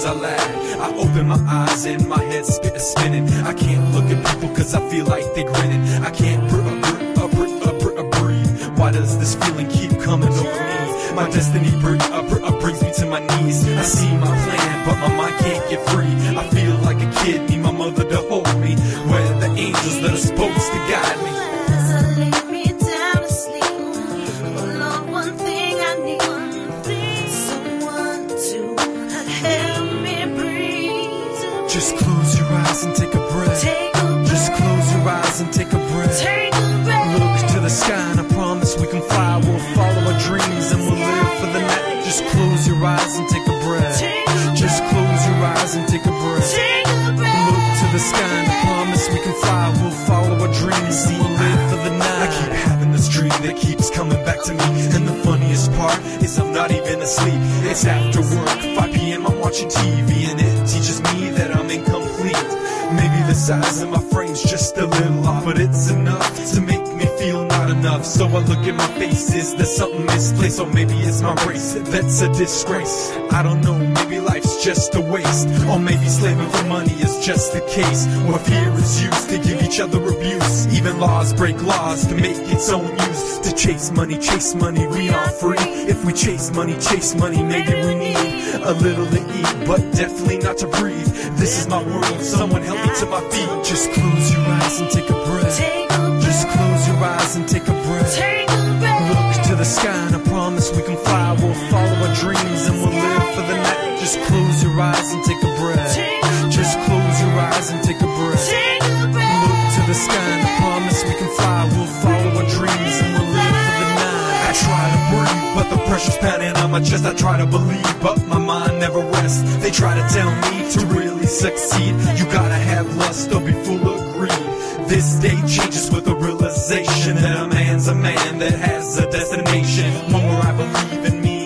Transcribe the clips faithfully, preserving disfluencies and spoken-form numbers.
cause I lag. I open my eyes and my head's spit spinning. I can't look at people cause I feel like they're grinning. I can't br- br- br- br- br- breathe. Why does this feeling keep coming over me? My destiny br- br- brings me to my knees. I see my plan but my mind can't get free. I feel like a kid, need my mother to hold me. Where the angels that are supposed to guide me. As I lay me down to sleep, oh Lord, one thing I need, someone to help me breathe. Just close your eyes and take a breath. Take a breath. Just close your eyes and take a breath. Take a breath. Look to the sky and I promise we can fly. We'll follow our dreams and we'll live for the night. Just close your eyes and take a breath. Just close your eyes and take a breath. Take a breath. Look to the sky and I promise we can fly. We'll follow our dreams and we'll live for the night. I keep having this dream that keeps coming back to me. And the funniest part is I'm not even asleep. It's after work, five p.m. I'm watching T V and it teaches me that I'm incomplete. Maybe the size of my frame's just a little off, but it's enough to make me feel not enough. So I look at my face, is there something misplaced? Or maybe it's my race, that's a disgrace. I don't know, maybe life's just a waste. Or maybe slaving for money is just the case. Or fear is used to give each other abuse. Even laws break laws to make its own use. To chase money, chase money, we are free. If we chase money, chase money, maybe we need a little to eat, but definitely not to breathe. This is my world, someone help me to my feet. Just close your eyes and take a breath. Just close your eyes and take a breath. Look to the sky and I promise we can fly. We'll follow our dreams and we'll live for the night. Just close your eyes and take a breath. Just close your eyes and take a breath. Look to the sky and I promise we can fly. We'll follow our dreams and we'll live for the night. I try to breathe, but the pressure's pounding on my chest. I try to believe, but my mind never rests. They try to tell me to really succeed. You gotta have lust or be full of greed. This day changes with the realization that a man's a man that has a destination. More I believe in me.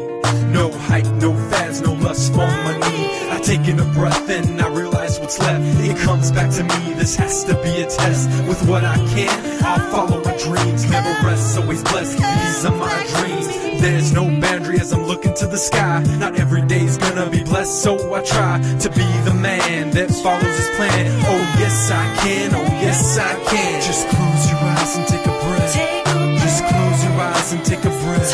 No hype, no fads, no lust for money. I take in a breath and I realize what's left. It comes back to me, this has to be a test. With what I can, I'll follow my dreams. Never rest, always blessed, these are my dreams. There's no boundary as I'm looking to the sky. Not every day's gonna be blessed, so I try to be the man that follows his plan. Oh yes I can, oh yes I can. Just close your eyes and take a breath. Just close your eyes and take a breath.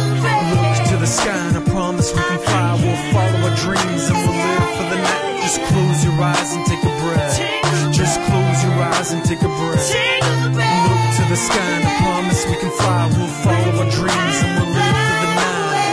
Look to the sky and I promise we can fly. We'll follow our dreams and we'll live for the night. Just close your eyes and take a breath. Just close your eyes and take a breath. Look to the sky and I promise we can fly. We'll follow our dreams and we'll live for the night.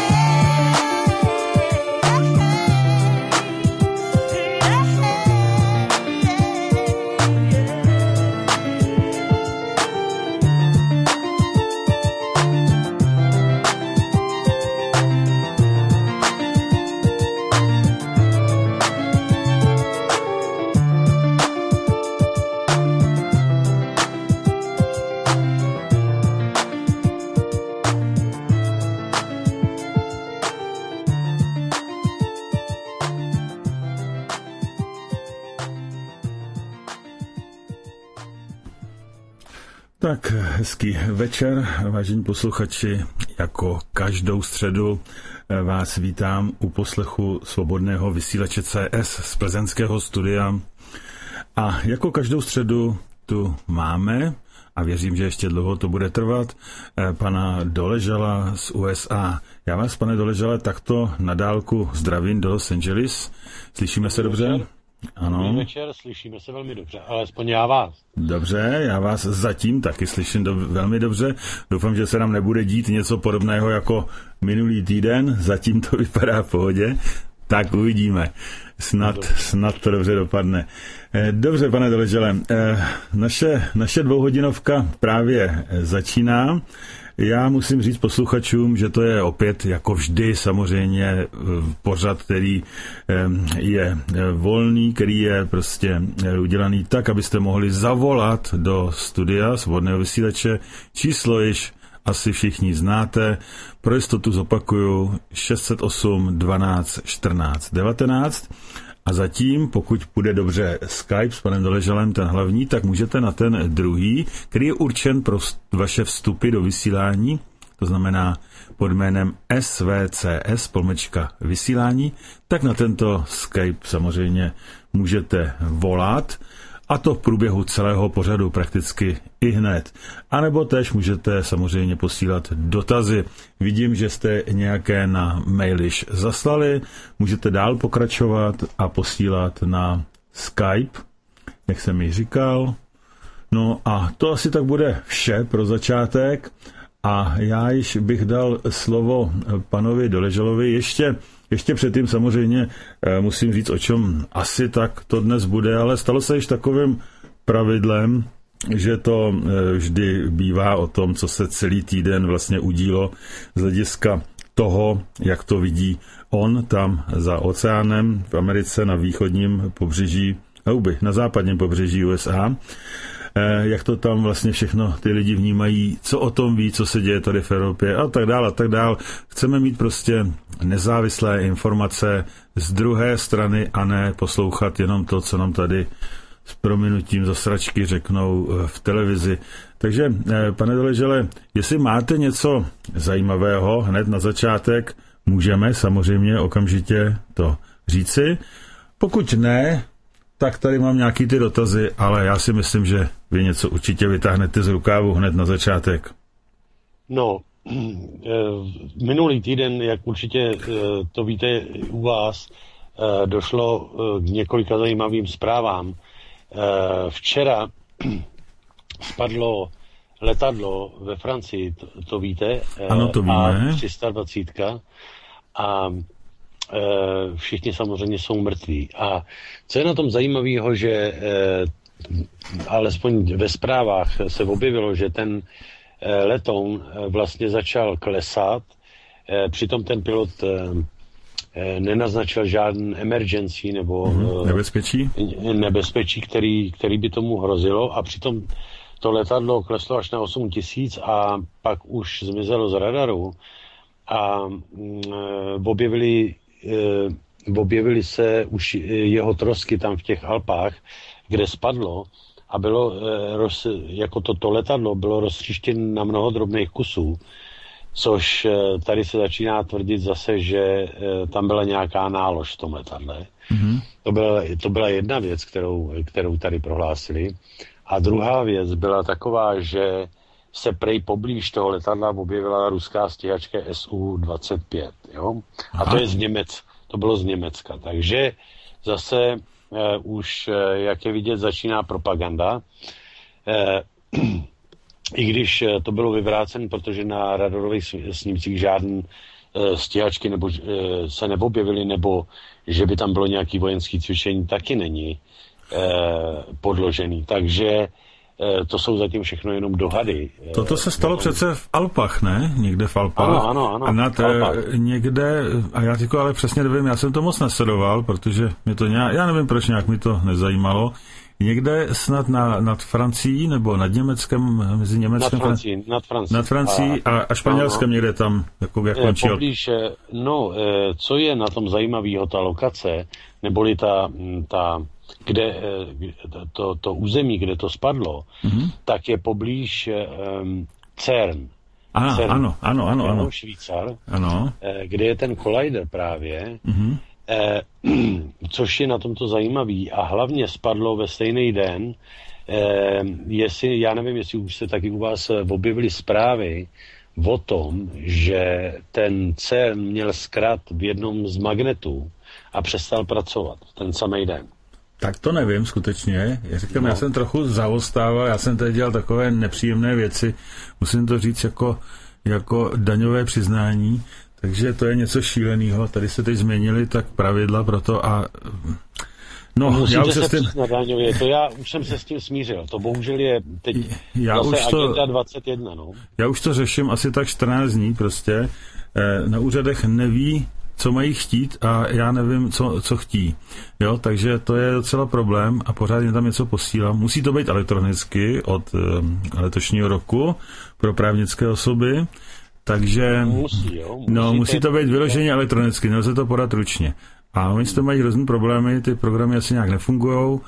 Tak, hezký večer, vážení posluchači. Jako každou středu vás vítám u poslechu svobodného vysílače C S z plzeňského studia. A jako každou středu tu máme, a věřím, že ještě dlouho to bude trvat, pana Doležala z U S A. Já vás, pane Doležale, takto na dálku zdravím do Los Angeles. Slyšíme se dobře? Ano. Dobrý večer, slyšíme se velmi dobře, alespoň já vás. Dobře, já vás zatím taky slyším do, velmi dobře. Doufám, že se nám nebude dít něco podobného jako minulý týden. Zatím to vypadá v pohodě. Tak uvidíme. Snad, snad to dobře dopadne. Dobře, pane Doležele, naše, naše dvouhodinovka právě začíná. Já musím říct posluchačům, že to je opět jako vždy samozřejmě pořad, který je volný, který je prostě udělaný tak, abyste mohli zavolat do studia svobodného vysílače. Číslo již asi všichni znáte. Pro jistotu zopakuju šest set osm dvanáct čtrnáct devatenáct. A zatím, pokud půjde dobře Skype s panem Doležalem, ten hlavní, tak můžete na ten druhý, který je určen pro vaše vstupy do vysílání, to znamená pod jménem S V C S pomlčka vysílání, tak na tento Skype samozřejmě můžete volat, a to v průběhu celého pořadu prakticky i hned. A nebo též můžete samozřejmě posílat dotazy. Vidím, že jste nějaké na mail již zaslali, můžete dál pokračovat a posílat na Skype, jak jsem ji říkal. No a to asi tak bude vše pro začátek. A já již bych dal slovo panovi Doležalovi. Ještě, ještě předtím samozřejmě musím říct, o čem asi tak to dnes bude, ale stalo se již takovým pravidlem, že to vždy bývá o tom, co se celý týden vlastně udílo z hlediska toho, jak to vidí on tam za oceánem v Americe na východním pobřeží, na západním pobřeží U S A. Jak to tam vlastně všechno ty lidi vnímají, co o tom ví, co se děje tady v Evropě a tak dále a tak dále. Chceme mít prostě nezávislé informace z druhé strany a ne poslouchat jenom to, co nám tady s prominutím za sračky řeknou v televizi. Takže, pane Doležale, jestli máte něco zajímavého hned na začátek, můžeme samozřejmě okamžitě to říci. Pokud ne, tak tady mám nějaký ty dotazy, ale já si myslím, že vy něco určitě vytáhnete z rukávu hned na začátek. No, minulý týden, jak určitě to víte u vás, došlo k několika zajímavým zprávám. Včera spadlo letadlo ve Francii, to, to víte, ano, to víme. A tři sta dvacet a všichni samozřejmě jsou mrtví. A co je na tom zajímavého, že alespoň ve zprávách se objevilo, že ten letoun vlastně začal klesat, přitom ten pilot nenaznačil žádný emergency nebo mm, nebezpečí, nebezpečí který, který by tomu hrozilo, a přitom to letadlo kleslo až na osm tisíc a pak už zmizelo z radaru a objevili objevily se už jeho trosky tam v těch Alpách, kde spadlo, a bylo, jako toto letadlo bylo roztříštěno na mnoho drobných kusů, což tady se začíná tvrdit zase, že tam byla nějaká nálož v tom letadle. Mm-hmm. To byla, to byla jedna věc, kterou, kterou tady prohlásili. A druhá věc byla taková, že se prej poblíž toho letadla objevila ruská stíhačka S U dvacet pět. Jo? A to je z Němec, to bylo z Německa. Takže zase uh, už, uh, jak je vidět, začíná propaganda. Uh, I když uh, to bylo vyvrácen, protože na radarových snímcích žádný uh, stíhačky nebo, uh, se neobjevily, nebo že by tam bylo nějaké vojenské cvičení, taky není uh, podložený. Takže to jsou zatím všechno jenom dohady. Toto se stalo přece v Alpách, ne? Někde v Alpách. Ano, ano, ano. A nad, někde, a já tylko ale přesně nevím, já jsem to moc nesledoval, protože mě to nějak, já nevím, proč nějak mi to nezajímalo. Někde snad na, nad Francií, nebo nad Německem, mezi Německem... Nad Francií, nad Francií. Nad Francií a, a Španělskem no, někde tam, jako jak končil. Poblíž, no, co je na tom zajímavého, ta lokace, neboli ta, ta kde to, to území, kde to spadlo, mm-hmm. tak je poblíž um, CERN. Ano, CERN, ano, ano, ano, ano. Švýcar, ano. Kde je ten collider právě, mm-hmm. eh, což je na tomto zajímavý, a hlavně spadlo ve stejný den, eh, jestli, já nevím, jestli už se taky u vás objevily zprávy o tom, že ten CERN měl zkrat v jednom z magnetů a přestal pracovat ten samý den. Tak to nevím skutečně. Já říkám, no. Já jsem trochu zaostával, já jsem tady dělal takové nepříjemné věci, musím to říct jako, jako daňové přiznání, takže to je něco šíleného. Tady se teď změnili tak pravidla pro to a no, musíte já už se s tím... přiznat daňově, to já už jsem se s tím smířil, to bohužel je teď já zase už to, agenda dvacet jedna, no. Já už to řeším asi tak čtrnáct dní prostě, na úřadech neví, co mají chtít a já nevím, co, co chtí. Jo, takže to je docela problém a pořád jim tam něco posílám. Musí to být elektronicky od um, letošního roku pro právnické osoby, takže musí, jo, no, musí to být vyloženě elektronicky, nelze to podat ručně. A oni to mají různý problémy, ty programy asi nějak nefungujou,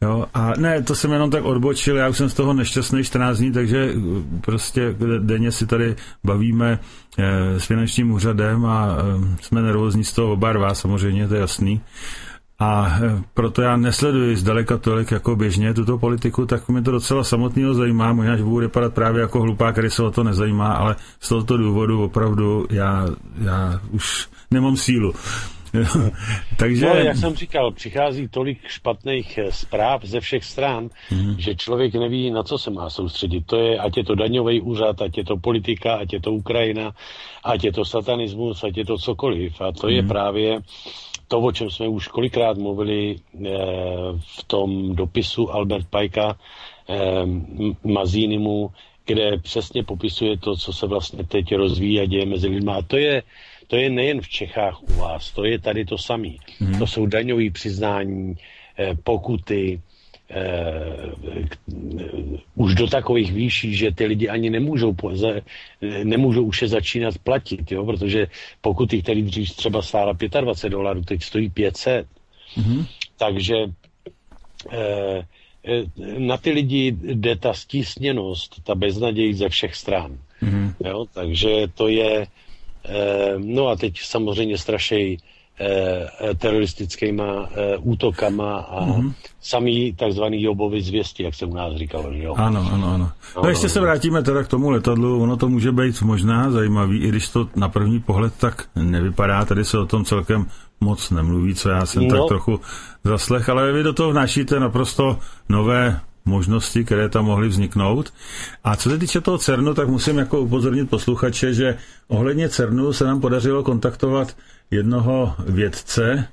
Jo, a ne, to jsem jenom tak odbočil, já už jsem z toho nešťastný čtrnáct dní, takže prostě denně si tady bavíme eh, s finančním úřadem a eh, jsme nervózní z toho oba dva, samozřejmě, to je jasný. A eh, proto já nesleduji zdaleka tolik jako běžně tuto politiku, tak mě to docela samotného zajímá, možná, že budu vypadat právě jako hlupák, který se o to nezajímá, ale z tohoto důvodu opravdu já, já už nemám sílu. Takže... No, jak jsem říkal, přichází tolik špatných zpráv ze všech stran, mm. že člověk neví, na co se má soustředit. To je, ať je to daňový úřad, ať je to politika, ať je to Ukrajina, ať je to satanismus, ať je to cokoliv. A to mm. je právě to, o čem jsme už kolikrát mluvili eh, v tom dopisu Albert Pajka eh, Mazinimu, kde přesně popisuje to, co se vlastně teď rozvíjí a děje mezi lidmi. A to je To je nejen v Čechách u vás, to je tady to samé. Mm. To jsou daňové přiznání, eh, pokuty, eh, už do takových výší, že ty lidi ani nemůžou, za, nemůžou už je začínat platit, jo? Protože pokuty, které dřív třeba stála dvacet pět dolarů, teď stojí pět set. Mm. Takže eh, na ty lidi jde ta stísněnost, ta beznaděj ze všech stran. Mm. Jo? Takže to je... No a teď samozřejmě strašej eh, teroristickýma eh, útokama a mm-hmm. samý takzvaný Jobovy zvěsti, jak se u nás říkalo, že jo? Ano, ano, ano. No, no ještě se vrátíme teda k tomu letadlu, ono to může být možná zajímavý, i když to na první pohled tak nevypadá, tady se o tom celkem moc nemluví, co já jsem no. tak trochu zaslech, ale vy do toho vnášíte naprosto nové možnosti, které tam mohly vzniknout. A co se týče toho CERNu, tak musím jako upozornit posluchače, že ohledně CERNu se nám podařilo kontaktovat jednoho vědce,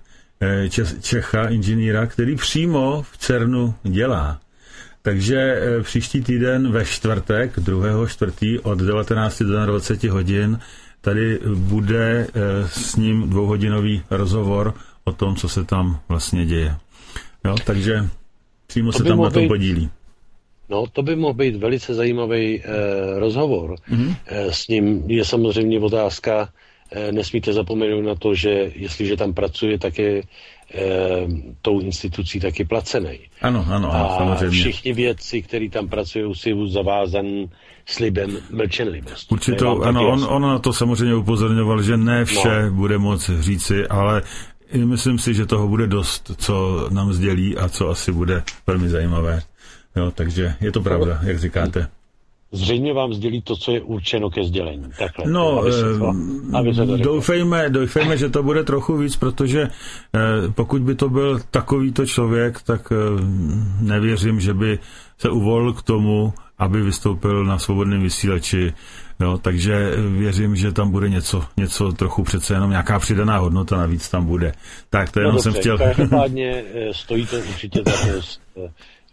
Čecha, inženýra, který přímo v CERNu dělá. Takže příští týden ve čtvrtek, druhého čtvrtý od devatenáct do dvacet hodin, tady bude s ním dvouhodinový rozhovor o tom, co se tam vlastně děje. Jo, takže přímo to se tam na tom být, podílí. No, to by mohl být velice zajímavý eh, rozhovor. Mm-hmm. Eh, s ním je samozřejmě otázka, eh, nesmíte zapomenout na to, že jestliže tam pracuje, tak je eh, tou institucí taky placený. Ano, ano, ano, a samozřejmě. Všichni vědci, kteří tam pracují, si zavázan slibem mlčenlivosti. Určitě, ano, on, on na to samozřejmě upozorňoval, že ne vše no. bude moc říci, ale myslím si, že toho bude dost, co nám sdělí a co asi bude velmi zajímavé. Jo, takže je to pravda, jak říkáte. Zřejmě vám sdělí to, co je určeno ke sdělení. Takhle. No, aby se to, aby se to doufejme, doufejme, že to bude trochu víc, protože eh, pokud by to byl takovýto člověk, tak eh, nevěřím, že by se uvolil k tomu, aby vystoupil na svobodném vysílači. Jo, takže věřím, že tam bude něco, něco trochu přece jenom nějaká přidaná hodnota navíc tam bude. Tak to jenom no, jsem chtěl... Každopádně stojí to určitě za to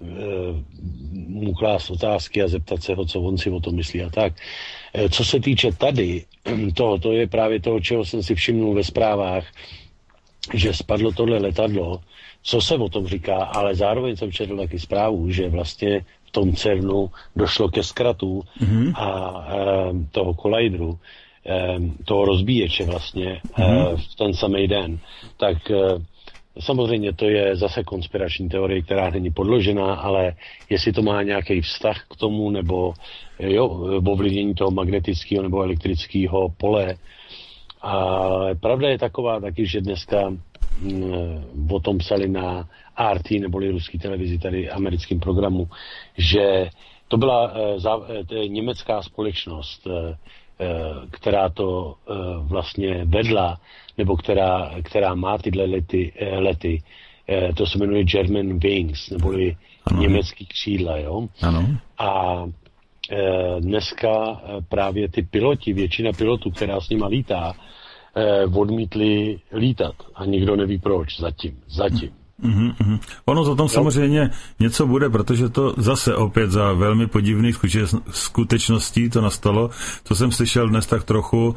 mu klást otázky a zeptat se ho, co on si o tom myslí a tak. Co se týče tady, toho, to je právě toho, čeho jsem si všimnul ve zprávách, že spadlo tohle letadlo, co se o tom říká, ale zároveň jsem četl taky zprávu, že vlastně v tom CERNu došlo ke zkratu mm-hmm. a e, toho kolajderu, e, toho rozbíječe vlastně mm-hmm. e, v ten samý den. Tak e, samozřejmě to je zase konspirační teorie, která není podložená, ale jestli to má nějaký vztah k tomu, nebo jo, ovlivnění toho magnetického nebo elektrického pole. A pravda je taková taky, že dneska mm, o tom psali na R T, neboli ruský televizi, tady americkým programu, že to byla e, za, e, německá společnost, e, která to e, vlastně vedla, nebo která, která má tyhle lety, e, lety. E, to se jmenuje German Wings, neboli ano. německý křídla, jo. Ano. A e, dneska právě ty piloti, většina pilotů, která s nima lítá, e, odmítli lítat. A nikdo neví proč zatím. Zatím. Mm-hmm, mm-hmm. Ono o tom samozřejmě něco bude, protože to zase opět za velmi podivných skutečností to nastalo. Co jsem slyšel dnes tak trochu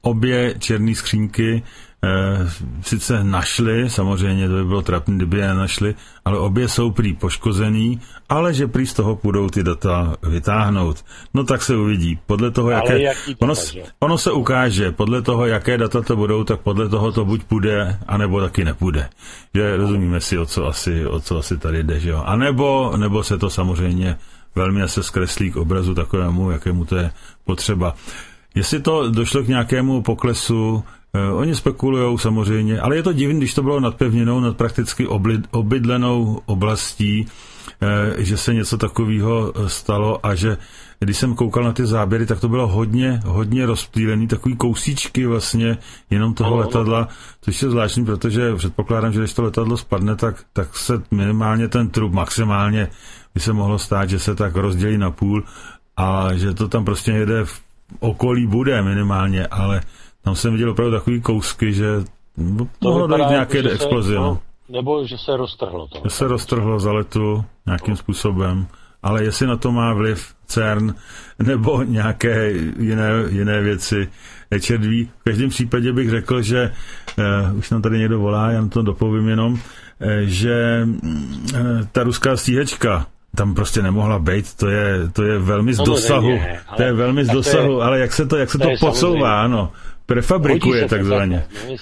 obě černé skřínky eh, sice našli, samozřejmě to by bylo trapný, kdyby je nenašli, ale obě jsou prý poškozený, ale že prý z toho půjdou ty data vytáhnout. No tak se uvidí. Podle toho, jaké... jaký ono, data, ono se ukáže, podle toho, jaké data to budou, tak podle toho to buď půjde, anebo taky nepůjde. Že rozumíme si, o co asi, o co asi tady jde, že jo. A nebo, nebo se to samozřejmě velmi se zkreslí k obrazu takovému, jakému to je potřeba. Jestli to došlo k nějakému poklesu, eh, oni spekulujou samozřejmě, ale je to divné, když to bylo nad pevninou, nad prakticky oblid, obydlenou oblastí, eh, že se něco takového stalo a že když jsem koukal na ty záběry, tak to bylo hodně, hodně rozptýlený, takový kousíčky vlastně jenom toho letadla, což je zvláštní, protože předpokládám, že když to letadlo spadne, tak, tak se minimálně ten trup maximálně by se mohlo stát, že se tak rozdělí na půl a že to tam prostě jede v okolí bude minimálně, ale tam jsem viděl opravdu takový kousky, že mohlo dojít nějaké jako, explozi. Se, no. Nebo že se roztrhlo to. Že se roztrhlo za letu nějakým no. způsobem, ale jestli na to má vliv CERN nebo nějaké jiné, jiné věci, nečerví. V každém případě bych řekl, že uh, už nám tady někdo volá, já to dopovím jenom, uh, že uh, ta ruská stíhačka tam prostě nemohla být, to je, to je velmi z dosahu, ne, to je velmi z dosahu, ale jak se to, jak se to, to posouvá, ano, prefabrikuje takzvaně.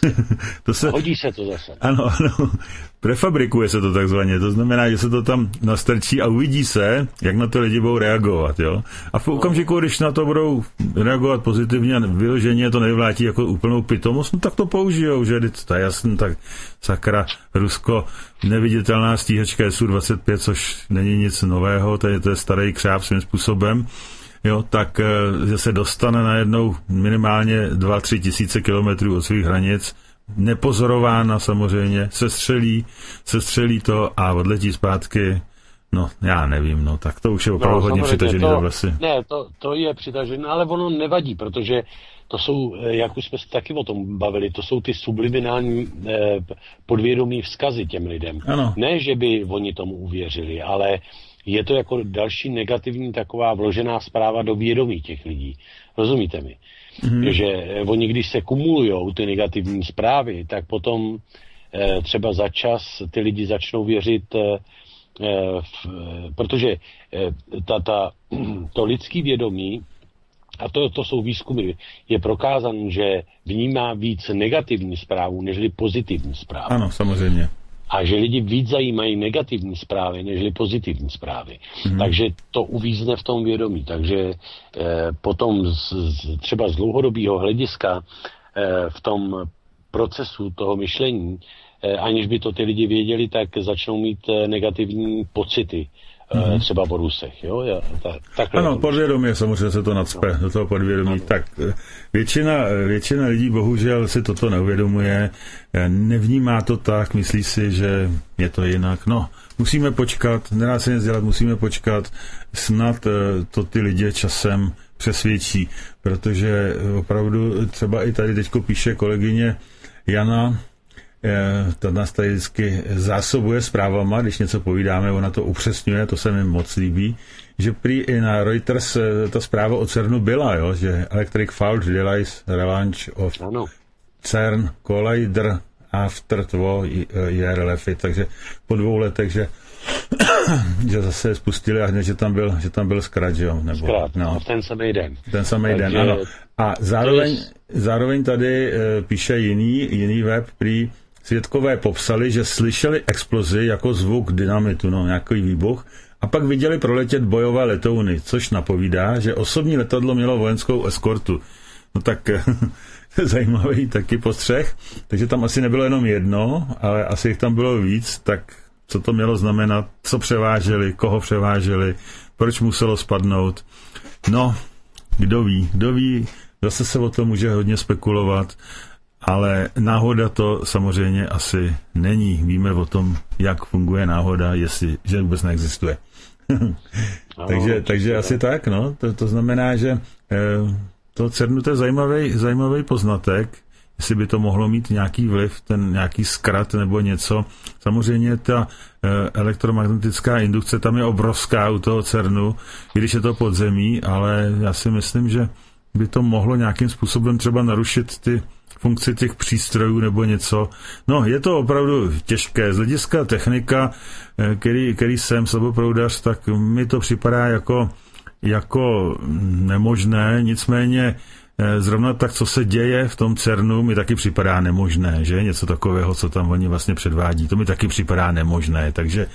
To se, hodí se to zase. Ano, ano, prefabrikuje se to takzvaně, to znamená, že se to tam nastrčí a uvidí se, jak na to lidi budou reagovat, jo. A v okamžiku, když na to budou reagovat pozitivně a vyloženě to nevyvlátí jako úplnou pitomost, no tak to použijou, že to je jasný, tak sakra, Rusko, neviditelná stíhačka S U dvacet pět, což není nic nového, to je, to je starý křáp svým způsobem, jo, tak že se dostane najednou minimálně dva tři tisíce kilometrů od svých hranic, nepozorována samozřejmě, se střelí, se střelí to a odletí zpátky, no já nevím, no tak to už je opravdu no, hodně přitažený do vlasy. Ne, to, to je přitažené, ale ono nevadí, protože to jsou, jak už jsme se taky o tom bavili, to jsou ty subliminální eh, podvědomí vzkazy těm lidem. Ano. Ne, že by oni tomu uvěřili, ale je to jako další negativní taková vložená zpráva do vědomí těch lidí. Rozumíte mi? Mm-hmm. Že oni, když se kumulujou ty negativní zprávy, tak potom eh, třeba za čas ty lidi začnou věřit, eh, v, protože eh, ta, ta, to lidský vědomí, a to, to jsou výzkumy, je prokázané, že vnímá víc negativní zprávu, nežli pozitivní zprávu. Ano, samozřejmě. A že lidi víc zajímají negativní zprávy, nežli pozitivní zprávy. Hmm. Takže to uvízne v tom vědomí. Takže eh, potom z, z, třeba z dlouhodobého hlediska eh, v tom procesu toho myšlení, eh, aniž by to ty lidi věděli, tak začnou mít eh, negativní pocity. Mm-hmm. Třeba o Rusech, jo? Já, ta, ano, podvědomě samozřejmě se to nacpe no. do toho podvědomí. No. Tak většina, většina lidí bohužel si toto neuvědomuje, nevnímá to tak, myslí si, že je to jinak. No, musíme počkat, nedá se nic dělat, musíme počkat, snad to ty lidi časem přesvědčí, protože opravdu třeba i tady teďko píše kolegyně Jana, ta nás tady vždycky zásobuje zprávama, když něco povídáme, ona to upřesňuje, to se mi moc líbí, že prý i na Reuters ta zpráva o CERNu byla, jo, že Electric Fault Delays Relaunch of ano. CERN Collider After two year left, takže po dvou letech, že že zase spustili a hned, že tam byl, že tam byl zkrat, že jo? Nebo, zkrat, no. v ten samý den. Ten samý den, ano. A zároveň, zároveň tady e, píše jiný, jiný web, prý svědkové popsali, že slyšeli explozi jako zvuk dynamitu, no, nějaký výbuch, a pak viděli proletět bojové letouny, což napovídá, že osobní letadlo mělo vojenskou eskortu. No tak zajímavý taky postřeh, takže tam asi nebylo jenom jedno, ale asi jich tam bylo víc, tak co to mělo znamenat, co převáželi, koho převáželi, proč muselo spadnout. No, kdo ví, kdo ví, zase se o tom může hodně spekulovat, ale náhoda to samozřejmě asi není. Víme o tom, jak funguje náhoda, jestli, že vůbec neexistuje. takže takže asi tak, no. To, to znamená, že eh, to CERNu to je zajímavý, zajímavý poznatek, jestli by to mohlo mít nějaký vliv, ten nějaký zkrat nebo něco. Samozřejmě ta eh, elektromagnetická indukce tam je obrovská u toho CERNu, i když je to podzemí, ale já si myslím, že by to mohlo nějakým způsobem třeba narušit ty funkci těch přístrojů nebo něco. No, je to opravdu těžké. Z hlediska technika, který, který jsem slaboproudař, tak mi to připadá jako, jako nemožné, nicméně zrovna tak, co se děje v tom CERNu, mi taky připadá nemožné, že? Něco takového, co tam oni vlastně předvádí, to mi taky připadá nemožné, takže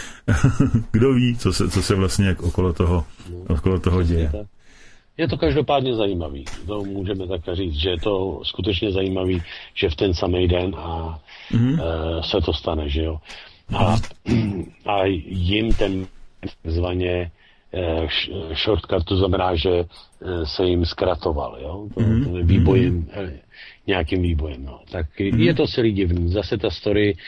kdo ví, co se, co se vlastně okolo toho, okolo toho děje. Je to každopádně zajímavý. To můžeme také říct, že je to skutečně zajímavý, že v ten samý den a mm-hmm. e, se to stane, že jo. A, a jim ten zvaně e, shortcut, to znamená, že se jim zkratoval, jo. To, mm-hmm. to výbojem, e, nějakým výbojem, no. Tak mm-hmm. je to celý divný. Zase ta story,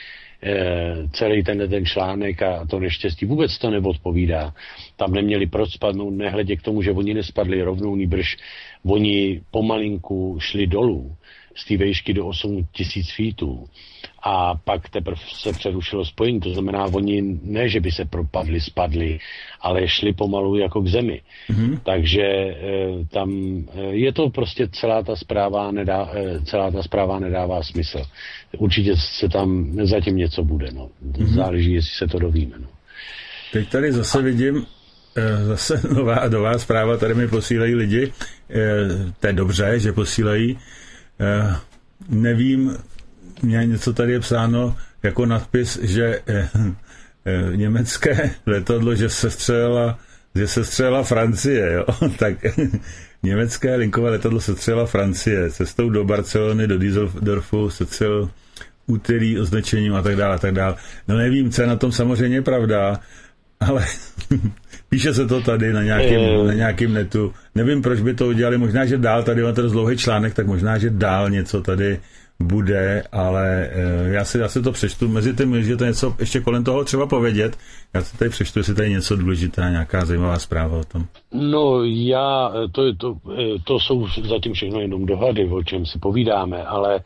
celý tenhle ten článek a to neštěstí vůbec to neodpovídá. Tam neměli proč spadnout, nehledě k tomu, že oni nespadli rovnou, nýbrž oni pomalinku šli dolů z té výšky do osm tisíc feetů a pak teprve se přerušilo spojení. To znamená, oni ne, že by se propadli, spadli, ale šli pomalu jako k zemi. Mm-hmm. Takže e, tam e, je to prostě celá ta zpráva nedá, e, celá ta zpráva nedává smysl. Určitě se tam zatím něco bude. No. Mm-hmm. Záleží, jestli se to dovíme. No. Teď tady zase vidím e, zase nová, nová zpráva, tady mi posílají lidi. E, to je dobře, že posílají. E, nevím, mě něco tady je psáno jako nadpis, že eh, eh, německé letadlo, že se střelila, že se střelila Francie, jo? Tak německé linkové letadlo se střelila Francie, cestou do Barcelony, do Düsseldorfu se střelil úterý označením a tak dále, a tak dále. No nevím, co je na tom samozřejmě pravda, ale píše se to tady na nějakém, na nějakém netu. Nevím, proč by to udělali, možná, že dál, tady mám ten dlouhý článek, tak možná, že dál něco tady bude, ale já si, já si to přečtu. Mezi tím, že to něco ještě kolem toho třeba povědět, já si tady přečtu, jestli tady něco důležitá, nějaká zajímavá zpráva o tom. No já, to, to, to jsou zatím všechno jenom dohady, o čem si povídáme, ale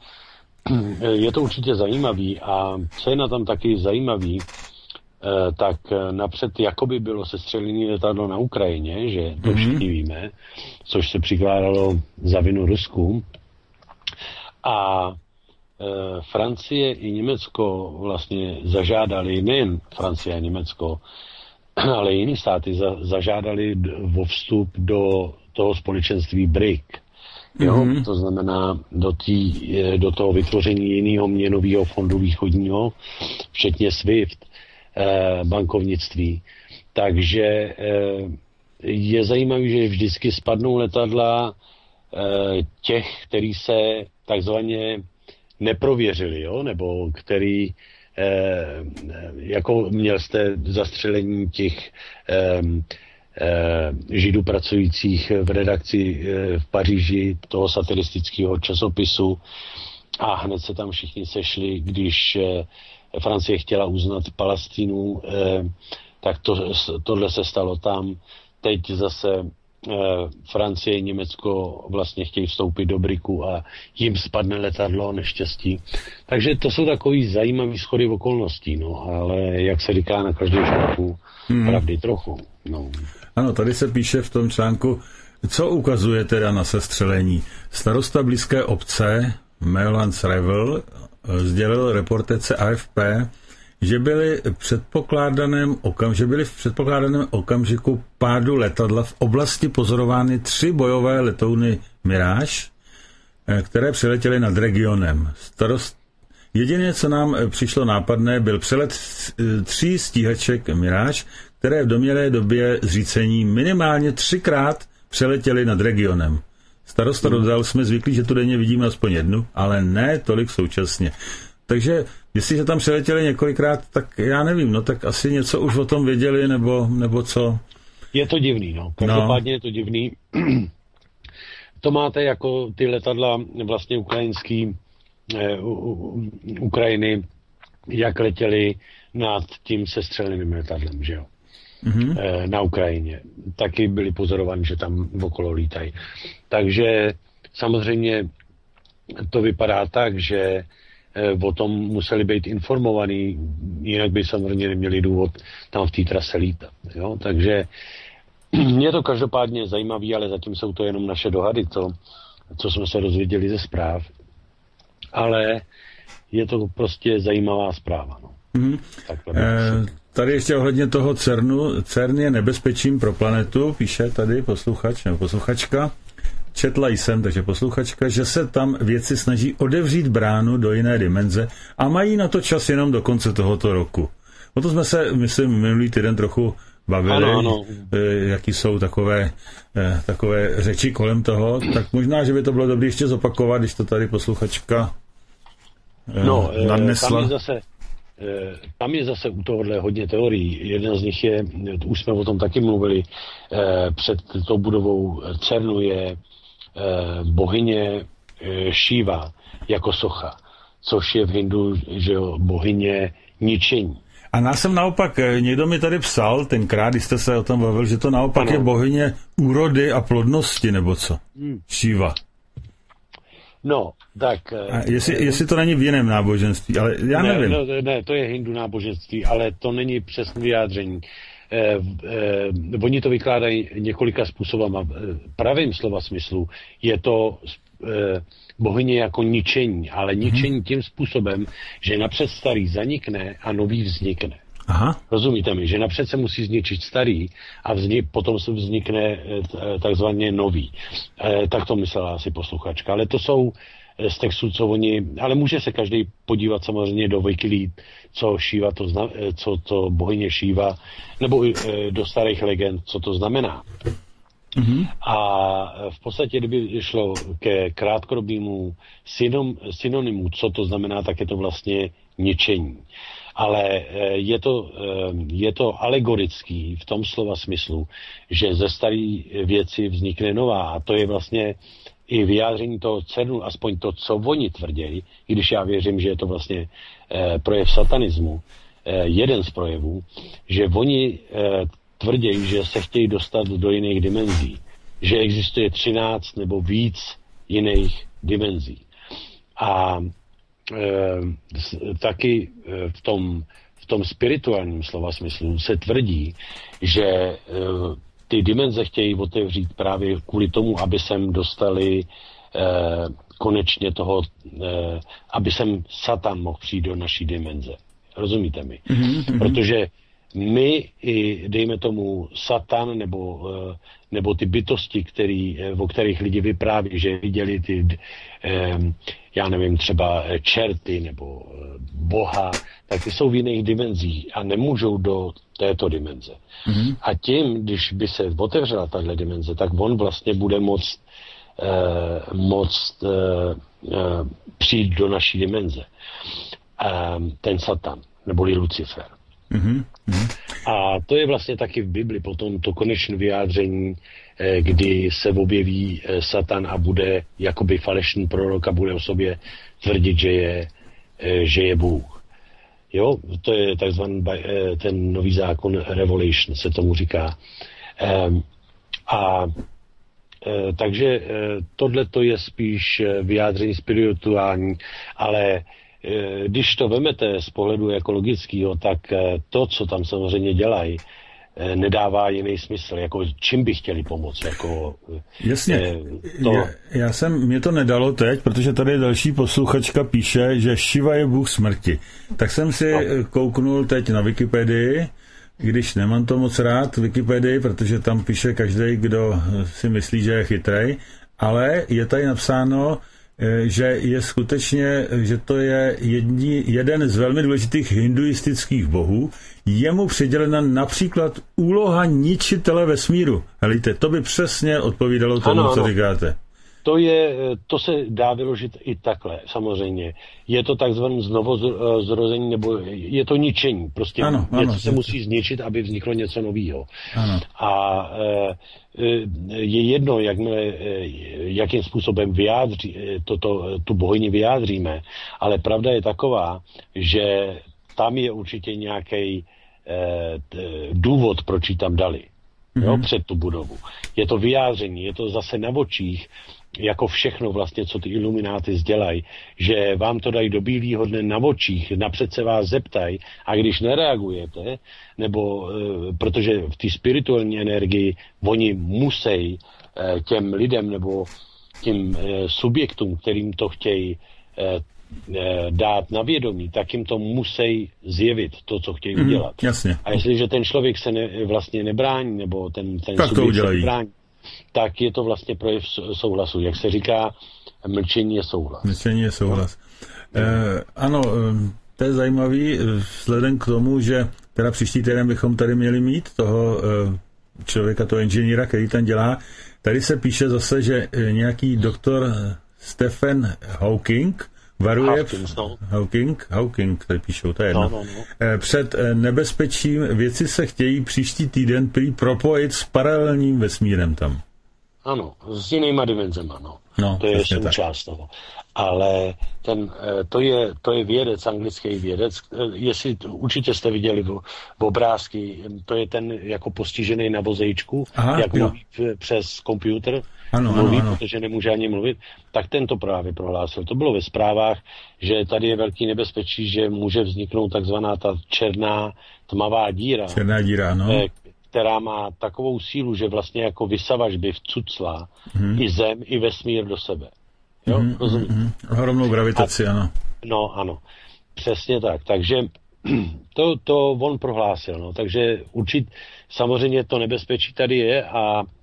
je to určitě zajímavý a co je na tom taky zajímavý, tak napřed jakoby bylo sestřelené letadlo na Ukrajině, že to mm-hmm. všichni víme, což se přikládalo za vinu Rusku. A e, Francie i Německo vlastně zažádali, nejen Francie a Německo, ale i jiné státy za, zažádali o vstup do toho společenství B R I C. Jo? Mm-hmm. To znamená do, tý, do toho vytvoření jiného měnového fondu východního, včetně SWIFT, e, bankovnictví. Takže e, je zajímavé, že vždycky spadnou letadla e, těch, který se takzvaně neprověřili, jo? Nebo který eh, jako měl jste zastřelení těch eh, eh, židů pracujících v redakci eh, v Paříži toho satiristického časopisu a hned se tam všichni sešli, když eh, Francie chtěla uznat Palestinu, eh, tak to, tohle se stalo tam. Teď zase Francie, Německo vlastně chtějí vstoupit do briku a jim spadne letadlo, neštěstí. Takže to jsou takový zajímavý schody okolností, no, ale jak se říká na každém článku, hmm. pravdy trochu. No. Ano, tady se píše v tom článku, co ukazuje teda na sestřelení. Starosta blízké obce Meulans Revel sdělil reportérce A F P, že byli, předpokládaném okam, že byli v předpokládaném okamžiku pádu letadla v oblasti pozorovány tři bojové letouny Mirage, které přiletěly nad regionem. Starost... Jediné, co nám přišlo nápadné, byl přelet tří stíhaček Mirage, které v domělé době zřícení minimálně třikrát přeletěly nad regionem. Starosta dodal, jsme zvyklí, že tu denně vidíme aspoň jednu, ale ne tolik současně. Takže jestliže tam přeletěli několikrát, tak já nevím, no tak asi něco už o tom věděli, nebo, nebo co? Je to divný, no. Každopádně no. Je to divný. To máte jako ty letadla vlastně ukrajinský, eh, u, u, Ukrajiny, jak letěli nad tím sestřeleným letadlem, že jo? Mm-hmm. Eh, na Ukrajině. Taky byli pozorovaní, že tam okolo lítají. Takže samozřejmě to vypadá tak, že o tom museli být informovaní, jinak by samozřejmě neměli důvod tam v té trase lítat. Jo? Takže je to každopádně zajímavý, ale zatím jsou to jenom naše dohady, to, co jsme se dozvěděli ze zpráv. Ale je to prostě zajímavá zpráva. No. Mm. E, tady ještě ohledně toho CERNu. CERN je nebezpečím pro planetu, píše tady posluchač nebo posluchačka. Četla jsem, takže posluchačka, že se tam vědci snaží otevřít bránu do jiné dimenze a mají na to čas jenom do konce tohoto roku. O to jsme se, myslím, minulý týden trochu bavili, ano, ano. jaký jsou takové, takové řeči kolem toho, tak možná, že by to bylo dobré ještě zopakovat, když to tady posluchačka no, nadnesla. Tam je zase, tam je zase u tohohle hodně teorií. Jedna z nich je, už jsme o tom taky mluvili, před tou budovou CERNu je bohyně Šiva jako socha, což je v Hindu, že jo, bohyně ničení. A nás jsem naopak, někdo mi tady psal, tenkrát, když jste se o tom bavil, že to naopak ano. je bohyně úrody a plodnosti, nebo co? Hmm. Šiva. No, tak... A jestli, jestli to není v jiném náboženství, ale já ne, nevím. No, ne, to je hindu náboženství, ale to není přesné vyjádření. Eh, eh, oni to vykládají několika způsobama. Pravým slova smyslu je to eh, bohyně jako ničení, ale ničení hmm. tím způsobem, že napřed starý zanikne a nový vznikne. Aha. Rozumíte mi, že napřed se musí zničit starý a vznik, potom se vznikne takzvaně nový. E, tak to myslela asi posluchačka. Ale to jsou z textů, co oni... Ale může se každý podívat samozřejmě do Wikileaks, co Šiva to zna, co to bohyně Šiva, nebo e, do starých legend, co to znamená. Mm-hmm. A v podstatě, kdyby šlo ke krátkodobému synom, synonymu, co to znamená, tak je to vlastně ničení. Ale je to, je to alegorický v tom slova smyslu, že ze staré věci vznikne nová. A to je vlastně i vyjádření toho CERNu, aspoň to, co oni tvrdějí, i když já věřím, že je to vlastně projev satanismu, jeden z projevů, že oni tvrdějí, že se chtějí dostat do jiných dimenzí. Že existuje třináct nebo víc jiných dimenzí. A E, taky e, v tom, v tom spirituálním slova smyslu se tvrdí, že e, ty dimenze chtějí otevřít právě kvůli tomu, aby sem dostali e, konečně toho, e, aby sem Satan mohl přijít do naší dimenze. Rozumíte mi? Mm-hmm. Protože my i, dejme tomu, Satan nebo, nebo ty bytosti, který, o kterých lidi vypráví, že viděli ty, já nevím, třeba čerty nebo Boha, tak ty jsou v jiných dimenzích a nemůžou do této dimenze. Mm-hmm. A tím, když by se otevřela tahle dimenze, tak on vlastně bude moct, eh, moct eh, přijít do naší dimenze. Eh, ten Satan, neboli Lucifer. Mm-hmm. A to je vlastně taky v Bibli potom to konečné vyjádření, kdy se objeví Satan a bude jakoby falešný prorok a bude o sobě tvrdit, že je, že je Bůh. Jo, to je takzvaný ten nový zákon Revelation, se tomu říká. A takže tohle to je spíš vyjádření spirituální, ale když to vemete z pohledu ekologického, tak to, co tam samozřejmě dělají, nedává jiný smysl, jako čím by chtěli pomoct. Jako, Jasně, to... já, já jsem, mě to nedalo teď, protože tady další posluchačka píše, že Šiva je bůh smrti. Tak jsem si no. kouknul teď na Wikipedii, když nemám to moc rád Wikipedii, protože tam píše každý, kdo si myslí, že je chytrej, ale je tady napsáno, že je skutečně, že to je jedni, jeden z velmi důležitých hinduistických bohů. Je mu přidělena například úloha ničitele vesmíru. Helejte, to by přesně odpovídalo tomu, ano, co ano. říkáte. To, je, to se dá vyložit i takhle, samozřejmě. Je to takzvané znovuzrození, nebo je to ničení. Prostě ano, něco ano, se to... musí zničit, aby vzniklo něco nového. Ano. A je jedno, jakmile, jakým způsobem vyjádří, toto, tu bohyni vyjádříme, ale pravda je taková, že tam je určitě nějaký důvod, proč ji tam dali. Jo, mm-hmm. před tu budovu. Je to vyjádření, je to zase na očích jako všechno vlastně, co ty ilumináty sdělají, že vám to dají do bílýho dne na očích, napřed se vás zeptají a když nereagujete, nebo e, protože v té spirituální energii oni musí e, těm lidem nebo těm e, subjektům, kterým to chtějí e, e, dát na vědomí, tak jim to musí zjevit, to, co chtějí mm, udělat. Jasně. A jestliže ten člověk se ne, vlastně nebrání, nebo ten, ten tak subjekt to se nebrání, tak je to vlastně projev souhlasu. Jak se říká, mlčení je souhlas. Mlčení je souhlas. No. Eh, ano, to je zajímavý, vzhledem k tomu, že teda příští týden bychom tady měli mít toho eh, člověka, toho inženýra, který tam dělá. Tady se píše zase, že nějaký doktor Stephen Hawking varuje Hawkins, no. Hawking, Hawking, tady píšou, to je jedno. No, no, no. Před nebezpečím věci se chtějí příští týden prý propojit s paralelním vesmírem tam. Ano, s jinýma dimenzema, no. no to je součást toho. Ale ten, to, je, to je vědec, anglický vědec, jestli určitě jste viděli v, v obrázky, to je ten jako postižený na vozejčku, Aha, jak jo. mluví přes počítač, ano, mluví, ano, ano. protože nemůže ani mluvit, tak ten to právě prohlásil. To bylo ve zprávách, že tady je velký nebezpečí, že může vzniknout takzvaná ta černá tmavá díra. Černá díra, ano. Která má takovou sílu, že vlastně jako vysavač by vcucla hmm. i zem, i vesmír do sebe. Jo, mm, rozumíš? Mm, ohromnou gravitaci, a, ano. No, ano. Přesně tak. Takže to, to on prohlásil. No. Takže určitě samozřejmě to nebezpečí tady je a e,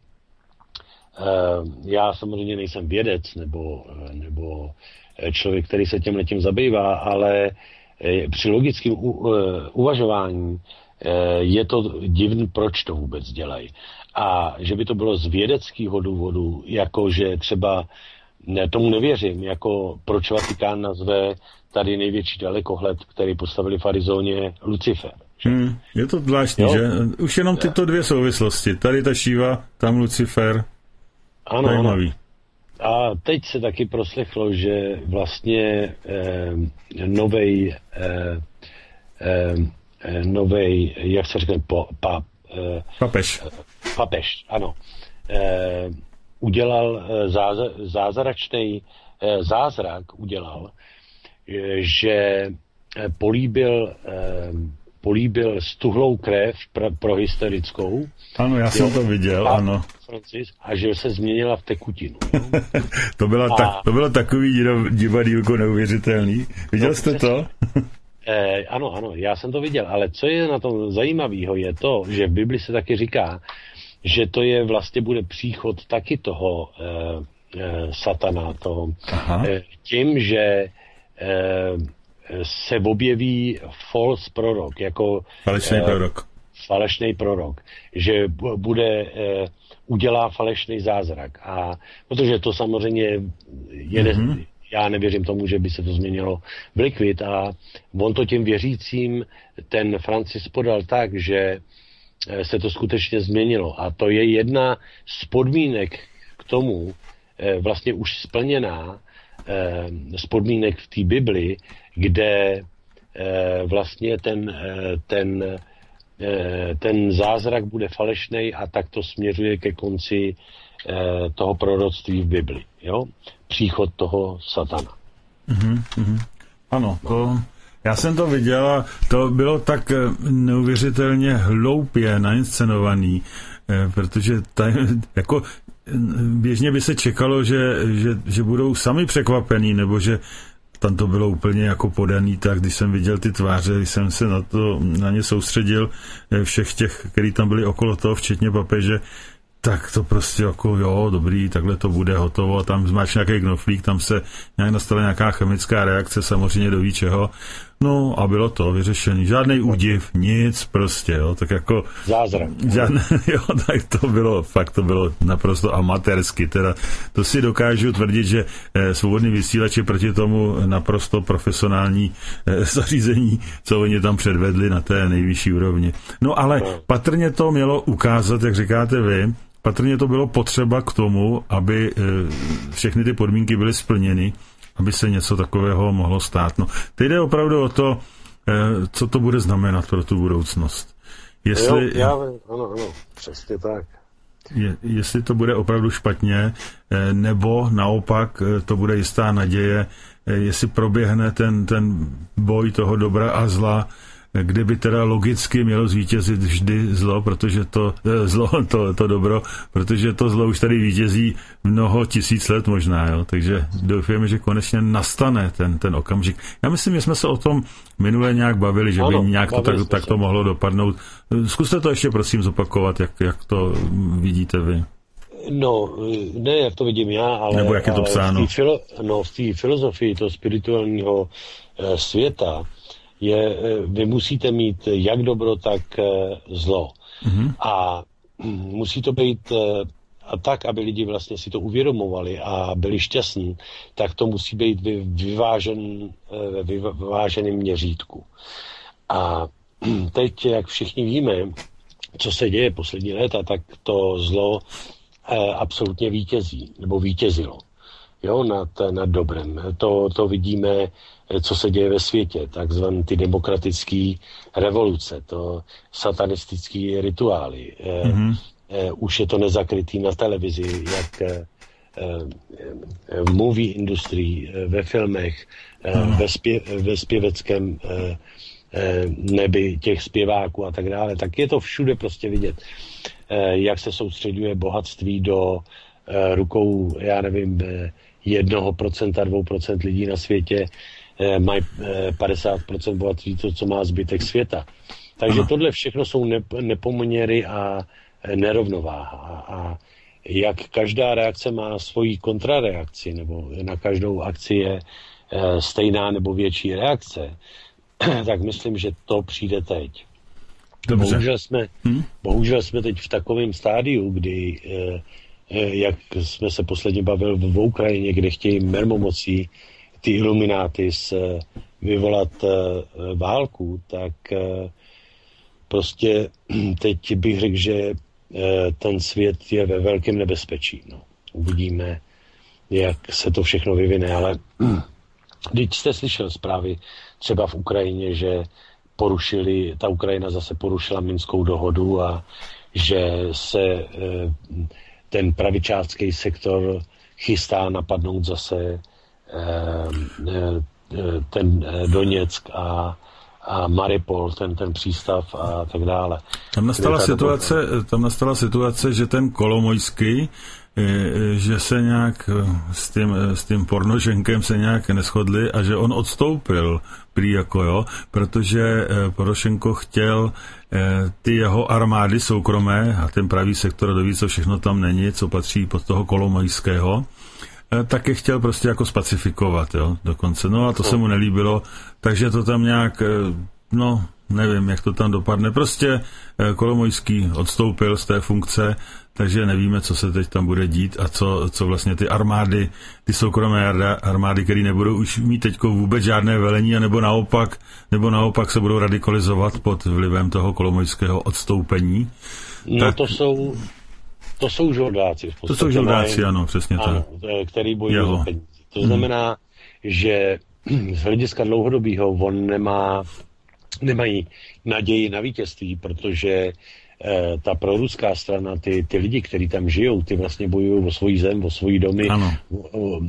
já samozřejmě nejsem vědec nebo, nebo člověk, který se těmhletím zabývá, ale e, při logickém u, e, uvažování e, je to divný, proč to vůbec dělají. A že by to bylo z vědeckého důvodu, jako že třeba ne, tomu nevěřím, jako proč Vatikán nazve tady největší dalekohled, který postavili v Arizoně, Lucifer. Hmm, je to zvláštní, jo? Že? Už jenom tyto dvě souvislosti. Tady ta Šiva, tam Lucifer. Ano, zajímavý. Ano. A teď se taky proslechlo, že vlastně eh, novej eh, eh, novej, jak se řekne, po, pa, eh, papež. Papež, ano. Eh, udělal zázračný zázrak, udělal, že políbil, políbil stuhlou krev pro historickou. Ano, já jsem jo, to viděl, a, ano. Francis, a že se změnila v tekutinu. to, byla a, tak, to bylo takový divadýlko neuvěřitelný. Viděl no, jste to? eh, ano, ano, já jsem to viděl, ale co je na tom zajímavého, je to, že v Bibli se taky říká, že to je vlastně bude příchod taky toho eh, eh, satana, toho, eh, tím, že eh, se objeví false prorok, jako falešný eh, prorok. Falešný prorok, že bude eh, udělá falešný zázrak. A protože to samozřejmě je, mm-hmm. já nevěřím tomu, že by se to změnilo v likvid a on to těm věřícím ten Francis podal tak, že se to skutečně změnilo. A to je jedna z podmínek k tomu, vlastně už splněná z podmínek v té Bibli, kde vlastně ten, ten, ten zázrak bude falešnej a tak to směřuje ke konci toho proroctví v Bibli. Jo? Příchod toho satana. Mm-hmm. Ano, to... Já jsem to viděl a to bylo tak neuvěřitelně hloupě nainscenovaný, protože tady, jako běžně by se čekalo, že, že, že budou sami překvapení, nebo že tam to bylo úplně jako podaný, tak když jsem viděl ty tváře, když jsem se na to, na ně soustředil, všech těch, který tam byli okolo toho, včetně papeže, tak to prostě jako jo, dobrý, takhle to bude hotovo, tam máš nějaký knoflík, tam se nějak nastala nějaká chemická reakce, samozřejmě do ví čeho. No a bylo to vyřešený. Žádnej údiv, nic prostě, jo, tak jako... Zázrak. Žádné, jo, tak to bylo, fakt to bylo naprosto amatérsky, teda to si dokážu tvrdit, že eh, svobodný vysílač je proti tomu naprosto profesionální eh, zařízení, co oni tam předvedli na té nejvyšší úrovni. No ale patrně to mělo ukázat, jak říkáte vy, patrně to bylo potřeba k tomu, aby eh, všechny ty podmínky byly splněny, aby se něco takového mohlo stát. No, teď jde opravdu o to, co to bude znamenat pro tu budoucnost. Jestli... Jo, já, ano, ano, přesně tak. Je, jestli to bude opravdu špatně, nebo naopak to bude jistá naděje, jestli proběhne ten, ten boj toho dobra a zla, kde by teda logicky mělo zvítězit vždy zlo, protože to zlo, to, to dobro, protože to zlo už tady vítězí mnoho tisíc let možná, jo. Takže doufujeme, že konečně nastane ten, ten okamžik. Já myslím, že jsme se o tom minule nějak bavili, že ano, by nějak to tak, tak to mohlo dopadnout. Zkuste to ještě prosím zopakovat, jak, jak to vidíte vy. No, ne, jak to vidím já, ale, Nebo jak je to psáno. v té filo, no, v té filozofii toho spirituálního eh, světa je, vy musíte mít jak dobro, tak zlo. Mm-hmm. A musí to být tak, aby lidi vlastně si to uvědomovali a byli šťastní, tak to musí být vyvážen, vyváženým měřítku. A teď, jak všichni víme, co se děje poslední léta, tak to zlo absolutně vítězí, nebo vítězilo. Jo, nad, nad dobrem. To, to vidíme, co se děje ve světě, takzvané ty demokratické revoluce, to satanistické rituály. Mm-hmm. E, už je to nezakrytý na televizi, jak e, v movie industrii, ve filmech, mm. ve, zpě, ve zpěveckém e, e, nebi těch zpěváků a tak dále. Tak je to všude prostě vidět, e, jak se soustředuje bohatství do e, rukou, já nevím, e, jednoho procenta, dvou procent lidí na světě eh, mají eh, padesát procent bohatství, to, co má zbytek světa. Takže tohle všechno jsou nep- nepoměry a eh, nerovnováha. A, a jak každá reakce má svoji kontrareakci, nebo na každou akci je eh, stejná nebo větší reakce, tak myslím, že to přijde teď. Bohužel jsme, hmm? bohužel jsme teď v takovém stádiu, kdy eh, jak jsme se posledně bavili v Ukrajině, kde chtějí mermomocí ty ilumináty vyvolat válku, tak prostě teď bych řekl, že ten svět je ve velkém nebezpečí. No. Uvidíme, jak se to všechno vyvine, ale když jste slyšel zprávy třeba v Ukrajině, že porušili, ta Ukrajina zase porušila Minskou dohodu a že se ten pravičácký sektor chystá napadnout zase ten Doněck a, a Mariupol, ten, ten přístav a tak dále. Tam nastala situace, tam nastala situace, že ten Kolomojský, že se nějak s tím, s tím Pornošenkem se nějak neschodli a že on odstoupil prý jako jo, protože Porošenko chtěl ty jeho armády soukromé a ten pravý sektor doví, co všechno tam není, co patří pod toho Kolomojského, tak je chtěl prostě jako spacifikovat, jo, dokonce. No a to se mu nelíbilo, takže to tam nějak, no, nevím, jak to tam dopadne. Prostě Kolomojský odstoupil z té funkce, takže nevíme, co se teď tam bude dít a co, co vlastně ty armády, ty soukromé armády, které nebudou už mít teďko vůbec žádné velení, anebo naopak, nebo naopak se budou radikalizovat pod vlivem toho Kolomojského odstoupení. No tak, to jsou to jsou žoldáci. To jsou žoldáci, ano, přesně ano, tak. Který bojují za peníze. To znamená, hmm. že z hlediska dlouhodobého on nemá, nemají naději na vítězství, protože ta proruská strana, ty, ty lidi, kteří tam žijou, ty vlastně bojují o svoji zem, o svoji domy, o, o,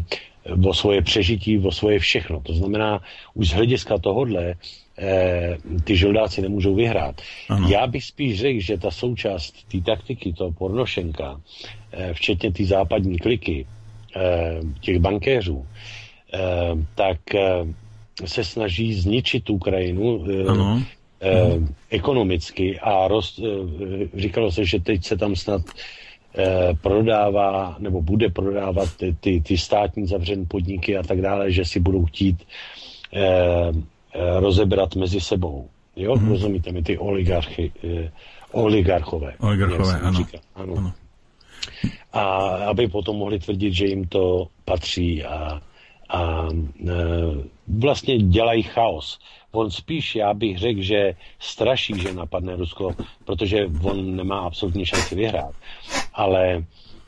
o svoje přežití, o svoje všechno. To znamená, už z hlediska tohodle eh, ty žoldáci nemůžou vyhrát. Ano. Já bych spíš řekl, že ta součást té taktiky toho Pornošenka, eh, včetně té západní kliky, eh, těch bankéřů, eh, tak eh, se snaží zničit Ukrajinu, eh, ano. Eh, ekonomicky a roz, eh, říkalo se, že teď se tam snad eh, prodává nebo bude prodávat ty, ty, ty státní zavřené podniky a tak dále, že si budou chtít eh, eh, rozebrat mezi sebou. Jo, mm-hmm. Rozumíte mi, ty oligarchy, eh, oligarchové. Oligarchové, ano. ano. ano. A aby potom mohli tvrdit, že jim to patří a, a eh, vlastně dělají chaos. On spíš, já bych řekl, že straší, že napadne Rusko, protože on nemá absolutní šanci vyhrát. Ale e,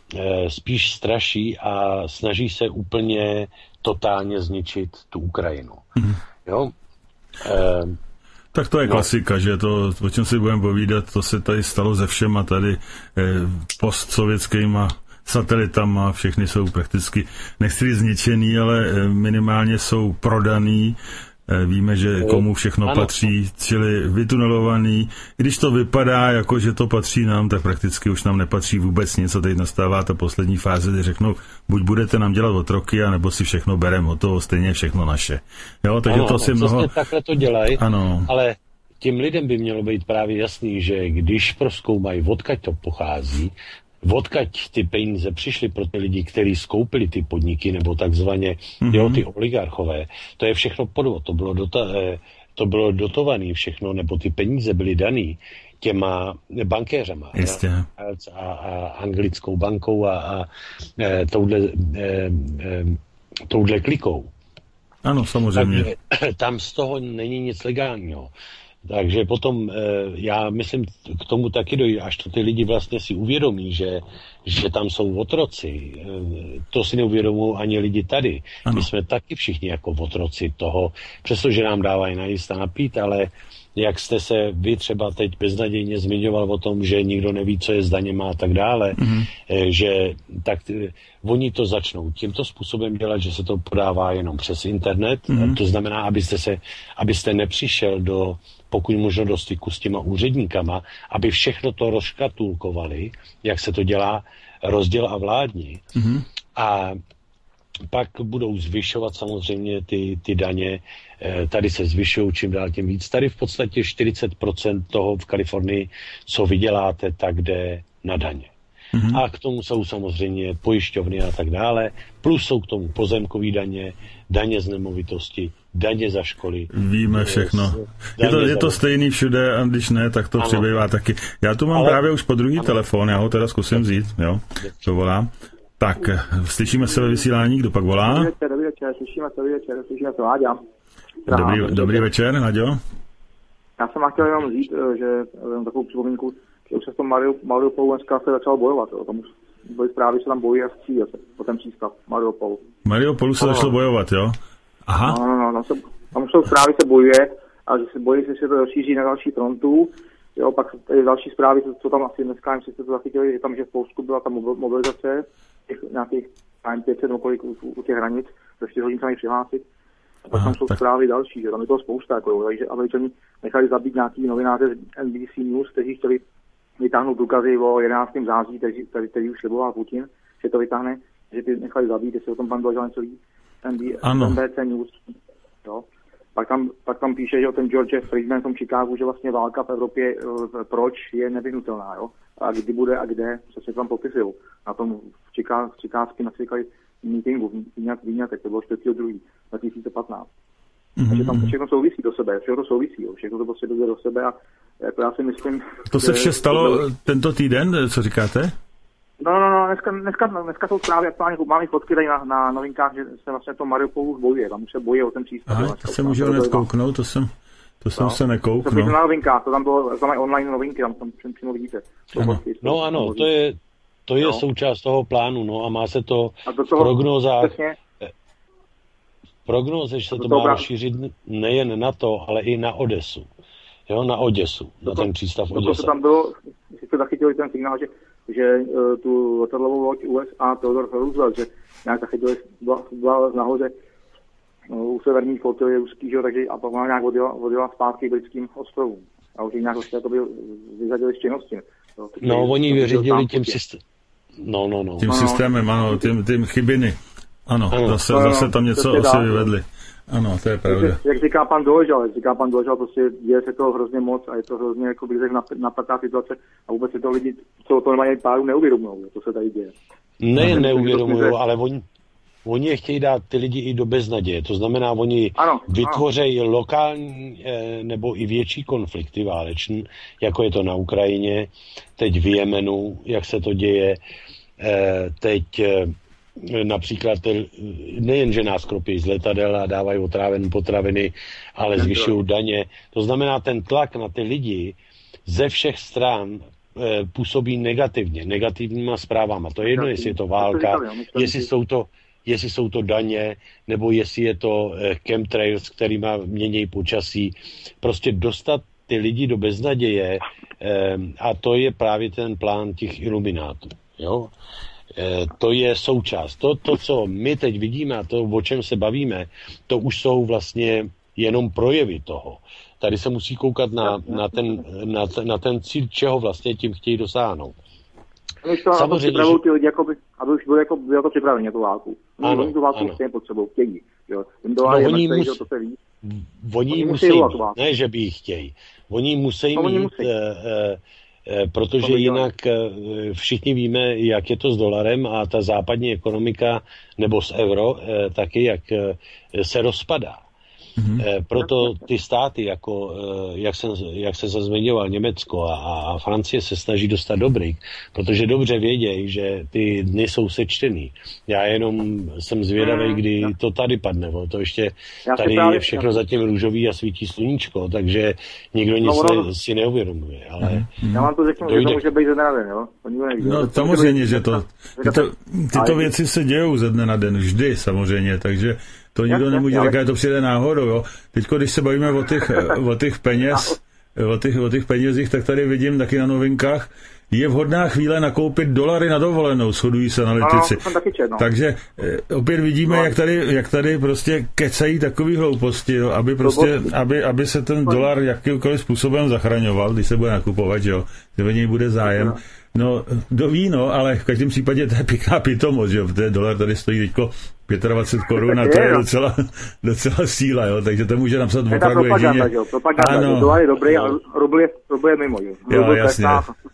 spíš straší a snaží se úplně totálně zničit tu Ukrajinu. Mm-hmm. Jo? E, Tak to je No. klasika, že to, o čem si budeme povídat, to se tady stalo ze všema tady eh, postsovětskýma satelitama, všechny jsou prakticky, nechci zničený, ale eh, minimálně jsou prodaný. Eh, víme, že komu všechno ano. patří, čili vytunelovaný. Když to vypadá, jako že to patří nám, tak prakticky už nám nepatří vůbec nic. A teď nastává ta poslední fáze, kdy řeknou, buď budete nám dělat otroky, anebo si všechno bereme, hotovo, stejně všechno naše. Jo, takže ano, to si ano, mnoho... přesně takhle to dělají, Ano. ale těm lidem by mělo být právě jasný, že když prozkoumají, odkaď to pochází, odkaď ty peníze přišly pro ty lidi, kteří skoupili ty podniky, nebo takzvaně mm-hmm. jo, ty oligarchové, to je všechno podvod, to bylo, dota, to bylo dotované všechno, nebo ty peníze byly daný těma bankéřema Jistě. A, a, a anglickou bankou a, a e, touhle, e, e, touhle klikou. Ano, samozřejmě. Takže tam z toho není nic legálního. Takže potom e, já myslím, k tomu taky dojde, až to ty lidi vlastně si uvědomí, že, že tam jsou otroci. E, to si neuvědomují ani lidi tady. Ano. My jsme taky všichni jako otroci toho, přestože nám dávají najíst a napít, ale jak jste se vy třeba teď beznadějně zmiňoval o tom, že nikdo neví, co je s daněma a tak dále, mm-hmm. že tak oni to začnou tímto způsobem dělat, že se to podává jenom přes internet. Mm-hmm. To znamená, abyste se, abyste nepřišel do, pokud možno do styku s těma úředníkama, aby všechno to rozškatulkovali, jak se to dělá, rozděl a vládni. Mm-hmm. A pak budou zvyšovat samozřejmě ty, ty daně. Tady se zvyšují čím dál tím víc. Tady v podstatě čtyřicet procent toho v Kalifornii, co vyděláte, tak jde na daně. Mm-hmm. A k tomu jsou samozřejmě pojišťovny a tak dále. Plus jsou k tomu pozemkový daně, daně z nemovitosti, daně za školy. Víme všechno. Je to, je to stejný všude a když ne, tak to ano. přibývá taky. Já tu mám Ale... právě už po druhý ano. telefon, já ho teda zkusím vzít, jo, to volám. Tak, slyšíme se ve vysílání, kdo pak volá? Dobrý večer, dobrý večer, slyšíme se, dobrý večer, slyšíme se, Láďa. Dobrý, dobrý večer, Láďo. Já jsem vám chtěl jenom říct, že jenom takovou připomínku, že už se v tom Mariupolu dneska se začalo bojovat, jo. Tam už byly zprávy, že tam bojí a střílí se po ten přístav, Mariupolu. Mariupolu se začalo bojovat, jo? Aha. No, no, no, tam, se, tam už jsou zprávy, se bojuje a že se bojí, že se to rozšíří na další frontu. Jo, pak tady další zprávy, co tam asi dneska, jestli jste to zachytili, že tam, že v Polsku byla ta mobilizace, těch nějakých pět set kolik u, u těch hranic, za čtyři hodin se mají přihlásit. A pak tam jsou tak... zprávy další, že tam je toho spousta, jako, takže Američani nechali zabít nějaký novináře z N B C News, kteří chtěli vytáhnout důkazy o jedenáctého září, který, který, který už sliboval Putin, že to vytáhne, že ty nechali zabít, jestli o tom pan Blažel něco ví, N B C News. Jo. Pak tam, pak tam píše, že ten George Friedman v tom Chicagu, že vlastně válka v Evropě, proč je nevyhnutelná, jo? A kdy bude a kde, přesně tam popisují. Na tom v, Chica, v Chicagsky například meetingu, výňatek, to bylo čtvrtého druhého dva tisíce patnáct. Mm-hmm. Takže tam všechno souvisí do sebe, všechno to souvisí, jo? Všechno to prostě jde do sebe a jako já si myslím... To se vše stalo to... tento týden, co říkáte? No, no, no, dneska, dneska, dneska jsou zprávy aktuálně, máme fotky tady na, na novinkách, že se vlastně to Mariupolu už bojuje, tam už se bojí o ten přístav. Aha, to se můžu hned kouknout, to jsem, to jsem no, se nekouknul. To jsem na novinkách, to tam bylo, to mají online novinky, tam, tam přímo vidíte. Ano. Fotky, no ano, to je, to je no. součást toho plánu, no a má se to v prognózách, v prognóze, že se to, to má rozšířit nejen na to, ale i na Odesu, jo, na Oděsu, na ten přístav Oděsa. To tam bylo, jestli jste zachytili ten signál, že že uh, tu letadlovou loď U S A Theodore Roosevelt, že nějak zachytili, byla, byla nahoře uh, u severní flotily ruský, že, takže a pak nějak odjela, odjela zpátky k britským ostrovům. A už nějak to by vyřadili z činnosti. No, no oni vyřadili tím systémem. No, no, no. Tím no, systémem, ano, tím, tím chybiny. Ano, ano. Zase, no, zase tam něco asi vyvedli. Ano, to je pravda. Jak, jak říká pan Doležal, jak říká pan Doležal, prostě děje se toho hrozně moc a je to hrozně jako bych řekl napatá situace a vůbec se to lidi, co to nemají páru, neuvědomují, to se tady děje. Ne, neuvědomují, ale oni, oni je chtějí dát ty lidi i do beznaděje. To znamená, oni ano, vytvořejí ano. lokální eh, nebo i větší konflikty váleční, jako je to na Ukrajině, teď v Jemenu, jak se to děje, eh, teď eh, například nejen, že nás kropí z letadel a dávají otrávené potraviny, ale zvyšují daně. To znamená, ten tlak na ty lidi ze všech stran působí negativně, negativníma zprávama. To je jedno, jestli je to válka, jestli jsou to, jestli jsou to daně, nebo jestli je to chemtrails, kterýma mění počasí. Prostě dostat ty lidi do beznaděje a to je právě ten plán těch iluminátů. Jo? To je součást. To, to, co my teď vidíme a to, o čem se bavíme, to už jsou vlastně jenom projevy toho. Tady se musí koukat na, na, ten, na, na ten cíl, čeho vlastně tím chtějí dosáhnout. To, samozřejmě, že... ty lidi, jakoby, aby už byli jako, bylo to připraveni na tu válku. No, oni tu válku stejně potřebují, chtějí. Jo. No, oni musí, to se ví. Oni, oni musí, musí ne, že by ji chtějí. Oni musí no, mít, oni musí. Eh, eh, protože jinak eh, všichni víme, jak je to s dolarem a ta západní ekonomika, nebo s euro, eh, taky, jak eh, se rozpadá. Mm-hmm. E, proto ty státy, jako, e, jak, jsem, jak jsem se zmiňoval, Německo a, a Francie se snaží dostat dobrých, protože dobře vědějí, že ty dny jsou sečtený. Já jenom jsem zvědavý, kdy to tady padne. To ještě tady je všechno zatím růžový a svítí sluníčko, takže nikdo nic no, ne, si neuvědomuje. Ale mm-hmm. Já vám to řeknu, že to může být ze dne na den, jo? No samozřejmě, že to, tyto, tyto věci se dějou ze dne na den, vždy samozřejmě, takže to nikdo nemůže říkat, že to přijde náhodou, jo. Teďko, když se bavíme o těch, o těch peněz, o těch, o těch penězích, tak tady vidím taky na novinkách, je vhodná chvíle nakoupit dolary na dovolenou, shodují se analytici. No, takže eh, opět vidíme, no. jak, tady, jak tady prostě kecají takový hlouposti, jo, aby, prostě, aby, aby se ten dolar jakýmkoliv způsobem zachraňoval, když se bude nakupovat, jo, že o něj bude zájem. No, kdo ví, no, ale v každém případě to je pěkná pitomost, jo, protože dolar tady stojí teďko dvacet pět korun a to je docela, docela síla, jo, takže to může napsat opravdu jedině. Ano. Dolar je dobrý a rubl je, rubl je mimo, jo. Jo, jasně.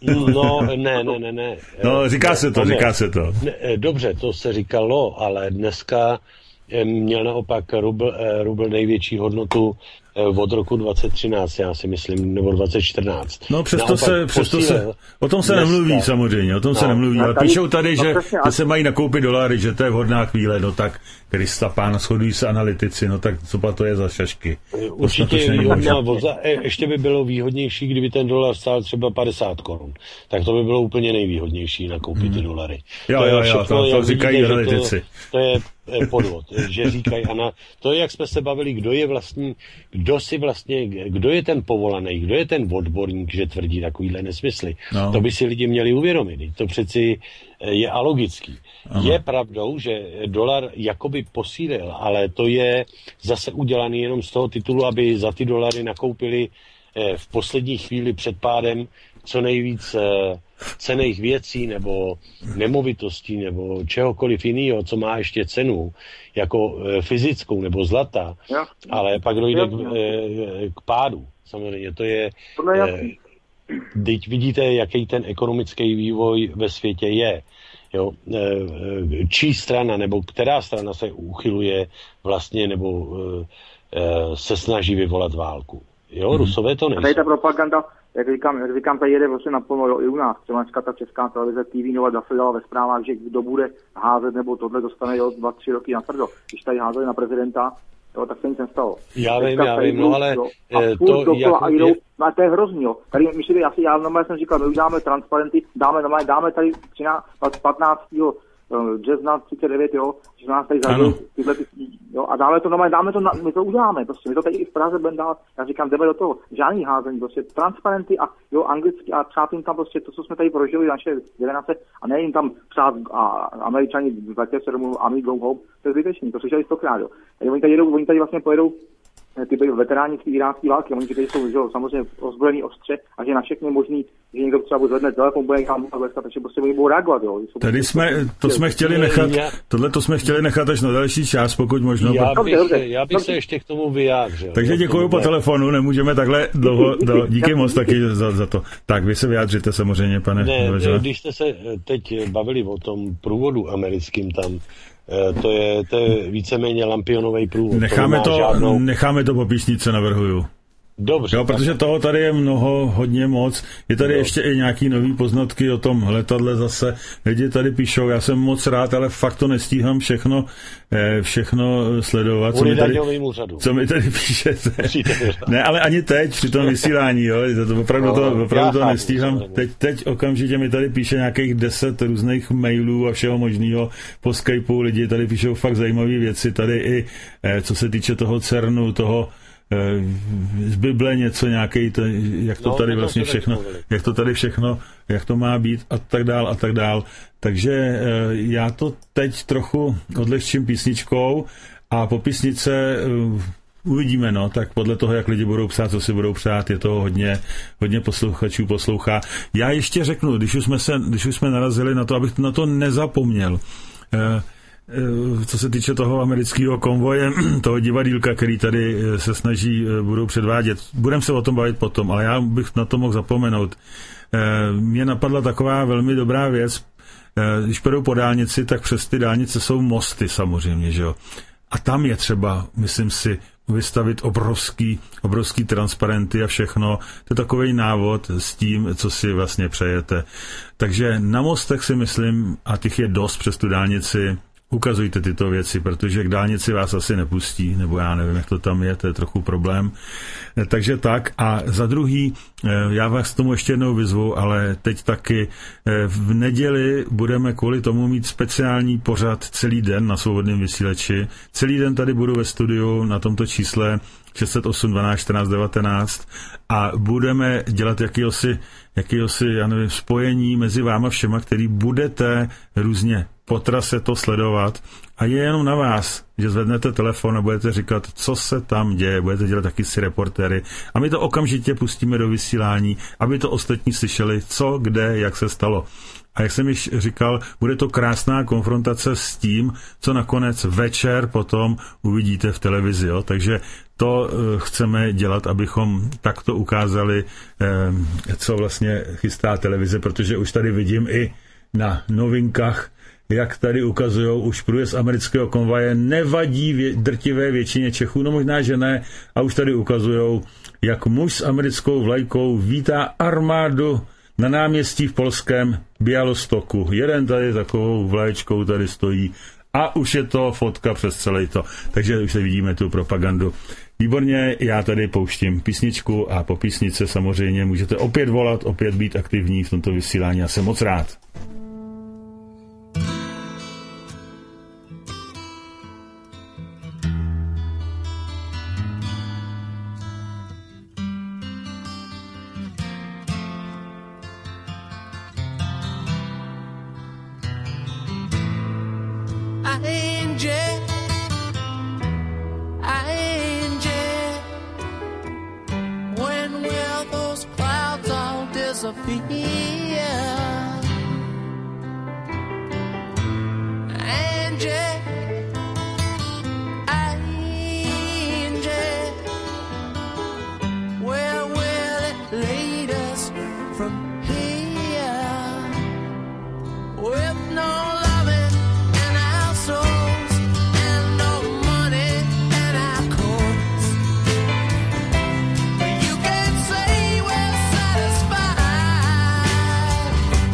No, ne, ne, ne, ne. No, říká se to, říká se to. Dobře, to se říkalo, ale dneska měl naopak rubl, rubl největší hodnotu od roku dvacet třináct, já si myslím, nebo dvacet čtrnáct. No přesto se, přesto se, o tom se dneska nemluví samozřejmě, o tom no, se nemluví, ale tady, píšou tady, no, že, přesně, že se mají nakoupit dolary, že to je vhodná chvíle, no tak Krista pána, shodují se analytici, no tak co pa to je za šašky? Určitě je výhodná voza, ještě by bylo výhodnější, kdyby ten dolar stál třeba padesát korun, tak to by bylo úplně nejvýhodnější nakoupit hmm. ty dolary. Jo, to jo, jo, to, to říkají analytici. To, to je podvod, že říkají, Ana, to je, jak jsme se bavili, kdo je vlastní, kdo si vlastně, kdo je ten povolaný, kdo je ten odborník, že tvrdí takovýhle nesmysly. No. To by si lidi měli uvědomit. To přeci je alogický. Aha. Je pravdou, že dolar jakoby posílil, ale to je zase udělaný jenom z toho titulu, aby za ty dolary nakoupili v poslední chvíli před pádem co nejvíc cenných věcí nebo nemovitostí nebo čehokoliv jiného, co má ještě cenu, jako fyzickou nebo zlata, ja. ale pak dojde ja. k, k pádu. Samozřejmě to je... Teď vidíte, jaký ten ekonomický vývoj ve světě je. Jo, čí strana nebo která strana se uchyluje vlastně nebo se snaží vyvolat válku. Jo, hmm. Rusové to nejsou. Tady ta propaganda, jak říkám, jak říkám, tady jede vlastně naplno, jo, i u nás. Třeba dneska ta česká televize T V Nova zase dala ve zprávách, že kdo bude házet nebo tohle dostane, jo, dva, tři roky na tvrdo. Když tady házeli na prezidenta, jo, tak se nic nestalo. Já vím, já vím, no ale jo, a furt to jako, a jdou, je... no, to je hrozný, jo. Tady, myslím, já si, já normálně jsem říkal, my už dáme transparenty, dáme, normálně, dáme tady patnáctého března třicet devět, jo, že nás tady zažili tyhle ty, jo, a dáme to, normálně, dáme to, na, my to uděláme, prostě, my to tady i v Praze budeme dát, já říkám, jdeme do toho, žádný házení, prostě, transparenty a, jo, anglicky a přát jim tam prostě to, co jsme tady prožili, naše generace, a ne jim tam přát a Američani také se domů a my go home, to je zbytečný, to slyšeli stokrát, jo. A oni tady jedou, oni tady vlastně pojedou ty byli veteráni z té iránské války, oni tady jsou, že, samozřejmě ozbrojený ostře a že na všechny možný, že někdo třeba zvedne telefon, bude někam bleskat, takže prostě oni budou reagovat, jo. Tady jsme, to jsme chtěli nechat, tohle to jsme chtěli nechat až na další čas, pokud možno. Já bych, já bych se ještě k tomu vyjádřil. Takže děkuji po telefonu, nemůžeme takhle dlouho, do, díky moc taky za, za to. Tak, vy se vyjádřete samozřejmě, pane. Ne, ne, když jste se teď bavili o tom průvodu americkým tam, To je, to je víceméně lampionový průvod. Necháme to, to žádnou... necháme to po písnice, navrhuju. Dobře. Jo, protože toho tady je mnoho, hodně moc. Je tady jo. ještě i nějaký nový poznatky o tom letadle zase. Lidi tady píšou, já jsem moc rád, ale fakt to nestíhám všechno, všechno sledovat. Co mi, tady, co mi tady píšete. Ne, ale ani teď při tom vysílání, jo. To opravdu, to, opravdu to nestíhám. Teď, teď okamžitě mi tady píše nějakých deset různých mailů a všeho možného po Skypeu. Lidi tady píšou fakt zajímavé věci. Tady i co se týče toho CERNu, toho z Bible něco nějaký, to, jak to no, tady vlastně všechno, jak to tady všechno, jak to má být a tak dál a tak dál. Takže já to teď trochu odlehčím písničkou a po písnice uvidíme, no, tak podle toho, jak lidi budou psát, co si budou přát, je to hodně, hodně posluchačů poslouchá. Já ještě řeknu, když už jsme se, když už jsme narazili na to, abych na to nezapomněl, co se týče toho amerického konvoje, toho divadýlka, který tady se snaží, budou předvádět. Budeme se o tom bavit potom, ale já bych na to mohl zapomenout. Mně napadla taková velmi dobrá věc. Když půjdou po dálnici, tak přes ty dálnice jsou mosty samozřejmě, že jo. A tam je třeba, myslím si, vystavit obrovský, obrovský transparenty a všechno. To je takovej návod s tím, co si vlastně přejete. Takže na mostech si myslím, a těch je dost přes tu dálnici, ukazujte tyto věci, protože k dálnici vás asi nepustí, nebo já nevím, jak to tam je, to je trochu problém. Takže tak. A za druhý, já vás k tomu ještě jednou vyzvu, ale teď taky v neděli budeme kvůli tomu mít speciální pořad celý den na Svobodném vysílači. Celý den tady budu ve studiu na tomto čísle šest set osm dvanáct čtrnáct devatenáct a budeme dělat jakýhosi, jakýhosi, já nevím, spojení mezi váma všema, který budete různě po trase to sledovat a je jenom na vás, že zvednete telefon a budete říkat, co se tam děje, budete dělat taky si reportéry a my to okamžitě pustíme do vysílání, aby to ostatní slyšeli, co, kde, jak se stalo. A jak jsem již říkal, bude to krásná konfrontace s tím, co nakonec večer potom uvidíte v televizi. Jo? Takže to uh, chceme dělat, abychom takto ukázali, um, co vlastně chystá televize, protože už tady vidím i na novinkách, jak tady ukazujou, už průjezd amerického konvoje nevadí vě- drtivé většině Čechů, no možná, že ne, a už tady ukazujou, jak muž s americkou vlajkou vítá armádu na náměstí v polském Białostoku. Jeden tady takovou vlaječkou tady stojí a už je to fotka přes celé to. Takže už se vidíme tu propagandu. Výborně, já tady pouštím písničku a po písnice samozřejmě můžete opět volat, opět být aktivní v tomto vysílání. Já jsem moc rád. You can say we're satisfied.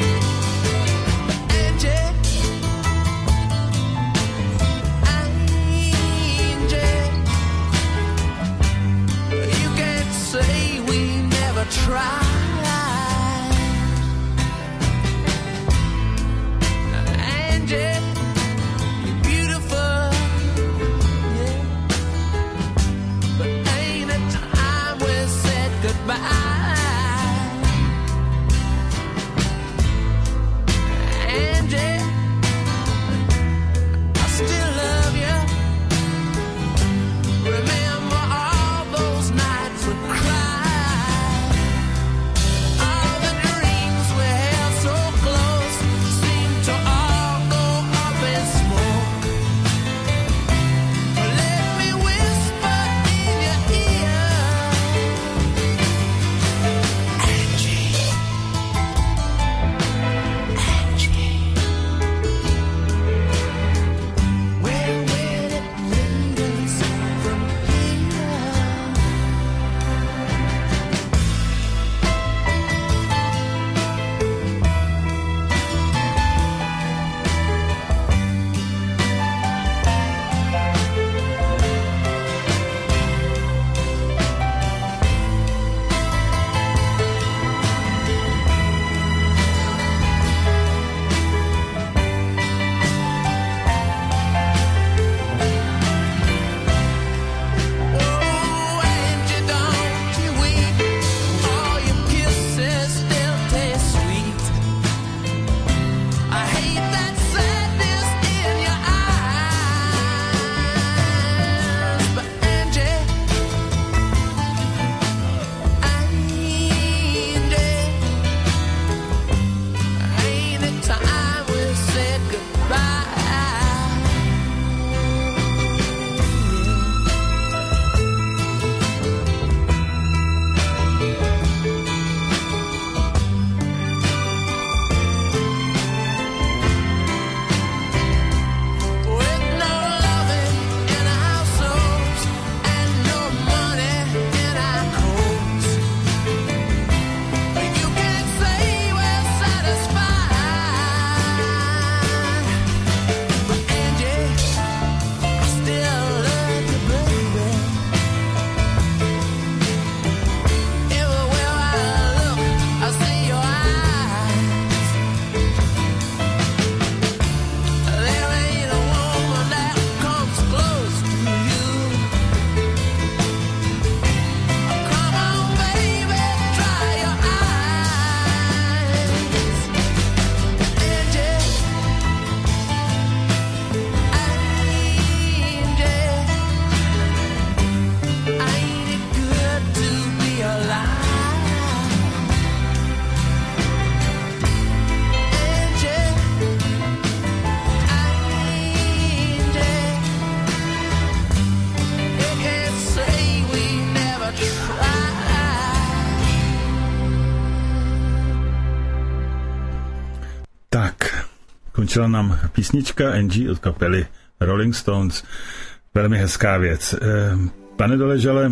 skončila nám písnička Angie od kapely Rolling Stones. Velmi hezká věc. Pane Doležale,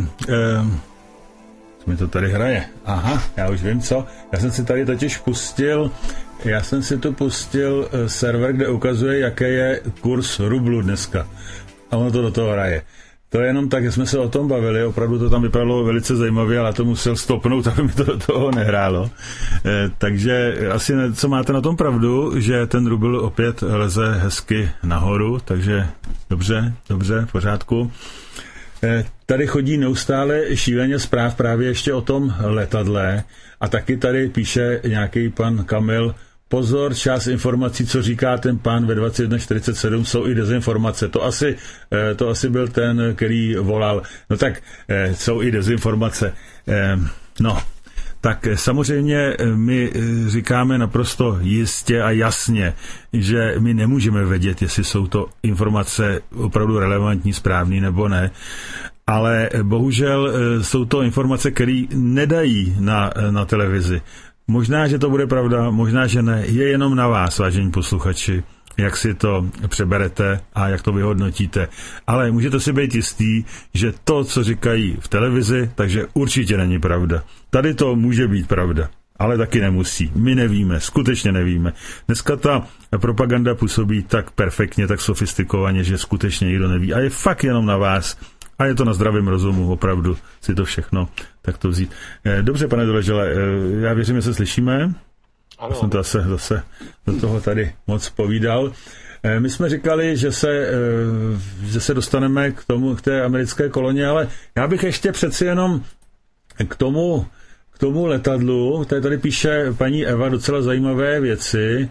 co mi to tady hraje? Aha, já už vím co. Já jsem si tady totiž pustil, já jsem si tu pustil server, kde ukazuje, jaký je kurz rublu dneska. A ono to do toho hraje. To je jenom tak, že jsme se o tom bavili, opravdu to tam vypadalo velice zajímavě, ale to musel stopnout, aby mi to do toho nehrálo. E, takže asi ne, co máte na tom pravdu, že ten rubl opět leze hezky nahoru, takže dobře, dobře, v pořádku. E, tady chodí neustále šíleně zpráv právě ještě o tom letadle a taky tady píše nějaký pan Kamil, pozor, část informací, co říká ten pán ve dvacet jedna čtyřicet sedm, jsou i dezinformace. To asi, to asi byl ten, který volal. No tak jsou i dezinformace. No, tak samozřejmě my říkáme naprosto jistě a jasně, že my nemůžeme vědět, jestli jsou to informace opravdu relevantní, správný nebo ne. Ale bohužel jsou to informace, které nedají na, na televizi. Možná, že to bude pravda, možná, že ne. Je jenom na vás, vážení posluchači, jak si to přeberete a jak to vyhodnotíte. Ale můžete si být jistý, že to, co říkají v televizi, takže určitě není pravda. Tady to může být pravda, ale taky nemusí. My nevíme, skutečně nevíme. Dneska ta propaganda působí tak perfektně, tak sofistikovaně, že skutečně nikdo neví. A je fakt jenom na vás. A je to na zdravém rozumu, opravdu si to všechno takto vzít. Dobře, pane Doležale, já věřím, že se slyšíme. Ano. Jsem to zase, zase do toho tady moc povídal. My jsme říkali, že se, že se dostaneme k tomu, k té americké koloně, ale já bych ještě přeci jenom k tomu, k tomu letadlu, tady, tady píše paní Eva docela zajímavé věci.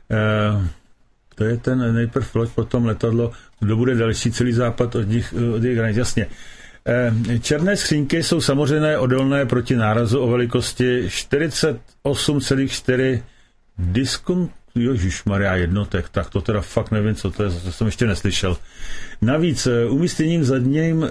To je ten nejprv loď, potom letadlo, kdo bude další, celý západ od nich, od jejich hranic, jasně. Černé skřínky jsou samozřejmě odolné proti nárazu o velikosti čtyřicet osm celá čtyři diskon, ježišmarja, jednotek, tak to teda fakt nevím, co to je, to jsem ještě neslyšel. Navíc umístěním zadním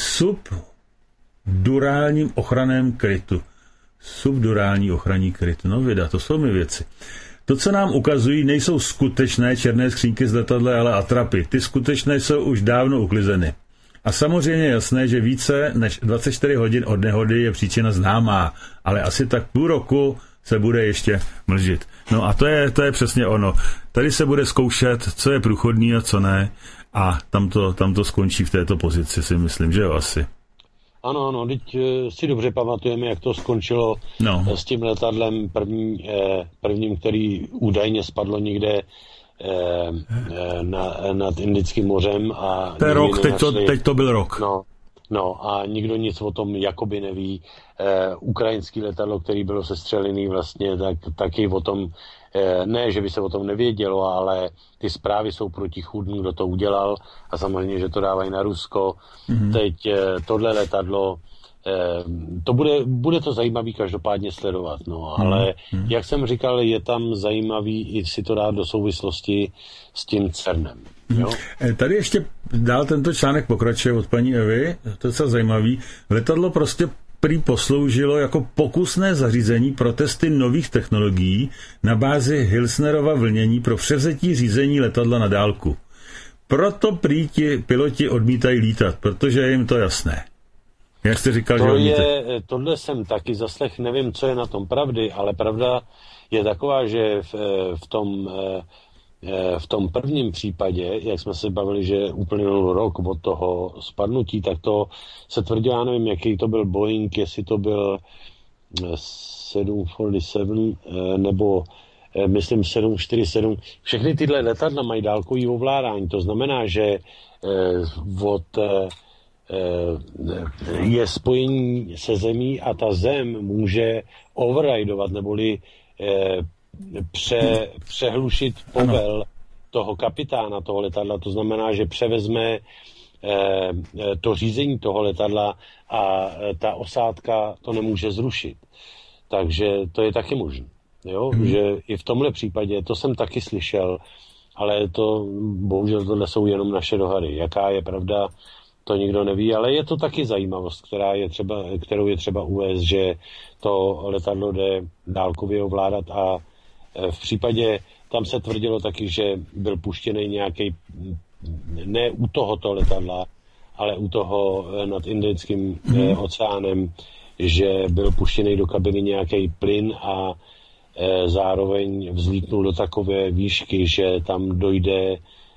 subdurálním ochranném krytu. Subdurální ochranný kryt, no vida, to jsou mi věci. To, co nám ukazují, nejsou skutečné černé skřínky z letadla, ale atrapy. Ty skutečné jsou už dávno uklizeny. A samozřejmě jasné, že více než dvacet čtyři hodin od nehody je příčina známá, ale asi tak půl roku se bude ještě mlžit. No a to je, to je přesně ono. Tady se bude zkoušet, co je průchodný a co ne, a tam to, tam to skončí v této pozici, si myslím, že jo, asi. Ano, ano, teď si dobře pamatujeme, jak to skončilo no. s tím letadlem první, prvním, který údajně spadlo někde na, nad Indickým mořem. A to je rok, teď to, teď to byl rok. No, no a nikdo nic o tom jakoby neví. Eh, ukrajinský letadlo, který bylo sestřelený vlastně, tak taky o tom, eh, ne, že by se o tom nevědělo, ale ty zprávy jsou protichůdný, kdo to udělal a samozřejmě, že to dávají na Rusko. Mm-hmm. Teď eh, tohle letadlo, eh, to bude, bude to zajímavý každopádně sledovat, no, mm-hmm. ale jak jsem říkal, je tam zajímavý i si to dát do souvislosti s tím CERNem. Jo? Tady ještě dál tento článek pokračuje od paní Evy, to je docela zajímavý. Letadlo prostě prý posloužilo jako pokusné zařízení pro testy nových technologií na bázi Hilsnerova vlnění pro převzetí řízení letadla na dálku. Proto prý ti piloti odmítají lítat, protože je jim to jasné. Jak jste říkal, to že odmítají? Je, tohle jsem taky zaslech, nevím, co je na tom pravdy, ale pravda je taková, že v, v tom... v tom prvním případě, jak jsme se bavili, že uplynul rok od toho spadnutí, tak to se tvrdilo, já nevím, jaký to byl Boeing, jestli to byl sedm čtyřicet sedm nebo myslím sedm čtyřicet sedm. Všechny tyhle letadla mají dálkový ovládání. To znamená, že od je spojení se zemí a ta zem může overridovat neboli Pře, přehlušit povel ano. toho kapitána toho letadla. To znamená, že převezme eh, to řízení toho letadla a ta osádka to nemůže zrušit. Takže to je taky možné. Jo? Hmm. Že i v tomhle případě, to jsem taky slyšel, ale to bohužel tohle jsou jenom naše dohady. Jaká je pravda, to nikdo neví, ale je to taky zajímavost, která je třeba, kterou je třeba uvést, že to letadlo jde dálkově ovládat a v případě tam se tvrdilo taky, že byl puštěný nějaký, ne u tohoto letadla, ale u toho nad Indickým mm. oceánem, že byl puštěný do kabiny nějaký plyn a e, zároveň vzlítnul do takové výšky, že tam dojde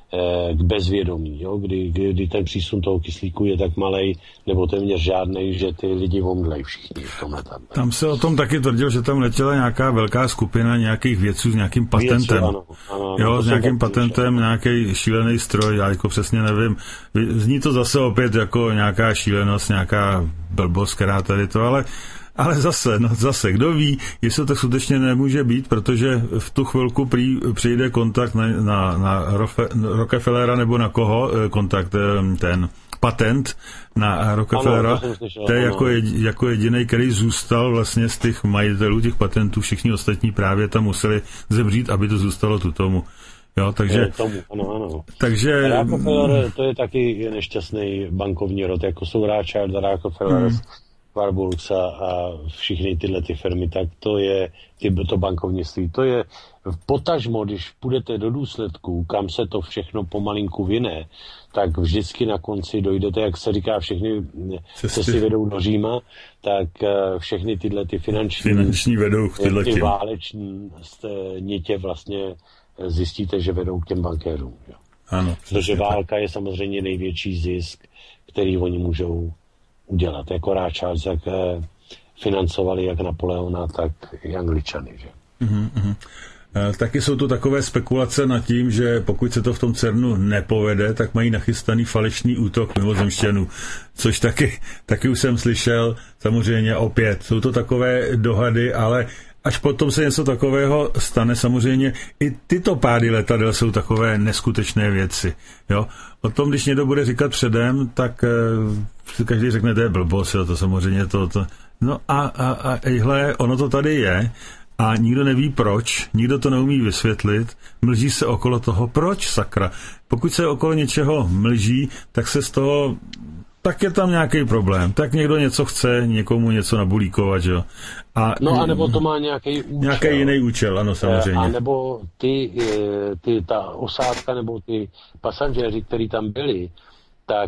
k bezvědomí, jo? Kdy, kdy ten přísun toho kyslíku je tak malej, nebo téměř žádnej, že ty lidi omdlejí všichni v tom letadle. Tam se o tom taky tvrdil, že tam letěla nějaká velká skupina nějakých vědců s nějakým patentem. Vědců, ano, ano, jo, s nějakým patentem, že... nějaký šílený stroj, já jako přesně nevím. Zní to zase opět jako nějaká šílenost, nějaká blbost, která tady to, ale Ale zase, no zase, kdo ví, jestli to skutečně nemůže být, protože v tu chvilku prý, přijde kontakt na, na, na Rofe, Rockefellera nebo na koho, kontakt, ten patent na Rockefellera, ano, to, to je jako, jed, jako jediný, který zůstal vlastně z těch majitelů těch patentů, všichni ostatní právě tam museli zemřít, aby to zůstalo tu tomu. Jo, takže... Tomu, ano, ano. Takže... Rockefeller, to je taky nešťastný bankovní rod, jako jsou Rothschild, Rockefeller, hmm. Warburgs a, a všichni tyhle ty firmy, tak to je ty, to bankovnictví. To je potažmo, když půjdete do důsledků, kam se to všechno pomalinku vyne, tak vždycky na konci dojdete, jak se říká, všechny cesty vedou do Říma, tak všechny tyhle ty finanční, finanční vedou k tyhle ty váleční nitě vlastně zjistíte, že vedou k těm bankéřům. Jo. Ano. Protože válka je samozřejmě největší zisk, který oni můžou udělat. Jako Rothschild, jak financovali jak Napoleona, tak i Angličany. Že? Mm-hmm. Taky jsou tu takové spekulace nad tím, že pokud se to v tom CERNu nepovede, tak mají nachystaný falešný útok mimozemšťanů, což taky, taky už jsem slyšel, samozřejmě opět. Jsou to takové dohady, ale až potom se něco takového stane, samozřejmě i tyto pády letadel jsou takové neskutečné věci. Jo? O tom, když někdo bude říkat předem, tak eh, každý řekne, to je blbost, jo, to samozřejmě to, to. No a, a, a ejhle, ono to tady je a nikdo neví proč, nikdo to neumí vysvětlit, mlží se okolo toho, proč sakra. Pokud se okolo něčeho mlží, tak se z toho, tak je tam nějaký problém, tak někdo něco chce, někomu něco nabulíkovat, jo. A, no a nebo to má nějaký účel. Nějaký jiný účel, ano, samozřejmě. A nebo ty, ty, ta osádka nebo ty pasažéři, kteří tam byli, tak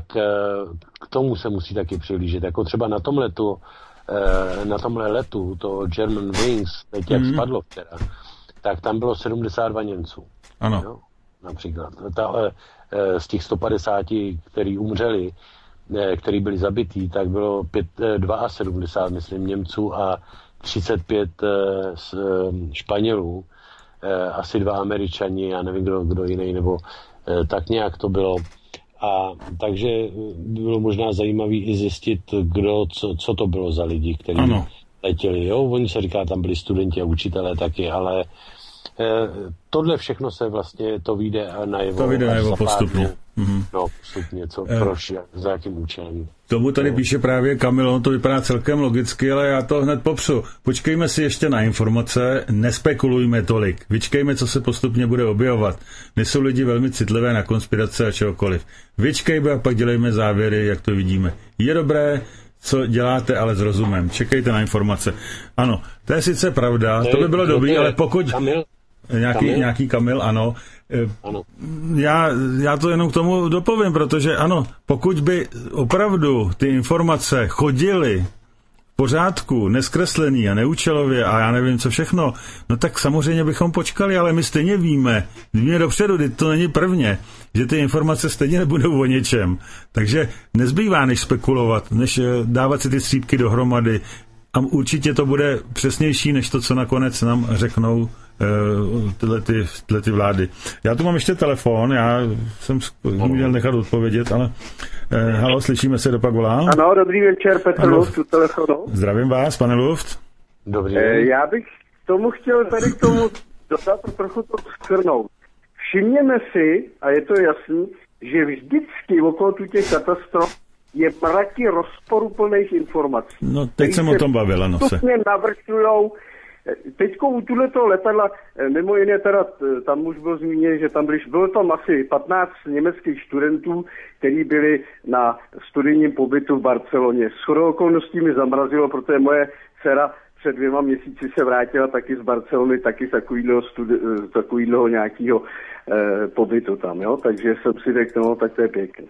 k tomu se musí taky přihlížet. Jako třeba na tom letu, na tomhle letu, to German Wings, teď jak mm. spadlo včera, tak tam bylo sedmdesát dva Němců. Ano. Jo? Například. Ta, z těch sto padesáti, kteří umřeli, který byli zabití, tak bylo pět, sedmdesát dva, myslím, Němců a třicet pět z Španělů, asi dva Američani, já nevím, kdo, kdo jiný, nebo tak nějak to bylo. A takže bylo možná zajímavé i zjistit, kdo, co, co to bylo za lidi, kteří ano. letěli. Jo, oni se říká, tam byli studenti a učitelé taky, ale tohle všechno se vlastně, to vyjde najevo. To vyjde najevo postupně. Mm-hmm. No, postupně, co, eh. proč, za jakým účelem. Tomu tady no. píše právě Kamil, on to vypadá celkem logicky, ale já to hned popřu. Počkejme si ještě na informace, nespekulujme tolik. Vyčkejme, co se postupně bude objevovat. Nejsou lidi velmi citlivé na konspirace a čehokoliv. Vyčkejme a pak dělejme závěry, jak to vidíme. Je dobré, co děláte, ale s rozumem. Čekejte na informace. Ano, to je sice pravda, to, to by bylo dobrý, ale pokud... Kamil? Nějaký Kamil? nějaký Kamil, ano. ano. Já, já to jenom k tomu dopovím, protože ano, pokud by opravdu ty informace chodily v pořádku, neskreslený a neúčelově a já nevím co všechno, no tak samozřejmě bychom počkali, ale my stejně víme, víme dopředu, to není prvně, že ty informace stejně nebudou o něčem. Takže nezbývá než spekulovat, než dávat si ty střípky dohromady a určitě to bude přesnější, než to, co nakonec nám řeknou tyhle, ty, tyhle ty vlády. Já tu mám ještě telefon, já jsem měl nechat odpovědět, ale eh, halo, slyšíme se, dopak volá. Ano, dobrý večer, Petr Luft, tu telefonu. Zdravím vás, pane Luft. Dobrý. Eh, já bych tomu chtěl tady k tomu dodat a trochu to shrnout. Všimněme si, a je to jasný, že vždycky okolo tu těch katastrof je mraky rozporuplných informací. No, teď jsem o tom bavil, ano se. Postupně navršujou. Teďko u tuhleto letadla, mimo jiné teda, tam už bylo zmíněno, že tam byli, bylo tam asi patnáct německých studentů, kteří byli na studijním pobytu v Barceloně. Shodou okolností mi zamrazilo, protože moje dcera před dvěma měsíci se vrátila taky z Barcelony, taky z takovýhleho, studi- takovýhleho nějakého eh, pobytu tam, jo, takže jsem si řekl, no, tak to je pěkný.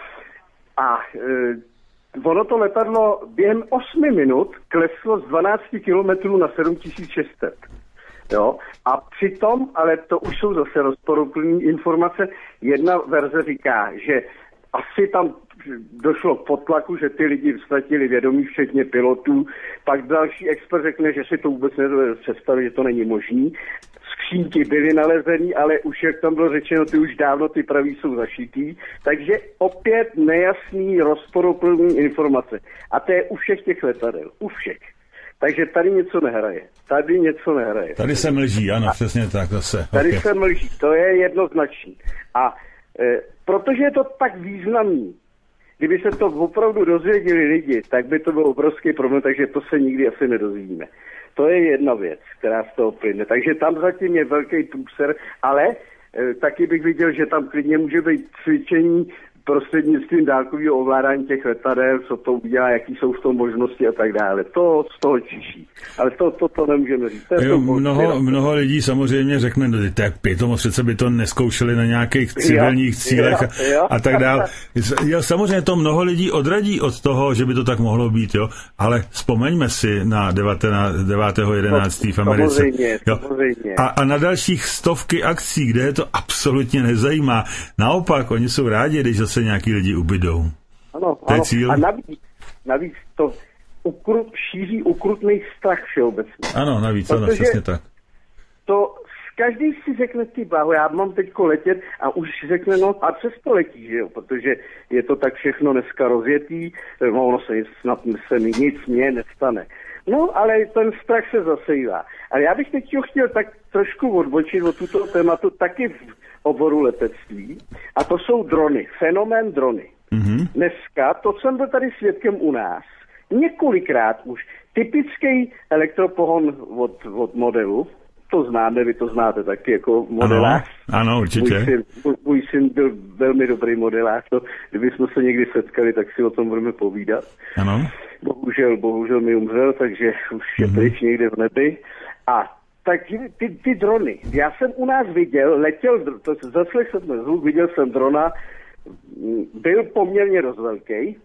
A eh, ono to letadlo během osmi minut kleslo z dvanácti kilometrů na sedm tisíc šest set. Jo? A přitom, ale to už jsou zase rozporuplné informace, jedna verze říká, že asi tam došlo k potlaku, že ty lidi ztratili vědomí, včetně pilotů, pak další expert řekne, že si to vůbec nedovede představit, že to není možný. Skřínky byly nalezený, ale už jak tam bylo řečeno, ty už dávno ty praví jsou zašitý, takže opět nejasný, rozporuplný informace. A to je u všech těch letadel, u všech. Takže tady něco nehraje. Tady něco nehraje. Tady se mlží, ano, a přesně tak zase. Tady okay. se mlží, to je jednoznačný. A e, protože je to tak významný, kdyby se to opravdu dozvěděli lidi, tak by to byl obrovský problém, takže to se nikdy asi nedozvíme. To je jedna věc, která z toho plyne. Takže tam zatím je velký průser, ale e, taky bych viděl, že tam klidně může být cvičení prostřednictvím dálkového ovládání těch letadel, co to udělá, jaký jsou v tom možnosti a tak dále. To z toho čiší. Ale to, to, to nemůžeme říct. To jo, mnoho, mnoho lidí samozřejmě řekne, no, tak pětom přece by to neskoušeli na nějakých civilních cílech jo, jo. a tak dále. Jo, samozřejmě to mnoho lidí odradí od toho, že by to tak mohlo být, jo, ale vzpomeňme si na devátého jedenáctého v Americe. Samozřejmě, jo. samozřejmě. A, a na dalších stovky akcí, kde je to absolutně nezajímá. Naopak, oni jsou rádi, když zase nějaký lidi ubydou. Ano, to je ano. cíl. A navíc, navíc to ukrut, šíří ukrutný strach všeobecně. Ano, navíc, ano, přesně tak. To každý si řekne, ty bláho, já mám teďko letět a už si řekne, no a přesto letí, že jo, protože je to tak všechno dneska rozjetý, no ono se snad se mi nic mě nestane. No, ale ten strach se zasejvá. Ale já bych teď chtěl tak trošku odbočit od tuto tématu taky v oboru letectví, a to jsou drony, fenomén drony. Mm-hmm. Dneska, to jsem byl tady svědkem u nás, několikrát už, typický elektropohon od, od modelu, to známe, vy to znáte taky jako modelář. Ano, ano, určitě. Můj syn, můj syn byl velmi dobrý modelář, to, kdybychom se někdy setkali, tak si o tom budeme povídat. Ano. Bohužel, bohužel mi umřel, takže už je mm-hmm. pryč někde v nebi. A takže ty, ty drony, já jsem u nás viděl, letěl, to zaslech jsem zvuk, viděl jsem drona, byl poměrně dost velký.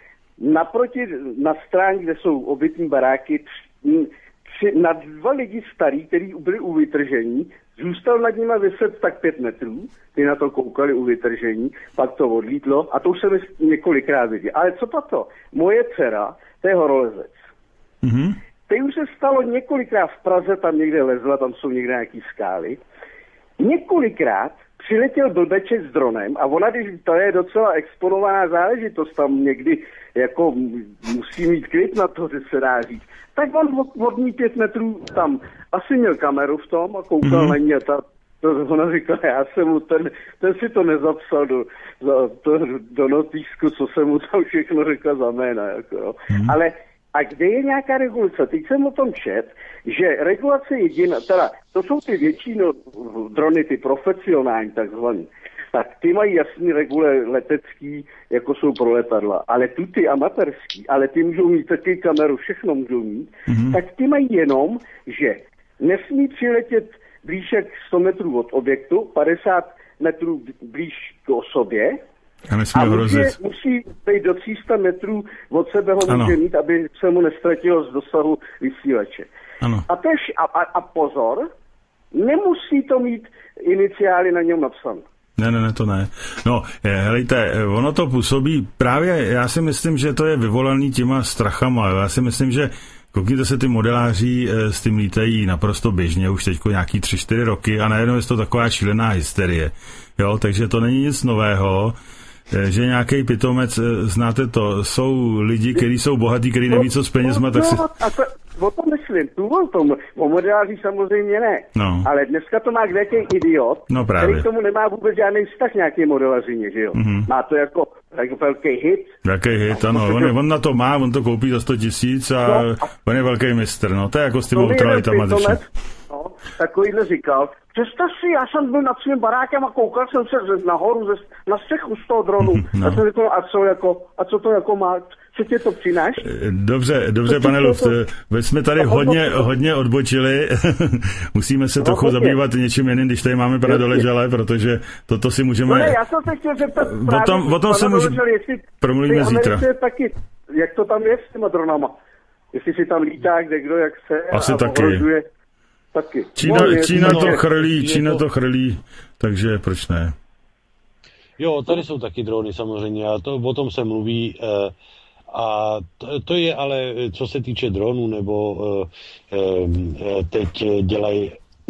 Naproti, na straně, kde jsou obytní baráky, tři, na dva lidi starý, kteří byli u vytržení, zůstal nad nimi vyset tak pět metrů, ty na to koukali u vytržení, pak to odlítlo a to už jsem několikrát viděl. Ale co pa to? Moje dcera, to je horolezec. Mm-hmm. Teď už se stalo několikrát v Praze, tam někde lezla, tam jsou někde nějaký skály. Několikrát přiletěl blbeček s dronem a ona, když to je docela exponovaná záležitost, tam někdy jako musí mít klid na to, že se dá říct, tak on od ní pět metrů tam asi měl kameru v tom a koukal mm-hmm. na ní a ta, to ona říkala, já jsem mu ten, ten si to nezapsal do, do, do, do notýsku, co jsem mu tam všechno řekla za jména, jako, jo. Mm-hmm. Ale a kde je nějaká regulace? Teď jsem o tom čet, že regulace jediná, teda to jsou ty větší no, drony, ty profesionální takzvaný, tak ty mají jasný regule letecký, jako jsou pro letadla, ale tu ty amatérský, ale ty můžou mít taky kameru, všechno můžou mít, mm-hmm. tak ty mají jenom, že nesmí přiletět blíž jak sto metrů od objektu, padesát metrů blíž k osobě, a, a musí, musí být do tři sta metrů od sebe ho ano. může mít, aby se mu nestratilo z dosahu vysílače. Ano. A, tež, a, a, a pozor, nemusí to mít iniciály na něm napsané. Ne, ne, ne, to ne. No, helejte, ono to působí právě, já si myslím, že to je vyvolaný těma strachama. Já si myslím, že koukněte se, ty modeláři s tím lítají naprosto běžně, už teďko nějaký tři čtyři roky a najednou je to taková šílená hysterie. Jo, takže to není nic nového, že nějaký pitomec, znáte to, jsou lidi, kteří jsou bohatí, kteří neví, co s penězma, tak se... O tom myslím, tu o tom, o modeláři samozřejmě ne, no. Ale dneska to má kdekej idiot, no právě. Který k tomu nemá vůbec žádný vztah nějaký modelařině, že jo? Mm-hmm. Má to jako, jako velký hit. Velký hit, no, ano, on, on na to má, on to koupí za sto tisíc a, no, a on je velký mistr, no, to je jako s tím ultralitama. No, takovýhle říkal, představ si, já jsem byl nad svým barákem a koukal jsem se nahoru ze, na střechu z toho dronu. No. A jsem říkal, a co jako, a co to jako má, tě to přináší? Dobře, dobře, pane Luft, my jsme tady hodně, hodně odbočili, musíme se trochu zabývat něčím jiným, když tady máme pana Doležele, protože toto si můžeme... No ne, já jsem se chtěl zeptat o tom, o tom se můžeme... Promluvíme zítra. Taky, jak to tam je s těma dronama? Jestli si tam lítá, kde kdo, jak se asi a taky. ohrožuje. Taky. Čína, no, Čína no, to no, chrlí, Čína to... to chrlí, takže proč ne? Jo, tady jsou taky drony samozřejmě a to, o tom se mluví eh, a to, to je ale, co se týče dronů, nebo eh, eh, teď dělají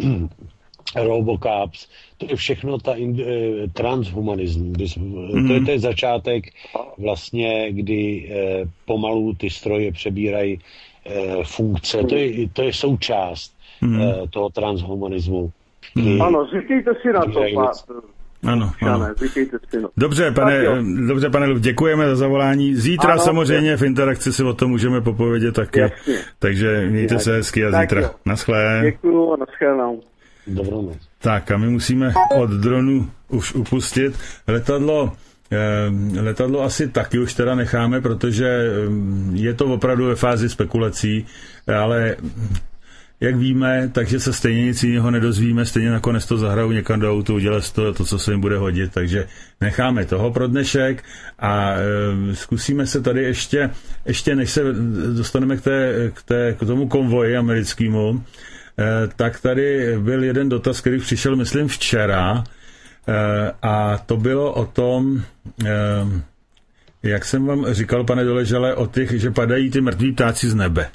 Robocops, to je všechno ta in, eh, transhumanism, mm. to je ten začátek vlastně, kdy eh, pomalu ty stroje přebírají eh, funkce, to je, to je součást mm. eh, toho transhumanismu. Mm. Ano, zvykejte si na to, Ano, ano. Dobře, pane, dobře, pane Luft, děkujeme za zavolání. Zítra ano, samozřejmě je. V interakci si o tom můžeme popovědět taky. Jasně. Takže mějte Jasně. se hezky a tak zítra. Jo. Naschle. Děkuju a naschledanou. Dobrou noc. Tak a my musíme od dronu už upustit. Letadlo, eh, letadlo asi taky už teda necháme, protože je to opravdu ve fázi spekulací, ale... Jak víme, takže se stejně nic jiného nedozvíme, stejně nakonec to zahrajou někam do autu, udělá to, to, co se jim bude hodit, takže necháme toho pro dnešek a e, zkusíme se tady ještě, ještě než se dostaneme k, té, k, té, k tomu konvoji americkému, e, tak tady byl jeden dotaz, který přišel, myslím, včera e, a to bylo o tom, e, jak jsem vám říkal, pane Doležele, o těch, že padají ty mrtví ptáci z nebe.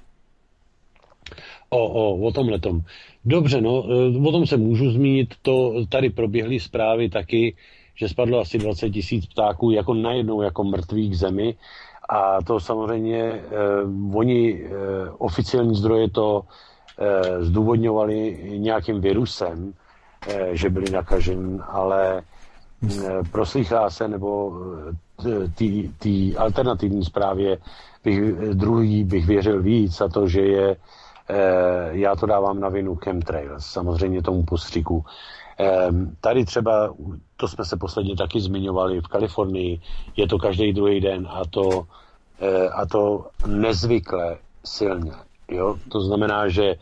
O, o, o tomhletom. Dobře, no, o tom se můžu zmínit, to tady proběhly zprávy taky, že spadlo asi dvacet tisíc ptáků jako najednou jako mrtvých k zemi a to samozřejmě eh, oni, eh, oficiální zdroje to eh, zdůvodňovali nějakým virusem, eh, že byli nakaženi, ale eh, proslýchá se, nebo ty alternativní zprávě bych, druhý bych věřil víc a to, že je já to dávám na vinu chemtrails, samozřejmě tomu postřiku. Tady třeba, to jsme se posledně taky zmiňovali, v Kalifornii je to každý druhý den a to, a to nezvykle silně. Jo? To znamená, že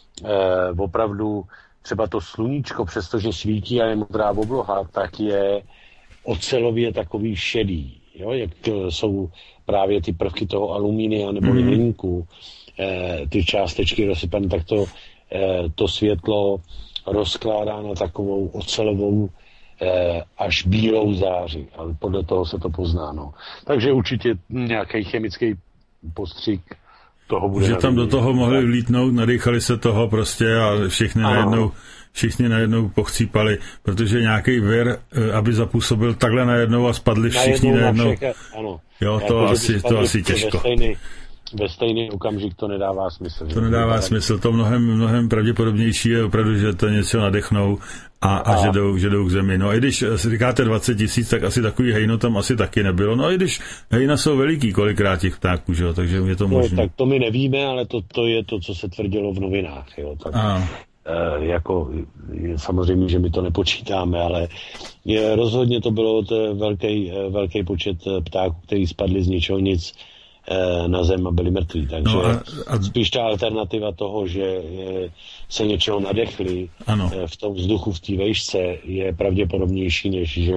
opravdu třeba to sluníčko, přestože svítí a je modrá obloha, tak je ocelově takový šedý. Jo? Jak jsou právě ty prvky toho alumínia nebo mm. hliníku, ty částečky rozsypané, tak to, to světlo rozkládá na takovou ocelovou až bílou záři. Ale podle toho se to pozná. No. Takže určitě nějaký chemický postřik toho bude. Že tam do toho mohli vlítnout, nadýchali se toho prostě a všichni najednou, všichni najednou pochcípali, protože nějaký vir, aby zapůsobil takhle najednou a spadli všichni najednou. najednou. Všech, ano. Jo, to jako, asi, to asi těžko. Ve stejný okamžik to nedává smysl. To nedává tak... smysl, to mnohem, mnohem pravděpodobnější je opravdu, že to něco nadechnou a, a, a. Že, jdou, že jdou k zemi. No i když si říkáte dvacet tisíc, tak asi takový hejno tam asi taky nebylo. No i když hejna jsou veliký kolikrát těch ptáků, že jo, takže je to možné. No, tak to my nevíme, ale to, to je to, co se tvrdilo v novinách, jo. Tak, e, jako, je, samozřejmě, že my to nepočítáme, ale je, rozhodně to bylo velký, velký počet ptáků, který spadli z ničeho nic na zem a byli mrtví. Takže no a, a... spíš ta alternativa toho, že se něčeho nadechli ano. v tom vzduchu v té vejšce je pravděpodobnější, než že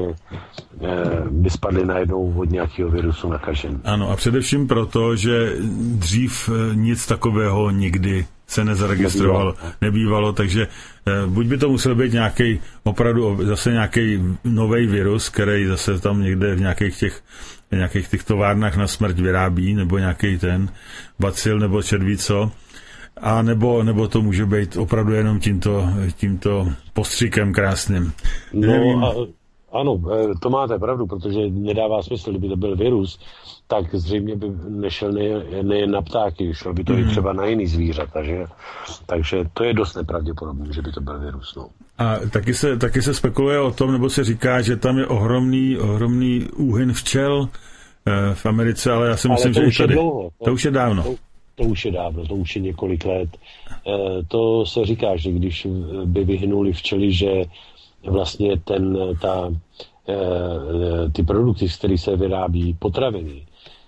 by spadli najednou od nějakého virusu nakažen. Ano a především proto, že dřív nic takového nikdy se nezaregistrovalo, nebývalo, nebývalo takže buď by to musel být nějaký opravdu zase nějaký nový virus, který zase tam někde v nějakých těch v nějakých těch továrnách na smrt vyrábí, nebo nějaký ten bacil nebo červíco, a nebo, nebo to může být opravdu jenom tímto, tímto postřikem krásným. No a, ano, to máte pravdu, protože nedává smysl, kdyby to byl virus, tak zřejmě by nešel nejen ne na ptáky, šel by to mm. i třeba na jiný zvířata, že? Takže to je dost nepravděpodobné, že by to byl virus. No. A taky se, taky se spekuluje o tom, nebo se říká, že tam je ohromný, ohromný úhyn včel eh, v Americe, ale já si myslím, že i tady. Dlouho, to, to už je dávno. To, to už je dávno, to už je několik let. Eh, to se říká, že když by vyhnuli včely, že vlastně ten, ta, eh, ty produkty, z kterých se vyrábí potraviny,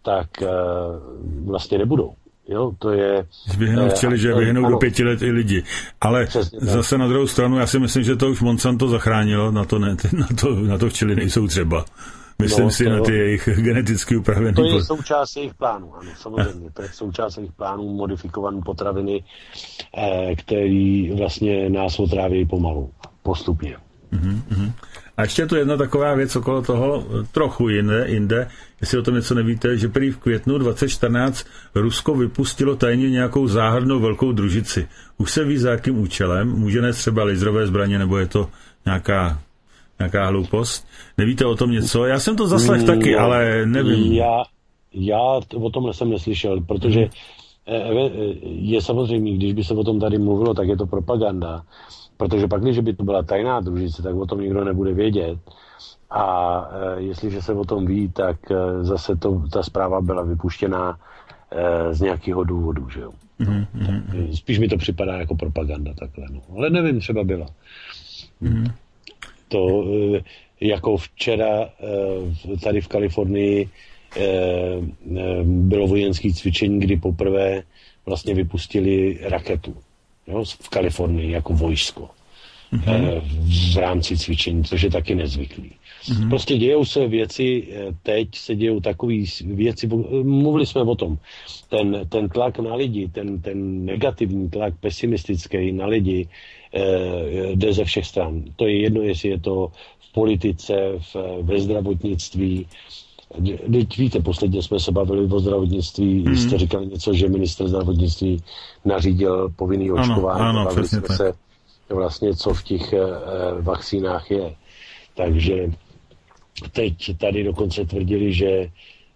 tak vlastně nebudou. Jo, to je... Vyhnout včely, že vyhnou ano, do pěti let i lidi. Ale zase na druhou stranu, já si myslím, že to už Monsanto zachránilo, na to, ne, na to, na to včely nejsou třeba. Myslím no, si to, na ty jejich geneticky upravené... To je součást jejich plánů, ano, samozřejmě. To je součást jejich plánů modifikované potraviny, který vlastně nás otráví pomalu, postupně. Uh-huh. A ještě tu jedna taková věc okolo toho, trochu jinde, jinde, jestli o tom něco nevíte, že prý v květnu dvacet čtrnáct Rusko vypustilo tajně nějakou záhadnou velkou družici. Už se ví, za jakým účelem, může nést třeba laserové zbraně, nebo je to nějaká, nějaká hloupost. Nevíte o tom něco? Já jsem to zaslech no, taky, ale nevím. Já, já o tom jsem neslyšel, protože je samozřejmě, když by se o tom tady mluvilo, tak je to propaganda. Protože pak, když by to byla tajná družice, tak o tom nikdo nebude vědět. A e, jestliže se o tom ví, tak e, zase to, ta zpráva byla vypuštěná e, z nějakého důvodu, že jo. Mm-hmm. Spíš mi to připadá jako propaganda takhle, no. Ale nevím, třeba byla. Mm-hmm. To e, jako včera e, tady v Kalifornii e, e, bylo vojenské cvičení, kdy poprvé vlastně vypustili raketu. Jo, v Kalifornii jako vojsko mm-hmm. v rámci cvičení, což je taky nezvyklý. Mm-hmm. Prostě dějou se věci, teď se dějou takové věci, mluvili jsme o tom, ten, ten tlak na lidi, ten, ten negativní tlak pesimistický na lidi eh, jde ze všech stran. To je jedno, jestli je to v politice, v, ve zdravotnictví. Teď víte, posledně jsme se bavili o zdravotnictví, mm. jste říkali něco, že ministr zdravotnictví nařídil povinný očkování. Ano, ano, bavili jsme tak. se vlastně, co v těch eh, vakcínách je. Takže teď tady dokonce tvrdili, že eh,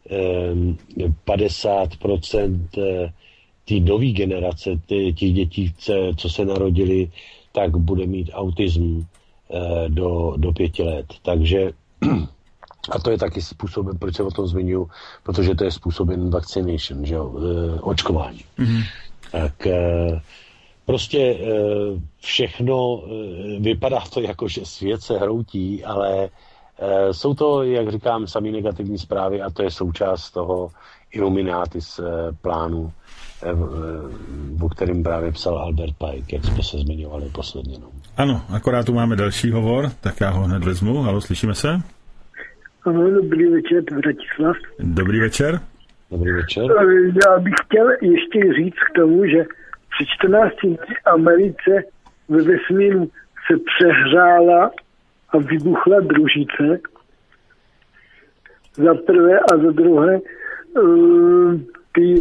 padesát procent eh, té nové generace, ty, těch dětí, co se narodili, tak bude mít autism eh, do, do pěti let. Takže a to je taky způsobem, proč se o tom zmiňuji, protože to je způsobem vaccination, že jo, e, očkování. Mm-hmm. Tak e, prostě e, všechno, e, vypadá to jako, že svět se hroutí, ale e, jsou to, jak říkám, samý negativní zprávy a to je součást toho Illuminatis e, plánu, e, o kterým právě psal Albert Pike, jak jsme se zmiňovali posledně. No. Ano, akorát tu máme další hovor, tak já ho hned vezmu. Halo, slyšíme se? Ano, dobrý večer, Vratislav. Dobrý večer. Dobrý večer. Já bych chtěl ještě říct k tomu, že při čtrnácti dní Americe ve vesmíru se přehřála a vybuchla družice. Za prvé a za druhé ty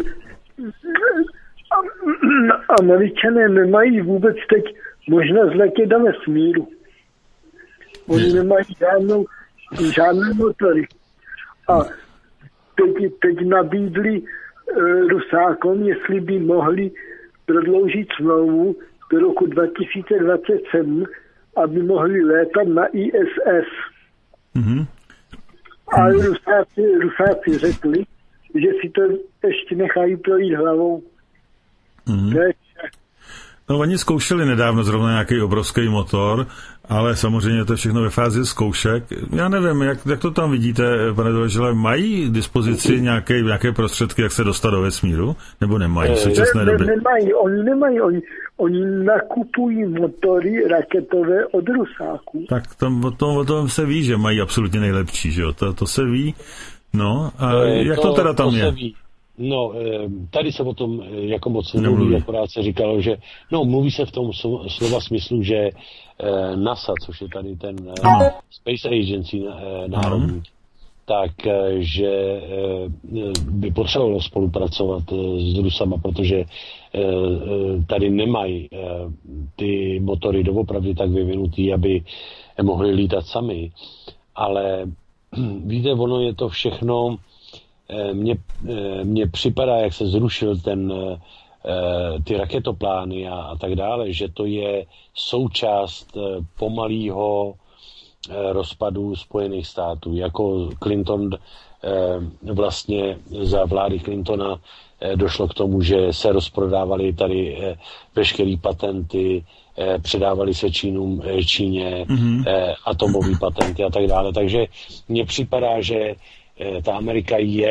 Američané nemají vůbec teď možnost letět do vesmíru. Oni nemají žádnou žádné motory. A teď, teď nabídli e, Rusákům, jestli by mohli prodloužit smlouvu do roku dva tisíce dvacet sedm, aby mohli létat na I S S. Mm-hmm. Ale Rusáci, Rusáci řekli, že si to ještě nechají projít hlavou. Mm-hmm. Teď, No, oni zkoušeli nedávno zrovna nějaký obrovský motor, ale samozřejmě to je všechno ve fázi zkoušek. Já nevím, jak, jak to tam vidíte, pane Doležele, mají k dispozici nějaké, nějaké prostředky, jak se dostat do vesmíru? Nebo nemají v současné ne, době? Ne, nemají, oni nemají, oni, oni nakupují motory raketové od Rusáků. Tak tam, o, tom, o tom se ví, že mají absolutně nejlepší, že jo? To, to se ví. No, a e, jak to, to teda tam to je? No, tady se o tom jako moc nemluví, akorát se říkalo, že, no, mluví se v tom slova smyslu, že NASA, což je tady ten ano. Space Agency národní, ano. tak, že by potřebovalo spolupracovat s Rusama, protože tady nemají ty motory doopravdy tak vyvinutý, aby mohli lítat sami, ale víte, ono je to všechno. Mně, mně připadá, jak se zrušil ten, ty raketoplány a, a tak dále, že to je součást pomalého rozpadu Spojených států. Jako Clinton vlastně za vlády Clintona došlo k tomu, že se rozprodávaly tady veškeré patenty, předávali se Čínům, Číně, mm-hmm. atomové patenty a tak dále. Takže mně připadá, že ta Amerika je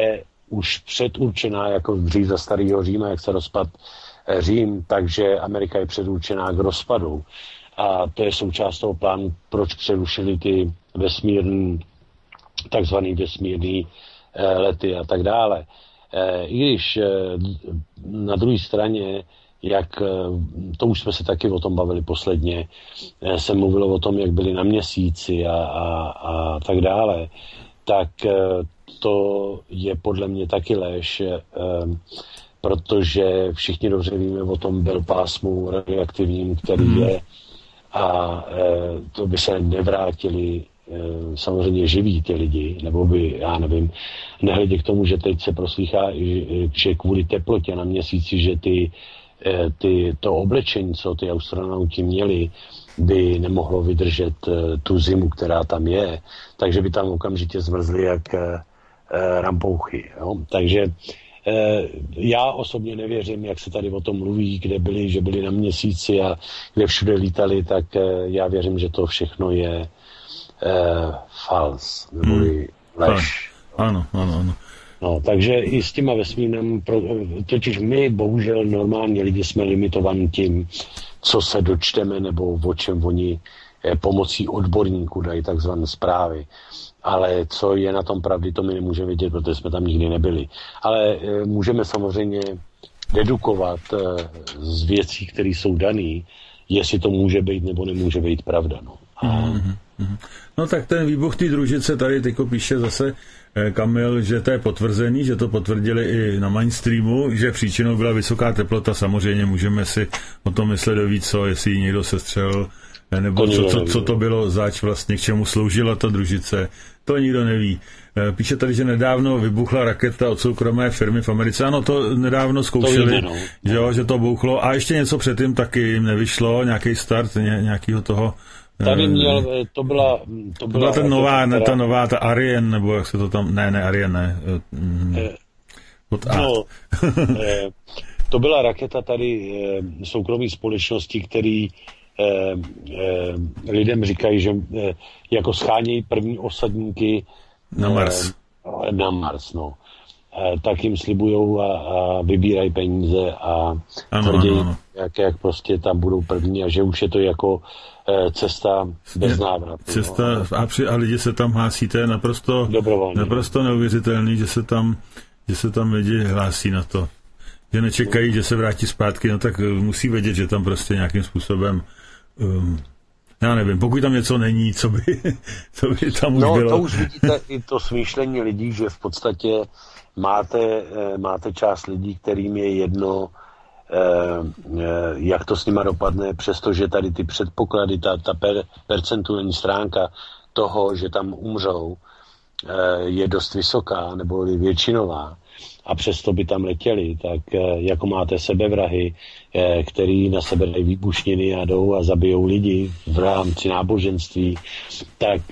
už předurčená jako dřív za starého Říma, jak se rozpad Řím, takže Amerika je předurčená k rozpadu. A to je součást toho plánu, proč přerušili ty vesmírný, takzvaný vesmírný eh, lety a tak dále. Eh, I když eh, na druhé straně, jak, eh, to už jsme se taky o tom bavili posledně, eh, se mluvilo o tom, jak byli na měsíci a, a, a tak dále, tak eh, to je podle mě taky lež, eh, protože všichni dobře víme o tom belpásmu radioaktivním, který hmm. je, a e, to by se nevrátili e, samozřejmě živí ty lidi, nebo by, já nevím, nehledě k tomu, že teď se proslýchá, že kvůli teplotě na měsíci, že ty, e, ty, to oblečení, co ty astronauti měli, by nemohlo vydržet e, tu zimu, která tam je, takže by tam okamžitě zmrzly jak e, e, rampouchy. Jo? Takže já osobně nevěřím, jak se tady o tom mluví, kde byli, že byli na měsíci a kde všude lítali, tak já věřím, že to všechno je eh, fals, neboli hmm. lež. Ano, ano, ano. No, takže i s těma vesmírným, totiž my, bohužel, normálně lidi jsme limitovaní tím, co se dočteme, nebo o čem oni eh, pomocí odborníků dají takzvané zprávy. Ale co je na tom pravdy, to my nemůžeme vědět, protože jsme tam nikdy nebyli. Ale e, můžeme samozřejmě dedukovat e, z věcí, které jsou dané, jestli to může být nebo nemůže být pravda. No, a... mm-hmm. no tak ten výbuch té družice tady tyko píše zase e, Kamil, že to je potvrzený, že to potvrdili i na mainstreamu, že příčinou byla vysoká teplota. Samozřejmě můžeme si o tom myslet dovíc, co, jestli někdo sestřelil, nebo co, co, co to bylo zač vlastně, k čemu sloužila ta družice, to nikdo neví. Píše tady, že nedávno vybuchla raketa od soukromé firmy v Americe. Ano, to nedávno zkoušeli, to no. že, jo, že to bouchlo. A ještě něco předtím taky jim nevyšlo, nějaký start ně, nějakého toho... Tady měl, to byla... To byla, to byla ta nová, ne, ta nová, ta Ariane, nebo jak se to tam... Ne, ne, Ariane, ne. Eh, Od A. No, eh, to byla raketa tady eh, soukromé společnosti, který Eh, eh, lidem říkají, že eh, jako schánějí první osadníky na Mars. Eh, na Mars, no. Eh, tak jim slibujou a, a vybírají peníze a tvrdí, jak, jak prostě tam budou první a že už je to jako eh, cesta bez návratu. Cesta no. a, při, a lidi se tam hlásí, to je naprosto, naprosto neuvěřitelný, že se tam, že se tam lidi hlásí na to. Že nečekají, že se vrátí zpátky, no tak musí vědět, že tam prostě nějakým způsobem Um, já nevím, pokud tam něco není, co by, co by tam už no, bylo. No to už vidíte i to smýšlení lidí, že v podstatě máte, máte část lidí, kterým je jedno, jak to s nima dopadne, přestože tady ty předpoklady, ta, ta per, percentuální stránka toho, že tam umřou, je dost vysoká, nebo většinová. A přesto by tam letěli, tak jako máte sebevrahy, který na sebe dají výbušniny a jdou a zabijou lidi v rámci náboženství, tak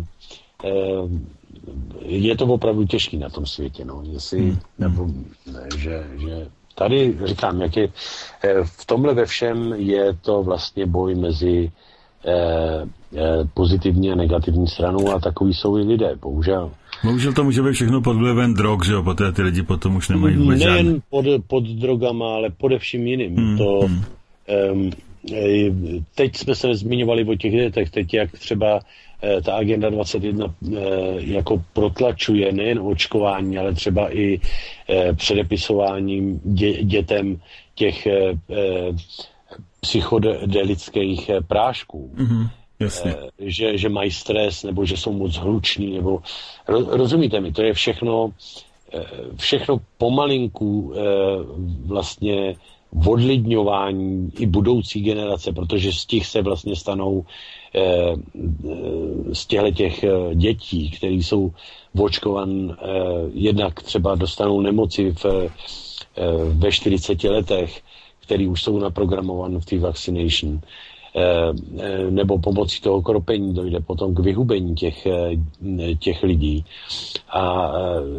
je to opravdu těžký na tom světě. No. Jestli, hmm. nebo, ne, že, že tady říkám, jak je, v tomhle ve všem je to vlastně boj mezi eh, pozitivní a negativní stranou a takový jsou i lidé, bohužel. Bohužel to může být všechno pod vlivem drog, že jo, poté ty lidi potom už nemají vůbec žádný. Nejen pod, pod drogama, ale podevším jiným. Hmm, to, hmm. Um, teď jsme se zmiňovali o těch dětech, teď jak třeba uh, ta agenda dvacet jedna uh, jako protlačuje nejen očkování, ale třeba i uh, předepisováním dě, dětem těch uh, psychodelických uh, prášků. Hmm. Jasně. Že, že mají stres, nebo že jsou moc hluční, nebo rozumíte mi, to je všechno všechno pomalinku vlastně odlidňování i budoucí generace, protože z těch se vlastně stanou z těchto těch dětí, které jsou očkovan, jednak třeba dostanou nemoci v, ve čtyřiceti letech, které už jsou naprogramované v té vaccination, nebo pomocí toho kropení dojde potom k vyhubení těch, těch lidí. A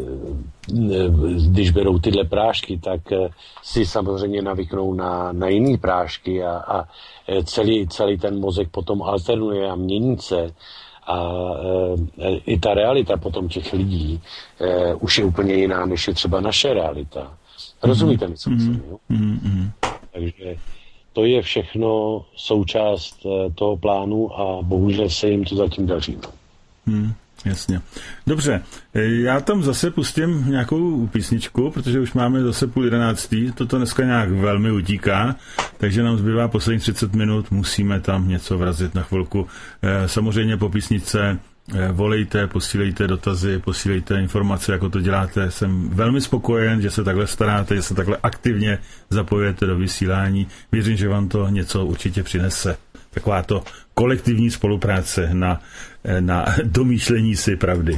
když berou tyhle prášky, tak si samozřejmě navyknou na, na jiný prášky a, a celý, celý ten mozek potom alternuje a mění se A e, i ta realita potom těch lidí e, už je úplně jiná, než je třeba naše realita. Rozumíte mi, co myslím, jo? Mm-hmm. Takže to je všechno součást toho plánu a bohužel se jim to zatím daří. Hmm, jasně. Dobře, já tam zase pustím nějakou písničku, protože už máme zase půl jedenáctý, toto dneska nějak velmi utíká, takže nám zbývá posledních třicet minut, musíme tam něco vrazit na chvilku. Samozřejmě po písničce volejte, posílejte dotazy, posílejte informace, jako to děláte. Jsem velmi spokojen, že se takhle staráte, že se takhle aktivně zapojujete do vysílání. Věřím, že vám to něco určitě přinese. Taková to kolektivní spolupráce na, na domýšlení si pravdy.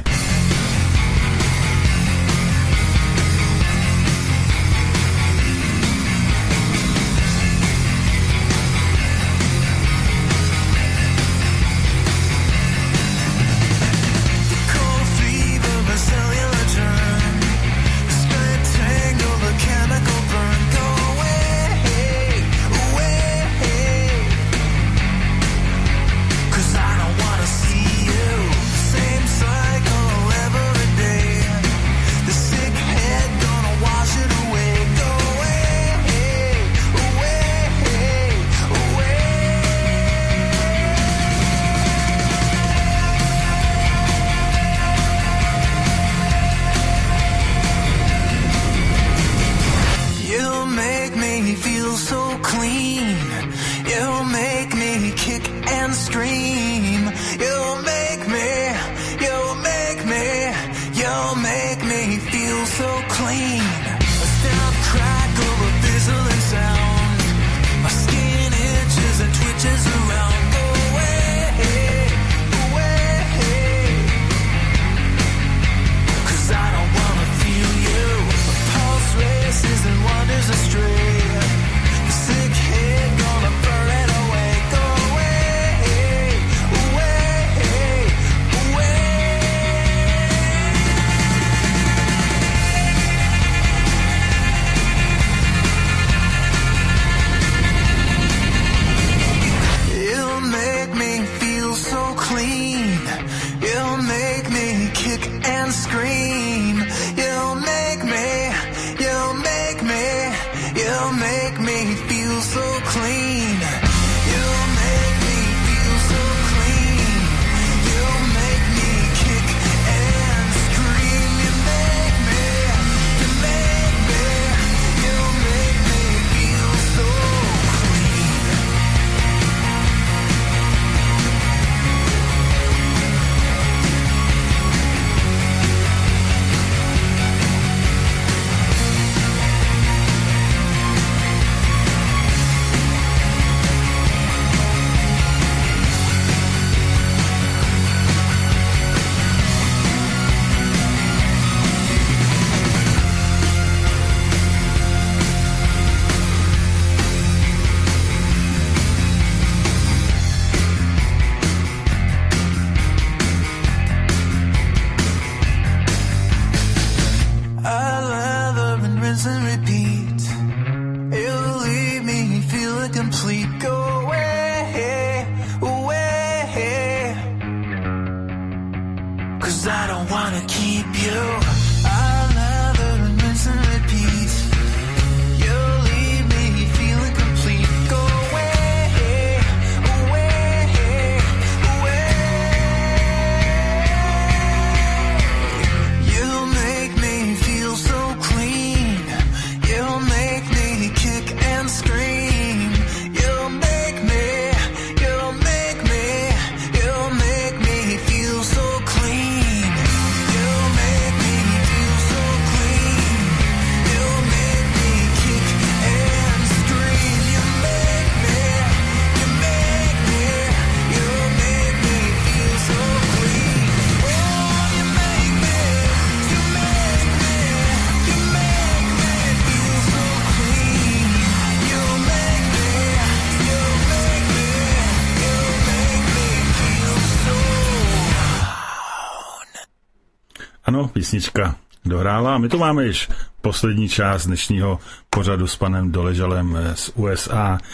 Ano, písnička dohrála a my to máme již poslední část dnešního pořadu s panem Doležalem z U S A.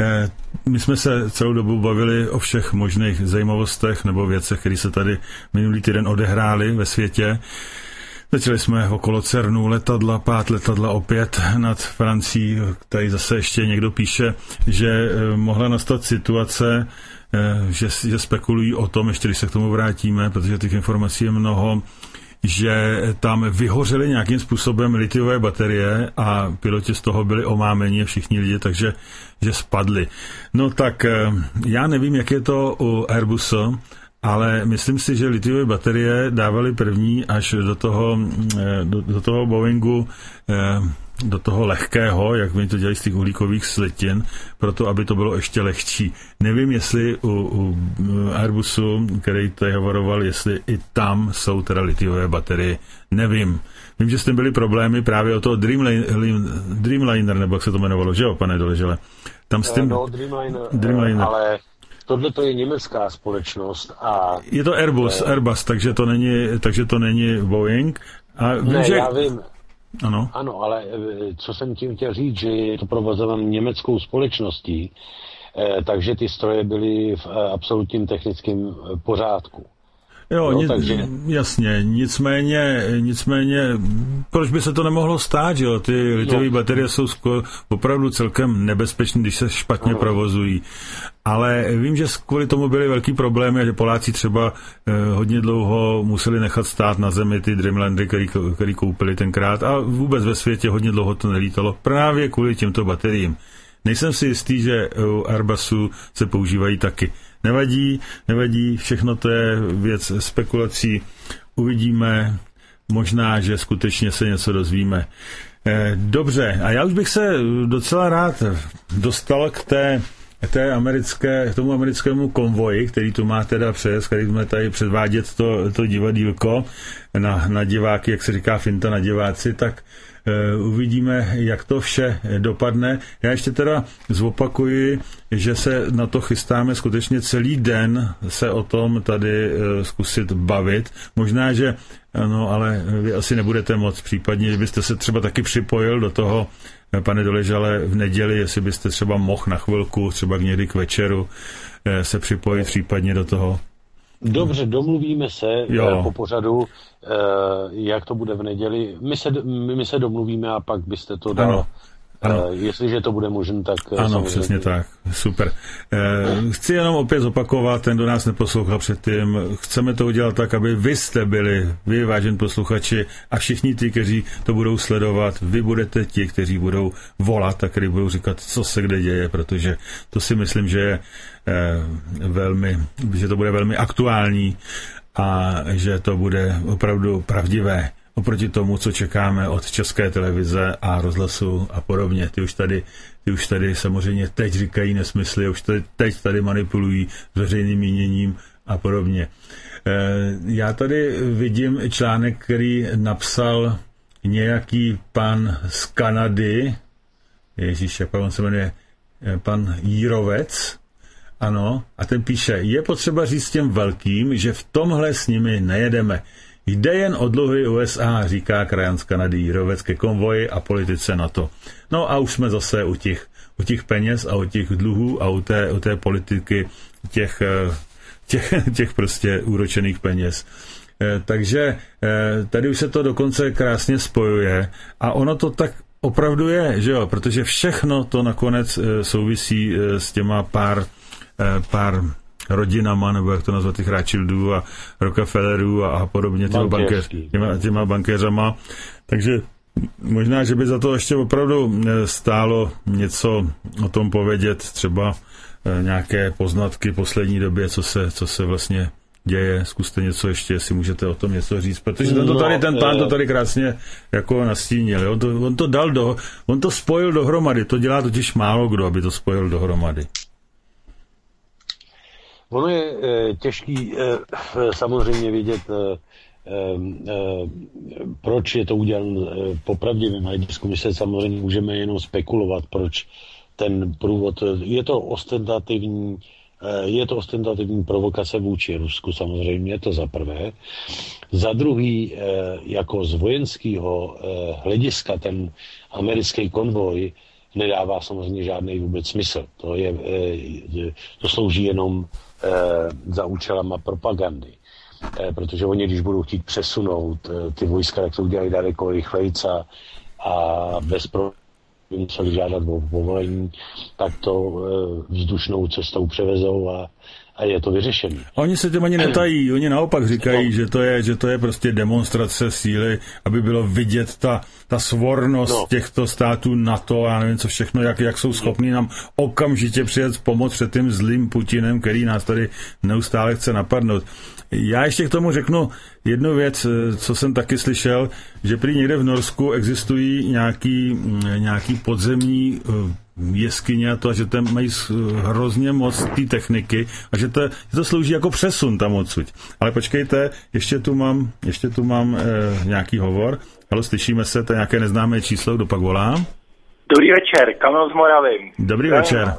My jsme se celou dobu bavili o všech možných zajímavostech nebo věcech, které se tady minulý týden odehrály ve světě. Začali jsme okolo CERNu, letadla, pát letadla opět nad Francií. Tady zase ještě někdo píše, že mohla nastat situace, že, že spekulují o tom, ještě když se k tomu vrátíme, protože těch informací je mnoho, že tam vyhořely nějakým způsobem litiové baterie a piloti z toho byli omámeni, všichni lidi, takže že spadli. No tak já nevím, jak je to u Airbusu, ale myslím si, že litiové baterie dávaly první až do toho, do, do toho Boeingu, do toho lehkého, jak oni to dělají z těch uhlíkových slitin, proto aby to bylo ještě lehčí. Nevím, jestli u, u Airbusu, který tady hovoroval, jestli i tam jsou teda litiové baterie. Nevím. Vím, že s tím byly problémy právě o toho Dreamliner, Dreamliner, nebo jak se to jmenovalo, že jo, pane Doležele? Tam s tím... No, Dreamliner, Dreamliner. ale tohle to je německá společnost a... Je to Airbus, eh, Airbus, takže to není, takže to není Boeing. A vím, ne, že... já vím. Ano. Ano, ale co jsem tím chtěl říct, že je to provozováno německou společností, eh, takže ty stroje byly v eh, absolutním technickém pořádku. Jo, no, nic, takže... jasně, nicméně, nicméně, proč by se to nemohlo stát, že jo? Ty litiové no. baterie jsou skoro, opravdu celkem nebezpečné, když se špatně no. provozují. Ale vím, že kvůli tomu byly velký problémy a že Poláci třeba eh, hodně dlouho museli nechat stát na zemi ty Dreamlinery, který, který koupili tenkrát a vůbec ve světě hodně dlouho to nelítalo právě kvůli těmto bateriím. Nejsem si jistý, že u Airbusu se používají taky. Nevadí, nevadí, všechno to je věc spekulací. Uvidíme, možná, že skutečně se něco dozvíme. Dobře, a já už bych se docela rád dostal k té, té americké, k tomu americkému konvoji, který tu má teda přes, který jsme tady předvádět to, to divadýlko na, na diváky, jak se říká finta na diváci, tak Uh, uvidíme, jak to vše dopadne. Já ještě teda zopakuji, že se na to chystáme skutečně celý den se o tom tady uh, zkusit bavit. Možná, že ano, ale vy asi nebudete moc, případně, kdybyste se třeba taky připojil do toho, pane Doležale, v neděli, jestli byste třeba mohl na chvilku, třeba někdy k večeru uh, se připojit případně do toho. Dobře, domluvíme se jo. po pořadu, jak to bude v neděli. My se, my se domluvíme a pak byste to dal. Ano. Ano. Jestliže to bude možné, tak... Ano, samozřejmě. Přesně tak. Super. Chci jenom opět zopakovat, ten, kdo nás neposlouchal předtím, chceme to udělat tak, aby vy jste byli, vy, vážení posluchači, a všichni ty, kteří to budou sledovat, vy budete ti, kteří budou volat a kteří budou říkat, co se kde děje, protože to si myslím, že je velmi, že to bude velmi aktuální a že to bude opravdu pravdivé oproti tomu, co čekáme od České televize a rozhlasu a podobně. Ty už tady, ty už tady samozřejmě teď říkají nesmysly, už tady, teď tady manipulují s veřejným míněním a podobně. Já tady vidím článek, který napsal nějaký pan z Kanady, ježíš, jak on se jmenuje, pan Jírovec, ano, a ten píše, je potřeba říct těm velkým, že v tomhle s nimi nejedeme. Jde jen o dluhy U S A, říká krajan z Kanady Jírovec ke konvoji a politice NATO. No a už jsme zase u těch, u těch peněz a u těch dluhů a u té, u té politiky těch, těch, těch prostě úročených peněz. Takže tady už se to dokonce krásně spojuje a ono to tak opravdu je, že jo, protože všechno to nakonec souvisí s těma pár, pár rodinama, nebo jak to nazvat, těch Rothschildů a Rockefellerů a, a podobně, těma, bankéř, těma, těma bankéřama. Takže možná, že by za to ještě opravdu stálo něco o tom povědět, třeba nějaké poznatky poslední době, co se, co se vlastně děje. Zkuste něco ještě, jestli můžete o tom něco říct, protože ten, to tady, ten pán to tady krásně jako nastínil. On to, on to dal do, on to spojil dohromady, to dělá totiž málo kdo, aby to spojil dohromady. Ono je e, těžký e, samozřejmě vědět, e, e, proč je to uděláno e, po pravdivém hledisku. My se samozřejmě můžeme jenom spekulovat, proč ten průvod, je to ostentativní, e, je to ostentativní provokace vůči Rusku, samozřejmě, to za prvé. Za druhý, e, jako z vojenského e, hlediska ten americký konvoj nedává samozřejmě žádný vůbec smysl. To, je, to slouží jenom za účelama propagandy. Protože oni, když budou chtít přesunout ty vojska, tak to udělají daleko rychlejc a, a bez problémů museli žádat o povolení, tak to vzdušnou cestou převezou a, a je to vyřešené. Oni se tím ani netají, oni naopak říkají, no. že, to je, že to je prostě demonstrace síly, aby bylo vidět ta, ta svornost no. těchto států NATO a nevím co všechno, jak, jak jsou schopní nám okamžitě přijet pomoct před tím zlým Putinem, který nás tady neustále chce napadnout. Já ještě k tomu řeknu jednu věc, co jsem taky slyšel, že prý někde v Norsku existují nějaký, nějaký podzemní jeskyně a to, že tam mají hrozně moc té techniky a že to, že to slouží jako přesun tam odsud. Ale počkejte, ještě tu mám, ještě tu mám eh, nějaký hovor. Halo, slyšíme se, to je nějaké neznámé číslo, kdo pak volá? Dobrý večer, Kamil z Moravy. Dobrý večer.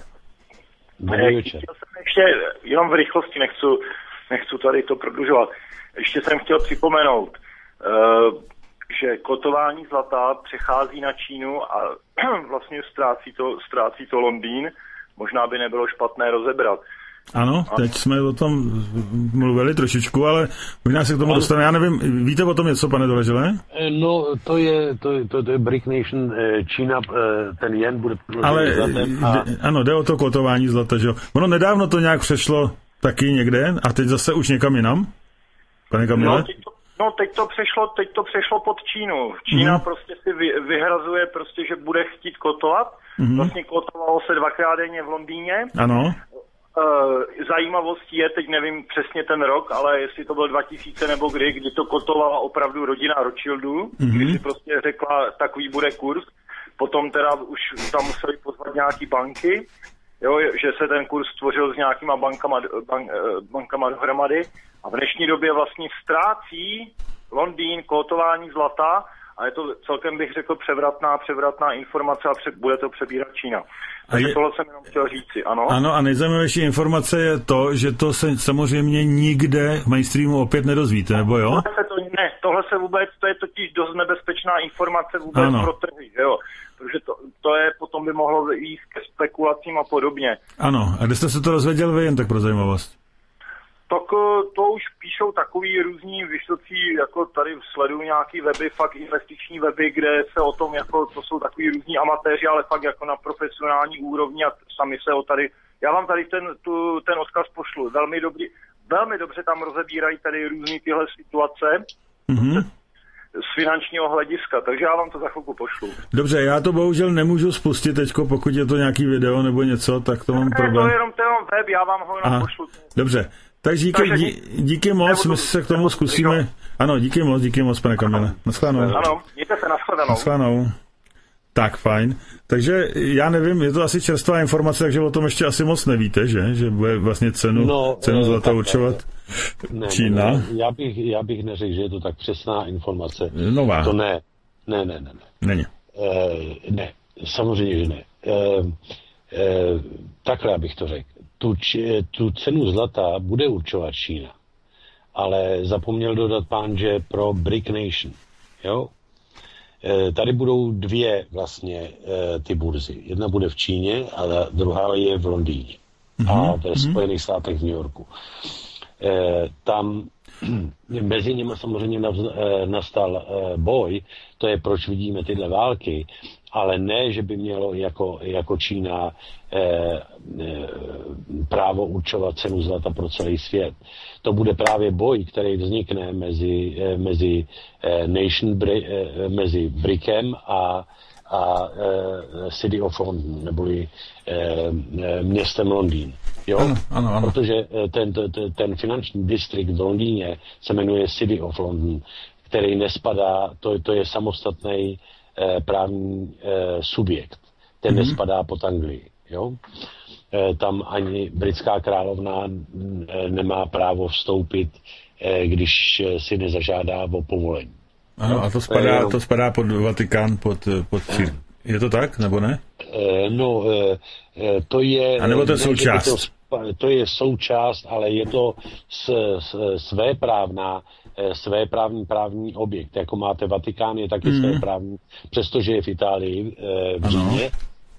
Dobrý večer. Chtěl jsem ještě, jenom v rychlosti, nechci, nechci tady to prodlužovat. Ještě jsem chtěl připomenout, uh, že kotování zlata přechází na Čínu a vlastně ztrácí to, ztrácí to Londýn. Možná by nebylo špatné rozebrat. Ano, teď jsme o tom mluvili trošičku, ale možná se k tomu dostaneme. Já nevím, víte o tom něco, pane Doležele? No, to je, to, to, to je Brick Nation, Čína, ten jen bude... Ale a... ano, jde o to kotování zlata, že jo? Ono nedávno to nějak přešlo taky někde a teď zase už někam jinam? Pane Kamile? No, teď to, no, teď to přešlo, teď to přešlo pod Čínu. Čína mm-hmm. prostě si vy, vyhrazuje prostě, že bude chtít kotovat. Mm-hmm. Vlastně kotovalo se dvakrát denně v Londýně. Ano. Uh, zajímavostí je, teď nevím přesně ten rok, ale jestli to byl dva tisíce nebo kdy, kdy to kotovala opravdu rodina Rothschildů, mm-hmm. kdy si prostě řekla, takový bude kurz. Potom teda už tam museli pozvat nějaký banky, jo, že se ten kurz stvořil s nějakýma bankama, bank, bankama dohromady. A v dnešní době vlastně ztrácí Londýn kotování zlata a je to celkem, bych řekl, převratná, převratná informace a pře- bude to přebírat Čína. Takže je... tohle jsem jenom chtěl říci, ano. Ano, a nejzajímavější informace je to, že to se samozřejmě nikde v mainstreamu opět nedozvíte, nebo jo? Tohle se to, ne, tohle se vůbec, to je totiž dost nebezpečná informace vůbec ano. pro trhy, jo. Protože to, to je, potom by mohlo jít ke spekulacím a podobně. Ano, a kde jste se to dozvěděl vy, jen tak pro zajímavost? Tak to už píšou takový různí vysocí, jako tady sleduju nějaký weby, fakt investiční weby, kde se o tom, jako to jsou takový různí amatéři, ale fakt jako na profesionální úrovni a sami se o tady, já vám tady ten, tu, ten odkaz pošlu, velmi dobrý, velmi dobře tam rozebírají tady různý tyhle situace mm-hmm. z finančního hlediska, takže já vám to za chvilku pošlu. Dobře, já to bohužel nemůžu spustit teďko, pokud je to nějaký video nebo něco, tak to mám ne, problém. To je jenom ten web, já vám ho jenom pošlu. Dobře. Tak díky, Takže dí, díky moc, nebudu, my se k tomu zkusíme. Nebudu. Ano, díky moc, díky moc, pane Kamile. Naschledanou. Ano, mějte se, naschledanou. Naschledanou. Tak, fajn. Takže já nevím, je to asi čerstvá informace, takže o tom ještě asi moc nevíte, že? Že bude vlastně cenu, no, cenu zlata tak, určovat ne, Čína. Ne, já, bych, já bych neřekl, že je to tak přesná informace. Nová. To ne. Ne, ne, ne. ne. Není. E, ne, samozřejmě, že ne. E, e, takhle bych to řekl. Tu, tu cenu zlata bude určovat Čína. Ale zapomněl dodat pán, že pro Brick Nation. Jo? E, tady budou dvě vlastně e, ty burzy. Jedna bude v Číně a druhá je v Londýně. Mm-hmm. A ve Spojených státech v New Yorku. E, tam mezi nimi samozřejmě nastal boj. To je, proč vidíme tyhle války. Ale ne, že by mělo jako, jako Čína eh, eh, právo určovat cenu zlata pro celý svět. To bude právě boj, který vznikne mezi, eh, mezi, eh, nation, eh, mezi Brickem a, a eh, City of London, neboli eh, městem Londýn. Jo? Ano, ano, ano. Protože ten, ten, ten finanční distrikt v Londýně se jmenuje City of London, který nespadá, to, to je samostatný právní e, subjekt. Ten mm-hmm. nespadá pod Anglii. Jo? E, tam ani britská královna e, nemá právo vstoupit, e, když si nezažádá o povolení. Ano, a to spadá, to, je, to spadá pod Vatikán, pod, pod církev. Je to tak, nebo ne? E, no, e, to je... A nebo to je součást? To, to je součást, ale je to s, s, svéprávná své právní právní objekt. Jako máte Vatikán, je taky mm. své právní, přestože je v Itálii, v Římě,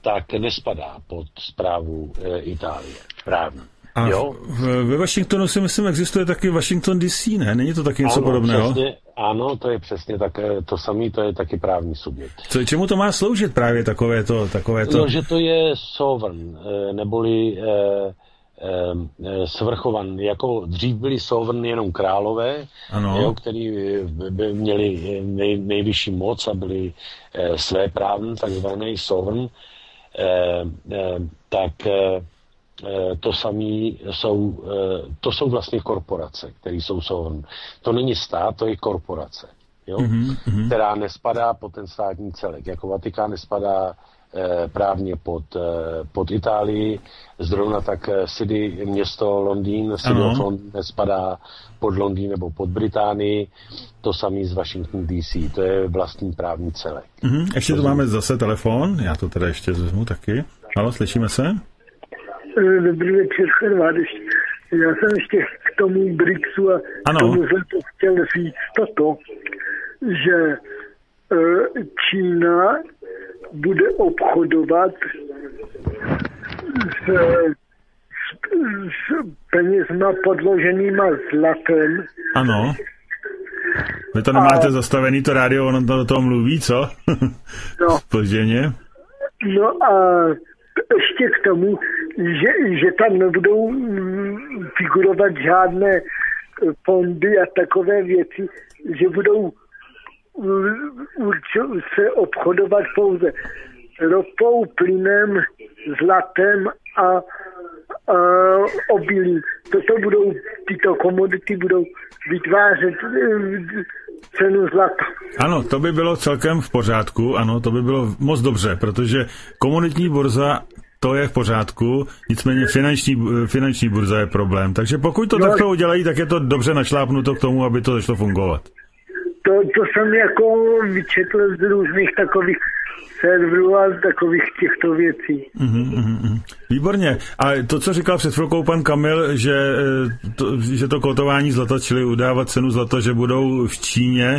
tak nespadá pod správu e, Itálie. Právní. A jo? V, ve Washingtonu si myslím existuje taky Washington D C, ne? Není to taky něco ano, podobného? Přesně, ano, to je přesně tak, to samé, to je taky právní subjekt. Co, čemu to má sloužit právě takovéto? takovéto? No, že to je sovereign, neboli eh, eh, svrchovan. Jako dřív byli sovereign jenom králové, jo, který by měli nej, nejvyšší moc a byli eh, svéprávní, takzvaný sovereign, eh, eh, tak eh, to samý jsou, to jsou vlastně korporace, které jsou sovereign. To není stát, to je korporace, jo? Mm-hmm. Která nespadá pod ten státní celek. Jako Vatikán nespadá eh, právně pod, eh, pod Itálii, zrovna tak City, město Londýn, City of London nespadá pod Londýn nebo pod Británii, to samý z Washington D C, to je vlastní právní celek. Mm-hmm. Ještě tu máme zase telefon, já to teda ještě vezmu taky. Halo, slyšíme se? Dobrý večer, Chorvát. Já jsem ještě k tomu BRICSu a ano. tomu jsem to chtěl říct toto, že Čína bude obchodovat s, s, s penězma podloženýma zlatem. Ano. Vy to nemáte a... zastavený, to rádio, ono to do toho mluví, co? No. Spožděně. No a ještě k tomu, že, že tam nebudou figurovat žádné fondy a takové věci, že budou se obchodovat pouze ropou, plynem, zlatem a, a obilím. Toto budou, tyto komodity budou vytvářet cenu zlata. Ano, to by bylo celkem v pořádku, ano, to by bylo moc dobře, protože komoditní burza, to je v pořádku, nicméně finanční, finanční burza je problém. Takže pokud to no, takto udělají, tak je to dobře našlápnuto k tomu, aby to začalo fungovat. To, to jsem jako vyčetl z různých takových serverů a takových těchto věcí. Uhum, uhum. Výborně. A to, co říkal před chvilkou pan Kamil, že to, že to kotování zlata, čili udávat cenu zlata, že budou v Číně,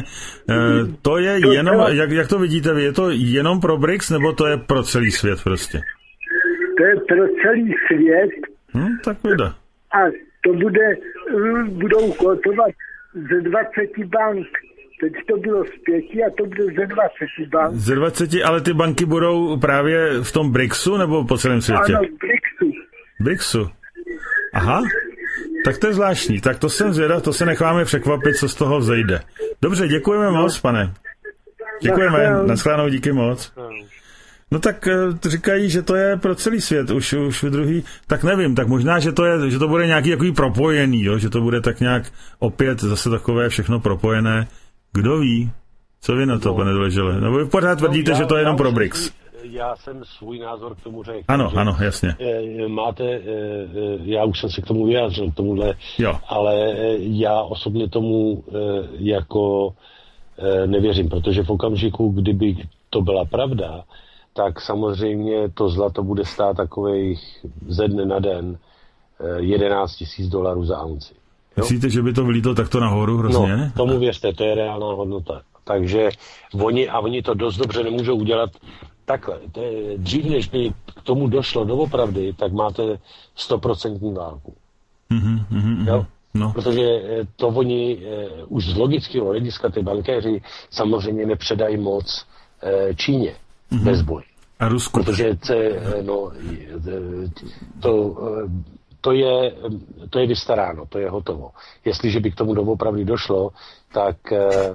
to je to jenom, to, jak, jak to vidíte vy, je to jenom pro BRICS, nebo to je pro celý svět prostě? To je pro celý svět. Hm, tak vyjde. A to bude, budou kotovat ze dvaceti bank. Teď to bylo z pěti a to bude ze dvaceti bank. Ze dvaceti, ale ty banky budou právě v tom BRICSu nebo po celém světě? Ano, v BRICSu. BRICSu. Aha, tak to je zvláštní. Tak to jsem zvědav, to se necháme překvapit, co z toho vzejde. Dobře, děkujeme no. moc, pane. Děkujeme, nashledanou, díky moc. No tak říkají, že to je pro celý svět, už, už druhý, tak nevím, tak možná, že to, je, že to bude nějaký takový propojený, jo? Že to bude tak nějak opět zase takové všechno propojené. Kdo ví? Co vy na to, no, pane Doležele? No vy pořád tvrdíte, no, já, že to je jenom pro BRICS. Já jsem svůj názor k tomu řekl. Ano, že, ano, jasně. Máte, já už jsem se k tomu vyjádřil, k tomuhle, jo. Ale já osobně tomu jako nevěřím, protože v okamžiku, kdyby to byla pravda, tak samozřejmě to zlato bude stát takových ze dne na den jedenáct tisíc dolarů za aunci. Myslíte, že by to vylítlo takto nahoru hrozně? No, tomu věřte, to je reálná hodnota. Takže oni, a oni to dost dobře nemůžou udělat takhle. To je, dřív, než by k tomu došlo doopravdy, tak máte stoprocentní válku. Mm-hmm, mm-hmm, jo? No. Protože to oni uh, už z logického hlediska ty bankéři samozřejmě nepředají moc uh, Číně mm-hmm. bez boje. A Rusku. Protože te, no, to... Uh, To je, to je vystaráno, to je hotovo. Jestliže by k tomu doopravdy došlo, tak e, e,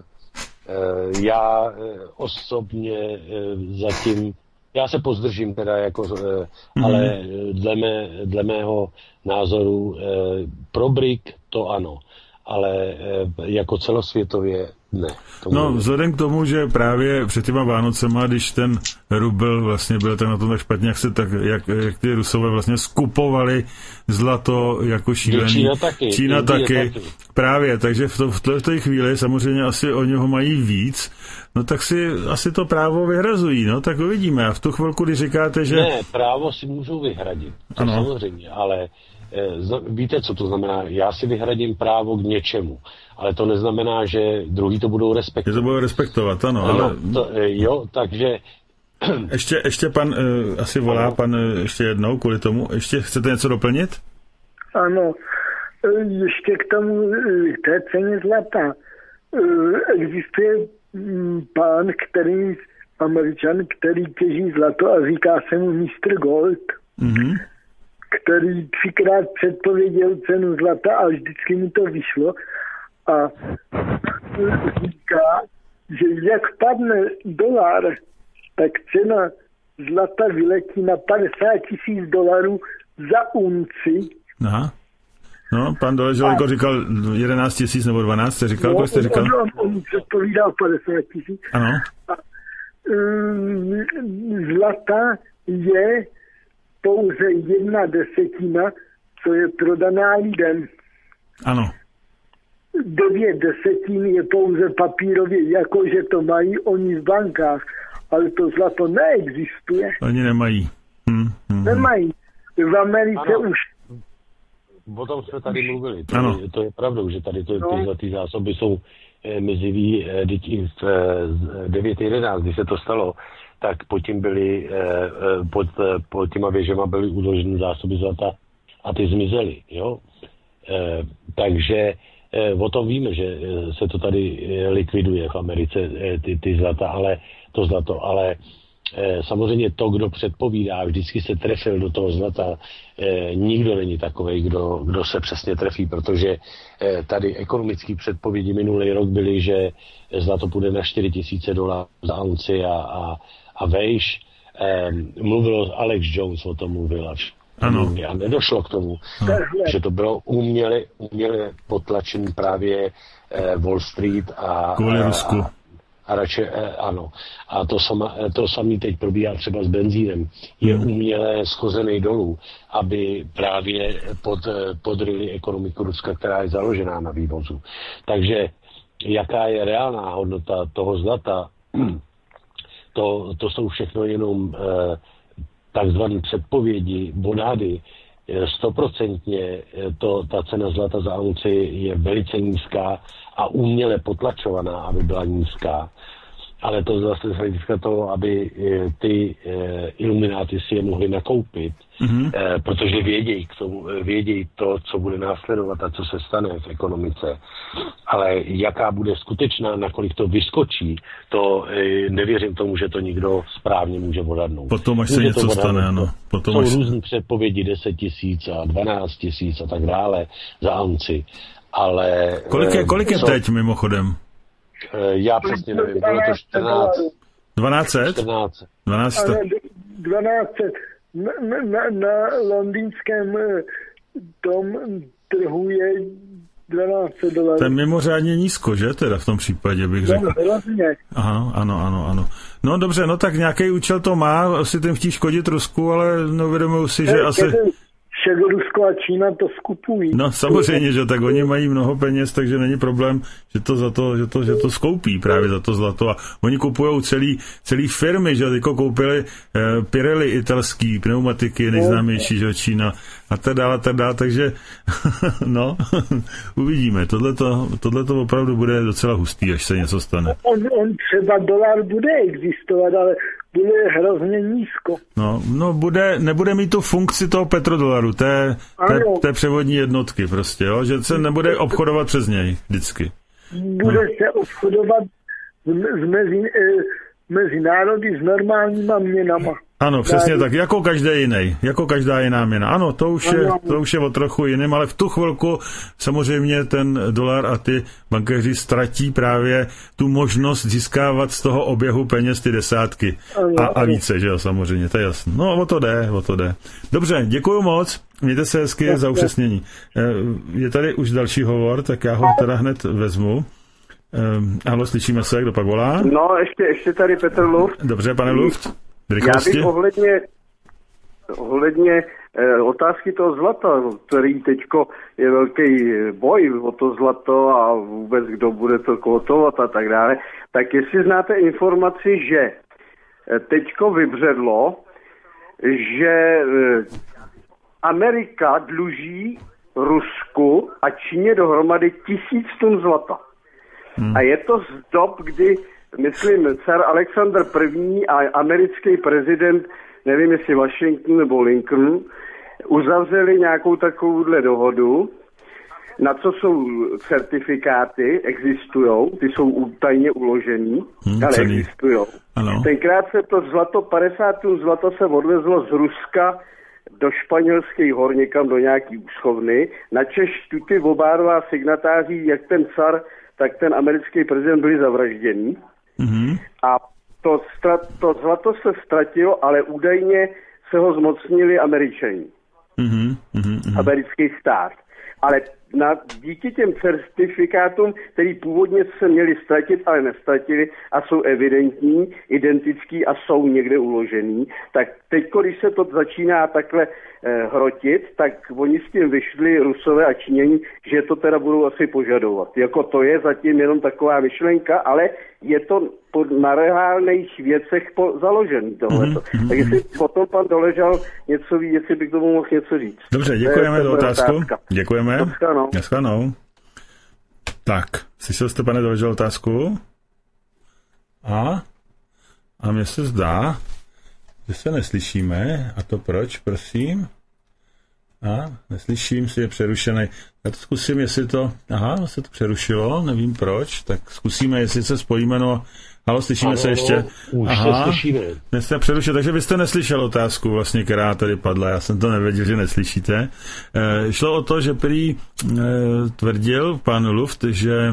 já e, osobně e, zatím, já se pozdržím teda, jako, e, mm-hmm. ale dle, mé, dle mého názoru e, pro BRIC to ano, ale e, jako celosvětově ne. No, vzhledem k tomu, že právě před těma Vánocema, když ten rubl vlastně byl tak na tom tak špatně, jak, se tak, jak, jak ty Rusové vlastně skupovali zlato jako šílený. Čína taky. Čína taky. taky. Právě, takže v, to, v, to, v té chvíli samozřejmě asi o něho mají víc, no tak si asi to právo vyhrazují, no tak uvidíme. A v tu chvilku, když říkáte, že... Ne, právo si můžou vyhradit, to ano. Samozřejmě, ale víte, co to znamená? Já si vyhradím právo k něčemu, ale to neznamená, že druhý to budou respektovat. Že to budou respektovat, ano. ano ale... to, jo, takže Ještě, ještě pan uh, asi volá, ano. pan uh, ještě jednou kvůli tomu. Ještě chcete něco doplnit? Ano, ještě k tomu, k té ceně zlata. Existuje pán, který, Američan, který těží zlato a říká se mu mister Gold, mm-hmm. který třikrát předpověděl cenu zlata a vždycky mu to vyšlo a říká, že jak padne dolar, tak cena zlata vyletí na padesát tisíc dolarů za unci. Aha. No, pan Doleželko říkal jedenáct tisíc nebo dvanáct, jste říkal, no, jste říkal? On, on, on předpovídal padesát tisíc. Ano. A, um, zlata je pouze jedna desetina, co je prodaná lidem. Ano. Devět desetin je pouze papírově, jakože to mají oni v bankách, ale to zlato neexistuje. Oni nemají. Hm, hm, nemají. V Americe ano. už. O tom jsme tady mluvili. To, je, to je pravdou, že tady to, no. ty zlatý zásoby jsou eh, mizivý. Eh, v eh, devět jedenáct, když se to stalo, tak pod tím byly, eh, pod, pod těma věžema byly uloženy zásoby zlata a ty zmizely, jo. Eh, takže eh, o tom víme, že se to tady likviduje v Americe, eh, ty, ty zlata, ale to zlato, ale Eh, samozřejmě to, kdo předpovídá, vždycky se trefil do toho zlata, eh, nikdo není takovej, kdo, kdo se přesně trefí, protože eh, tady ekonomické předpovědi minulý rok byly, že zlato půjde na čtyři tisíce dolarů za unci a, a, a vejš. Eh, mluvil Alex Jones, o tom mluvil ano. a nedošlo k tomu, ano. že to bylo uměle, uměle potlačen právě eh, Wall Street a... Kvůli Rusku. A, A radši, ano. A to, sama, to samý teď probíhá třeba s benzínem. Je uměle schozený dolů, aby právě pod, podryli ekonomiku Ruska, která je založená na vývozu. Takže jaká je reálná hodnota toho zlata, to, to jsou všechno jenom eh, takzvané předpovědi, bonády. Stoprocentně to, ta cena zlata za unci je velice nízká a uměle potlačovaná, aby byla nízká. Ale to zase z hlediska toho, aby ty ilumináty si je mohli nakoupit, mm-hmm. protože vědějí, k tomu, vědějí to, co bude následovat a co se stane v ekonomice. Ale jaká bude skutečná, nakolik to vyskočí, to nevěřím tomu, že to nikdo správně může odhadnout. Potom, až se něco odhadnout, stane, ano. Potom, jsou až... různé předpovědi deset tisíc a dvanáct tisíc a tak dále za unci. Ale... Kolik je, kolik je co... teď mimochodem? Já přesně nevím, bylo to čtrnáct. dvanáct set? čtrnáct. dvanáct set. dvanáct set. Na, na, na londýnském tom trhu je dvanáct set dolarů. To je mimořádně nízko, že teda v tom případě bych řekl. No, Aha, ano, ano, ano. No dobře, no tak nějaký účel to má, asi tím chtí škodit Rusku, ale neuvědomuji si, že asi... Však Rusko a Čína to skupují. No samozřejmě, že tak oni mají mnoho peněz, takže není problém, že to za to, že to, že to skoupí právě za to zlato a oni kupujou celý, celý firmy, že teďko koupili eh, Pirelli italský pneumatiky, nejznámější, že Čína a tak dále, tak dále, takže no, uvidíme, tohleto, tohleto opravdu bude docela hustý, až se něco stane. On, on třeba dolar bude existovat, ale bude hrozně nízko. No, no bude, nebude mít tu funkci toho petrodolaru, té, té, té převodní jednotky prostě, jo? Že se nebude obchodovat přes něj vždycky. Bude no. se obchodovat z mezi, mezi národy s normálníma měnama. Ano, přesně tak, jako každý jiný, jako každá jiná měna. Ano, to už, je, to už je o trochu jiným, ale v tu chvilku samozřejmě ten dolar a ty bankéři ztratí právě tu možnost získávat z toho oběhu peněz ty desátky a, a více, že jo, samozřejmě, to je jasné. No, o to jde, o to jde. Dobře, děkuju moc, mějte se hezky za upřesnění. Je tady už další hovor, tak já ho teda hned vezmu. Ahoj, slyšíme se, kdo pak volá? No, ještě, ještě tady Petr Luft. Dobře, pane Luft. Já bych ohledně, ohledně eh, otázky toho zlata, který teďko je velký boj o to zlato a vůbec kdo bude to kotovat a tak dále, tak jestli znáte informaci, že teďko vybředlo, že eh, Amerika dluží Rusku a Číně dohromady tisíc tun zlata. Hmm. A je to z dob, kdy myslím, car Alexander I. a americký prezident, nevím jestli Washington nebo Lincoln, uzavřeli nějakou takovouhle dohodu, na co jsou certifikáty, existujou, ty jsou tajně uložený, hmm, ale cený. Existujou. Ano. Tenkrát se to zlato, padesát tun zlata se odvezlo z Ruska do španělských hor někam do nějaký úschovny. Načež tu ty oba dva signatáři, jak ten car, tak ten americký prezident byli zavražděni. Mm-hmm. A to, stra, to zlato se ztratilo, ale údajně se ho zmocnili Američani. Mm-hmm. Mm-hmm. Americký stát. Ale na, díky těm certifikátům, který původně se měli ztratit, ale nestratili a jsou evidentní, identický a jsou někde uložený, tak teď, když se to začíná takhle eh, hrotit, tak oni s tím vyšli Rusové a Číňani, že to teda budou asi požadovat. Jako to je zatím jenom taková myšlenka, ale je to pod, na reálných věcech po, založený tohleto. Mm-hmm. Tak jestli potom pan Doležal něco ví, jestli bych tomu mohl něco říct. Dobře, děkujeme za otázku. otázka. Děkujeme. Naschledanou. Tak, slyšel jste, pane Doležal, otázku? A? A mně se zdá, že se neslyšíme. A to proč, prosím? A? Neslyším, si je přerušený. Já to zkusím, jestli to... Aha, se to přerušilo, nevím proč. Tak zkusíme, jestli se spojíme, no... Halo, slyšíme ano, se ještě? Už Aha, se slyšíme. Dnes jste přerušil, takže vy jste neslyšel otázku, vlastně, která tady padla. Já jsem to nevěděl, že neslyšíte. E, šlo o to, že prý e, tvrdil pan Luft, že e,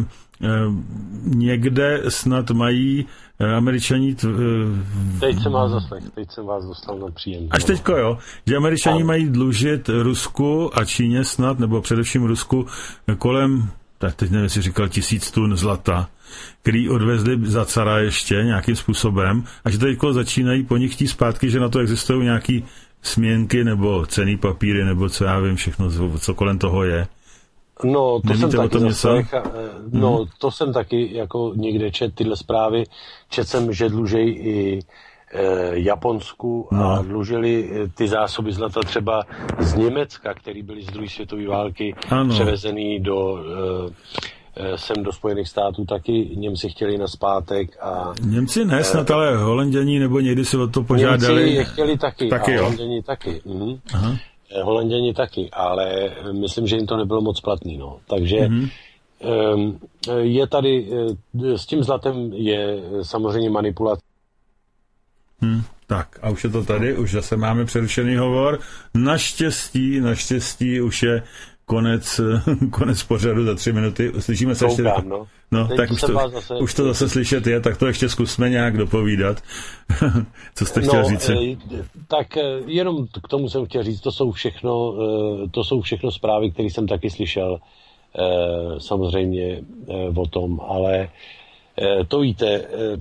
někde snad mají e, Američani... T, e, teď jsem vás zaslech, teď jsem vás dostal na příjem. Až teďko, jo? Že Američani ano. mají dlužit Rusku a Číně snad, nebo především Rusku, kolem, tak teď nevím, jestli říkal tisíc tun zlata, který odvezli za cara ještě nějakým způsobem, a že teďko začínají po nich chtít zpátky, že na to existují nějaký směnky nebo cenný papíry, nebo co já vím, všechno, co kolem toho je. No, to Nevíte jsem taky zaslech, no, hmm. to jsem taky jako někde čet tyhle zprávy. Čet jsem, že dlužej i e, Japonsku no. a dlužili ty zásoby zlata třeba z Německa, který byly z druhé světové války ano. převezený do... E, sem do Spojených států, taky Němci chtěli nazpátek a... Němci ne, snad, ale Holanděni nebo někdy si o to požádali. Němci je chtěli taky, taky a Holanděni taky. Mhm. Aha. Holanděni taky, ale myslím, že jim to nebylo moc platný, no. Takže mhm. um, je tady, s tím zlatem je samozřejmě manipulace. Hmm, tak, a už je to tady, už zase máme přerušený hovor. Naštěstí, naštěstí už je konec, konec pořadu za tři minuty. Slyšíme se ještě... No, no tak už to, zase... už to zase slyšet je, tak to ještě zkusme nějak dopovídat. Co jste chtěl no, říct? Tak jenom k tomu jsem chtěl říct, to jsou všechno, to jsou všechno zprávy, které jsem taky slyšel samozřejmě o tom, ale to víte,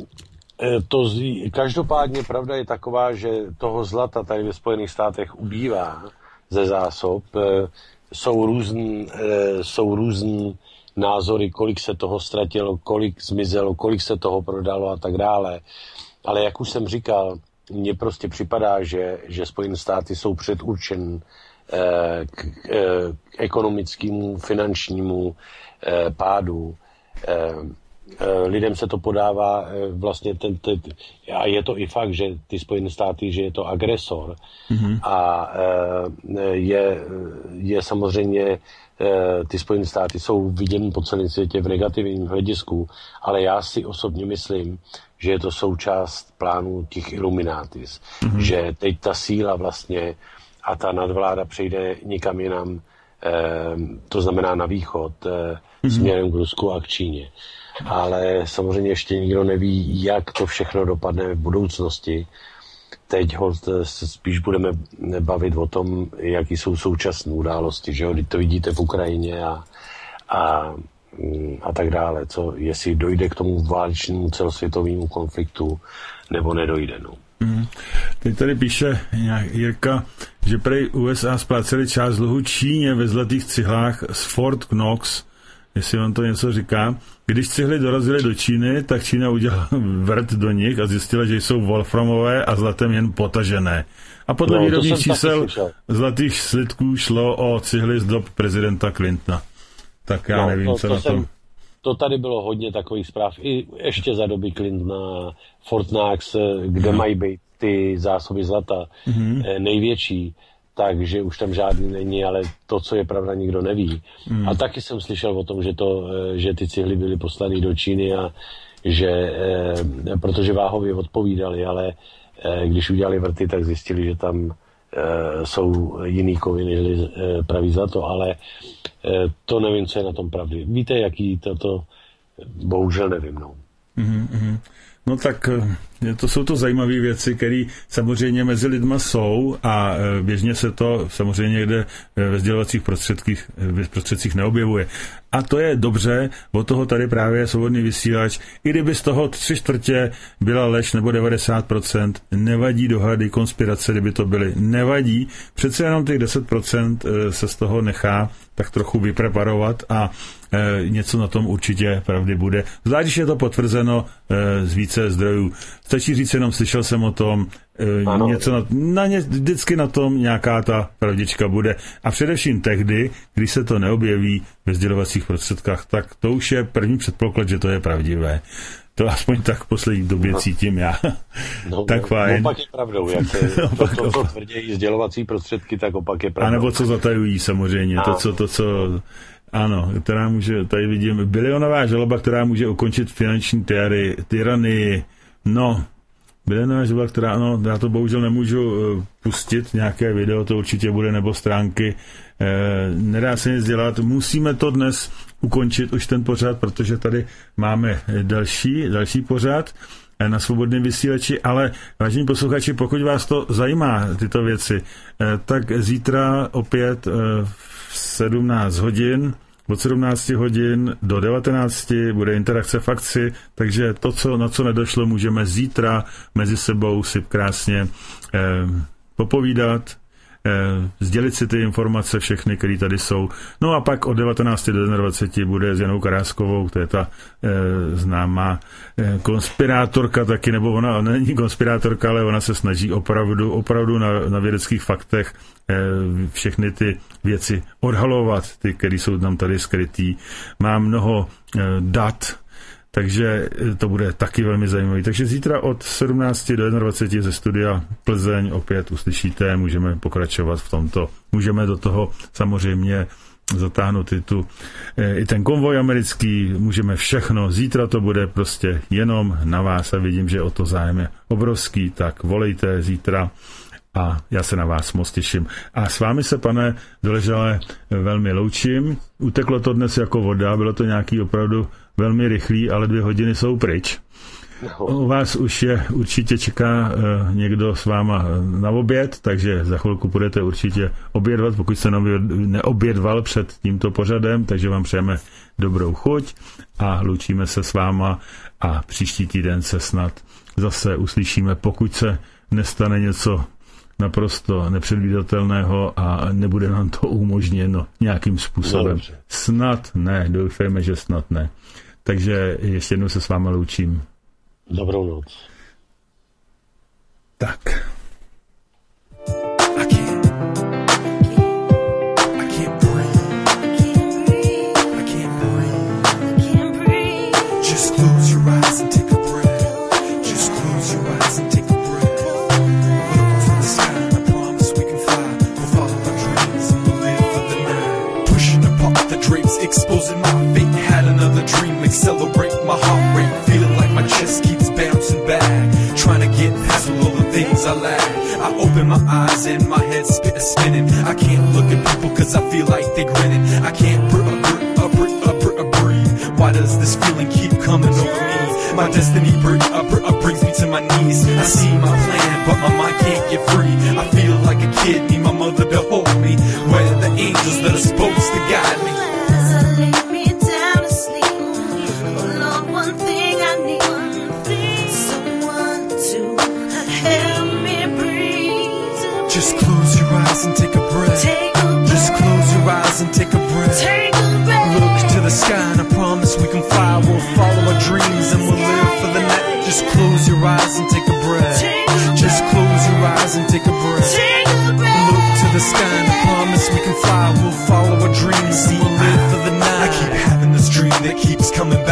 to každopádně pravda je taková, že toho zlata tady ve Spojených státech ubývá ze zásob. Jsou různý, jsou různý názory, kolik se toho ztratilo, kolik zmizelo, kolik se toho prodalo a tak dále. Ale jak už jsem říkal, mně prostě připadá, že, že Spojené státy jsou předurčen k, k ekonomickému, finančnímu pádu. Lidem se to podává vlastně ten, ten, a je to i fakt, že ty Spojené státy, že je to agresor mm-hmm. a je, je samozřejmě ty Spojené státy jsou viděny po celém světě v negativním hledisku, ale já si osobně myslím, že je to součást plánu těch Illuminatis, mm-hmm. že teď ta síla vlastně a ta nadvláda přejde nikam jinam, to znamená na východ, mm-hmm. směrem k Rusku a k Číně. Ale samozřejmě ještě nikdo neví, jak to všechno dopadne v budoucnosti. Teď holt se spíš budeme bavit o tom, jaký jsou současné události, že jo, když to vidíte v Ukrajině a, a, a tak dále, co, jestli dojde k tomu válečnému celosvětovému konfliktu, nebo nedojde, no. Hmm. Teď tady píše Jirka, že prej U S A spláceli část dluhu Číně ve zlatých cihlách z Fort Knox, jestli vám to něco říká. Když cihly dorazily do Číny, tak Čína udělala vrt do nich a zjistila, že jsou wolframové a zlatem jen potažené. A podle no, výrobních čísel zlatých slitků šlo o cihly z dob prezidenta Clintona. Tak já no, nevím, to, co to na jsem, tom. to tady bylo hodně takových zpráv, i ještě za doby Clintona, Fort Knox, kde hmm. mají být ty zásoby zlata hmm. největší, takže už tam žádný není, ale to, co je pravda, nikdo neví. Hmm. A taky jsem slyšel o tom, že, to, že ty cihly byly poslany do Číny a že, protože váhově odpovídali, ale když udělali vrty, tak zjistili, že tam jsou jiný kovy, než pravý zlato, ale to nevím, co je na tom pravdy. Víte, jaký toto, bohužel nevím, no. Mm-hmm. No tak to jsou to zajímavé věci, které samozřejmě mezi lidma jsou a běžně se to samozřejmě někde ve sdělovacích prostředcích, prostředcích neobjevuje. A to je dobře, od toho tady právě je svobodný vysílač. I kdyby z toho tři čtvrtě byla lež nebo devadesát procent, nevadí dohady, konspirace, kdyby to byly, nevadí. Přece jenom těch deset procent se z toho nechá tak trochu vypreparovat a e, něco na tom určitě pravdy bude. Zvlášť, když je to potvrzeno e, z více zdrojů. Stačí říct jenom, slyšel jsem o tom, e, něco na, na ně, vždycky na tom nějaká ta pravdička bude. A především tehdy, když se to neobjeví ve sdělovacích prostředkách, tak to už je první předpoklad, že to je pravdivé. To aspoň tak v poslední době no. cítím já. No, tak fajn. Opak je pravdou. Jak se, to, to, co tvrdějí sdělovací prostředky, tak opak je pravdou. A nebo co zatajují samozřejmě. To, co, to, co, ano, která může, tady vidím, bilionová žaloba, která může ukončit finanční tyry, tyranii. No, bilionová žaloba, která, no, já to bohužel nemůžu pustit, nějaké video, to určitě bude, nebo stránky. E, nedá se nic dělat. Musíme to dnes ukončit už ten pořad, protože tady máme další, další pořad na svobodném vysílači, ale vážení posluchači, pokud vás to zajímá, tyto věci, tak zítra opět v sedmnáct hodin, od sedmnáct hodin do devatenáct bude interakce v akci, takže to, co, na co nedošlo, můžeme zítra mezi sebou si krásně eh, popovídat, sdělit si ty informace všechny, které tady jsou. No a pak od devatenáct do dvacet bude s Janou Karáskovou, to je ta e, známá e, konspirátorka taky, nebo ona není konspirátorka, ale ona se snaží opravdu, opravdu na, na vědeckých faktech e, všechny ty věci odhalovat, ty, které jsou tam tady skrytý. Má mnoho e, dat, takže to bude taky velmi zajímavý. Takže zítra od sedmnáct do dvacet jedna ze studia Plzeň opět uslyšíte, můžeme pokračovat v tomto. Můžeme do toho samozřejmě zatáhnout i, tu, i ten konvoj americký, můžeme všechno. Zítra to bude prostě jenom na vás a vidím, že o to zájem je obrovský, tak volejte zítra a já se na vás moc těším. A s vámi se, pane Doležale, velmi loučím. Uteklo to dnes jako voda, bylo to nějaký opravdu velmi rychlý, ale dvě hodiny jsou pryč. No. U vás už je, určitě čeká uh, někdo s váma na oběd, takže za chvilku budete určitě obědvat, pokud jste neobědval před tímto pořadem, takže vám přejeme dobrou chuť a loučíme se s váma a příští týden se snad zase uslyšíme, pokud se nestane něco naprosto nepředvídatelného a nebude nám to umožněno nějakým způsobem. No, snad ne, doufejme, že snad ne. Takže ještě jednou se s váma loučím. Dobrou noc. Tak. Exposing my fate, had another dream, accelerate my heart rate, feeling like my chest keeps bouncing back, trying to get past all the things I lack. I open my eyes and my head spit spinning. I can't look at people cause I feel like they're grinning. I can't breathe, breathe, breathe, breathe, breathe. Why does this feeling keep coming over me? My destiny breathe, breathe, brings me to my knees. I see my plan, but my mind can't get free. I feel like a kid, need my mother to hold me. Where are the angels that are supposed to guide me? Lay me down to sleep. Oh Lord, one thing I need, someone to help me breathe. Just close your eyes and take a breath. Take a breath. Just close your eyes and take a breath. Take a breath. Look to the sky and I promise we can fly. We'll follow our dreams and we'll live for the night. Just close your eyes and take a breath. Take a Just close your eyes and take a breath. Take a breath. Look to the sky and I promise we can fly. We'll follow our dreams and we'll live for the night. I keep having this dream that keeps coming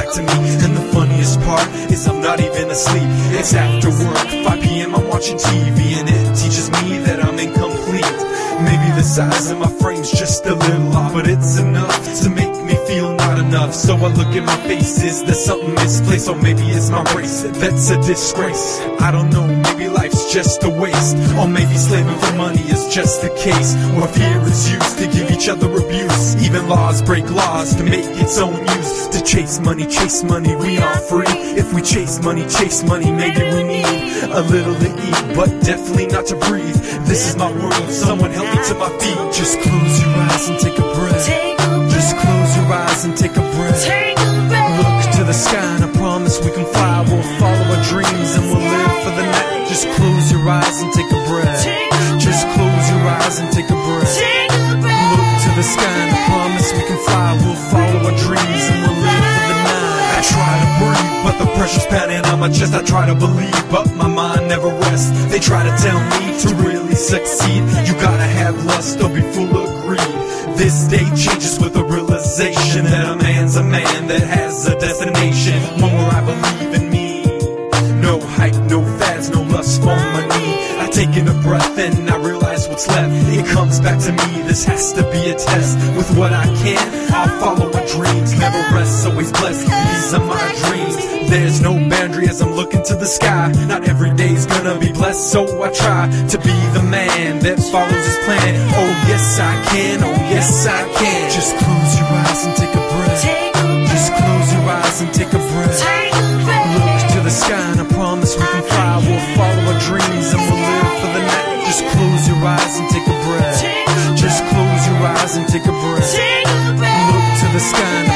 It's after work, five p.m. I'm watching T V, and it teaches me that I'm incomplete. Maybe the size of my frame's just a little off, but it's enough to make me feel not enough. So I look at my face, is there something misplaced? Or maybe it's my race that's a disgrace. I don't know, maybe life's just a waste, or maybe slaving for money is just the case. Or fear is used to give each other abuse. Even laws break laws to make its own use. To chase money, chase money, we are free. If we chase money, chase money, maybe we need a little to eat, but definitely not to breathe. This is my world, someone help me to my feet. Just close your eyes and take a breath. Just close your eyes and take a breath. Look to the sky and I promise we can fly. We'll follow our dreams and we'll live for the night. Just close your eyes and take a breath. Just close your eyes and take a breath. Look to the sky and I promise we can fly. We'll follow our dreams and we'll live for the night. I try to breathe, but the pressure's pounding on my chest. I try to believe, but my mind never rests. They try to tell me to really succeed, you gotta have lust or be full of greed. This day changes with the realization that a man's a man that has a destination. One where I believe in me. No hype, no fads, no lust for money. I take in a breath and I realize what's left. It comes back to me, this has to be a test. With what I can, I'll follow my dreams. Never rest, always blessed, these are my dreams. There's no boundary as I'm looking to the sky. Not every day's gonna be blessed, so I try to be the man that follows his plan. Oh yes I can, oh yes I can. Just close your eyes and take a breath. Just close your eyes and take a breath. Look to the sky and I promise we can fly. We'll follow our dreams and we'll live for the night. Just close your eyes and take a breath. Just close your eyes and take a breath. Look to the sky and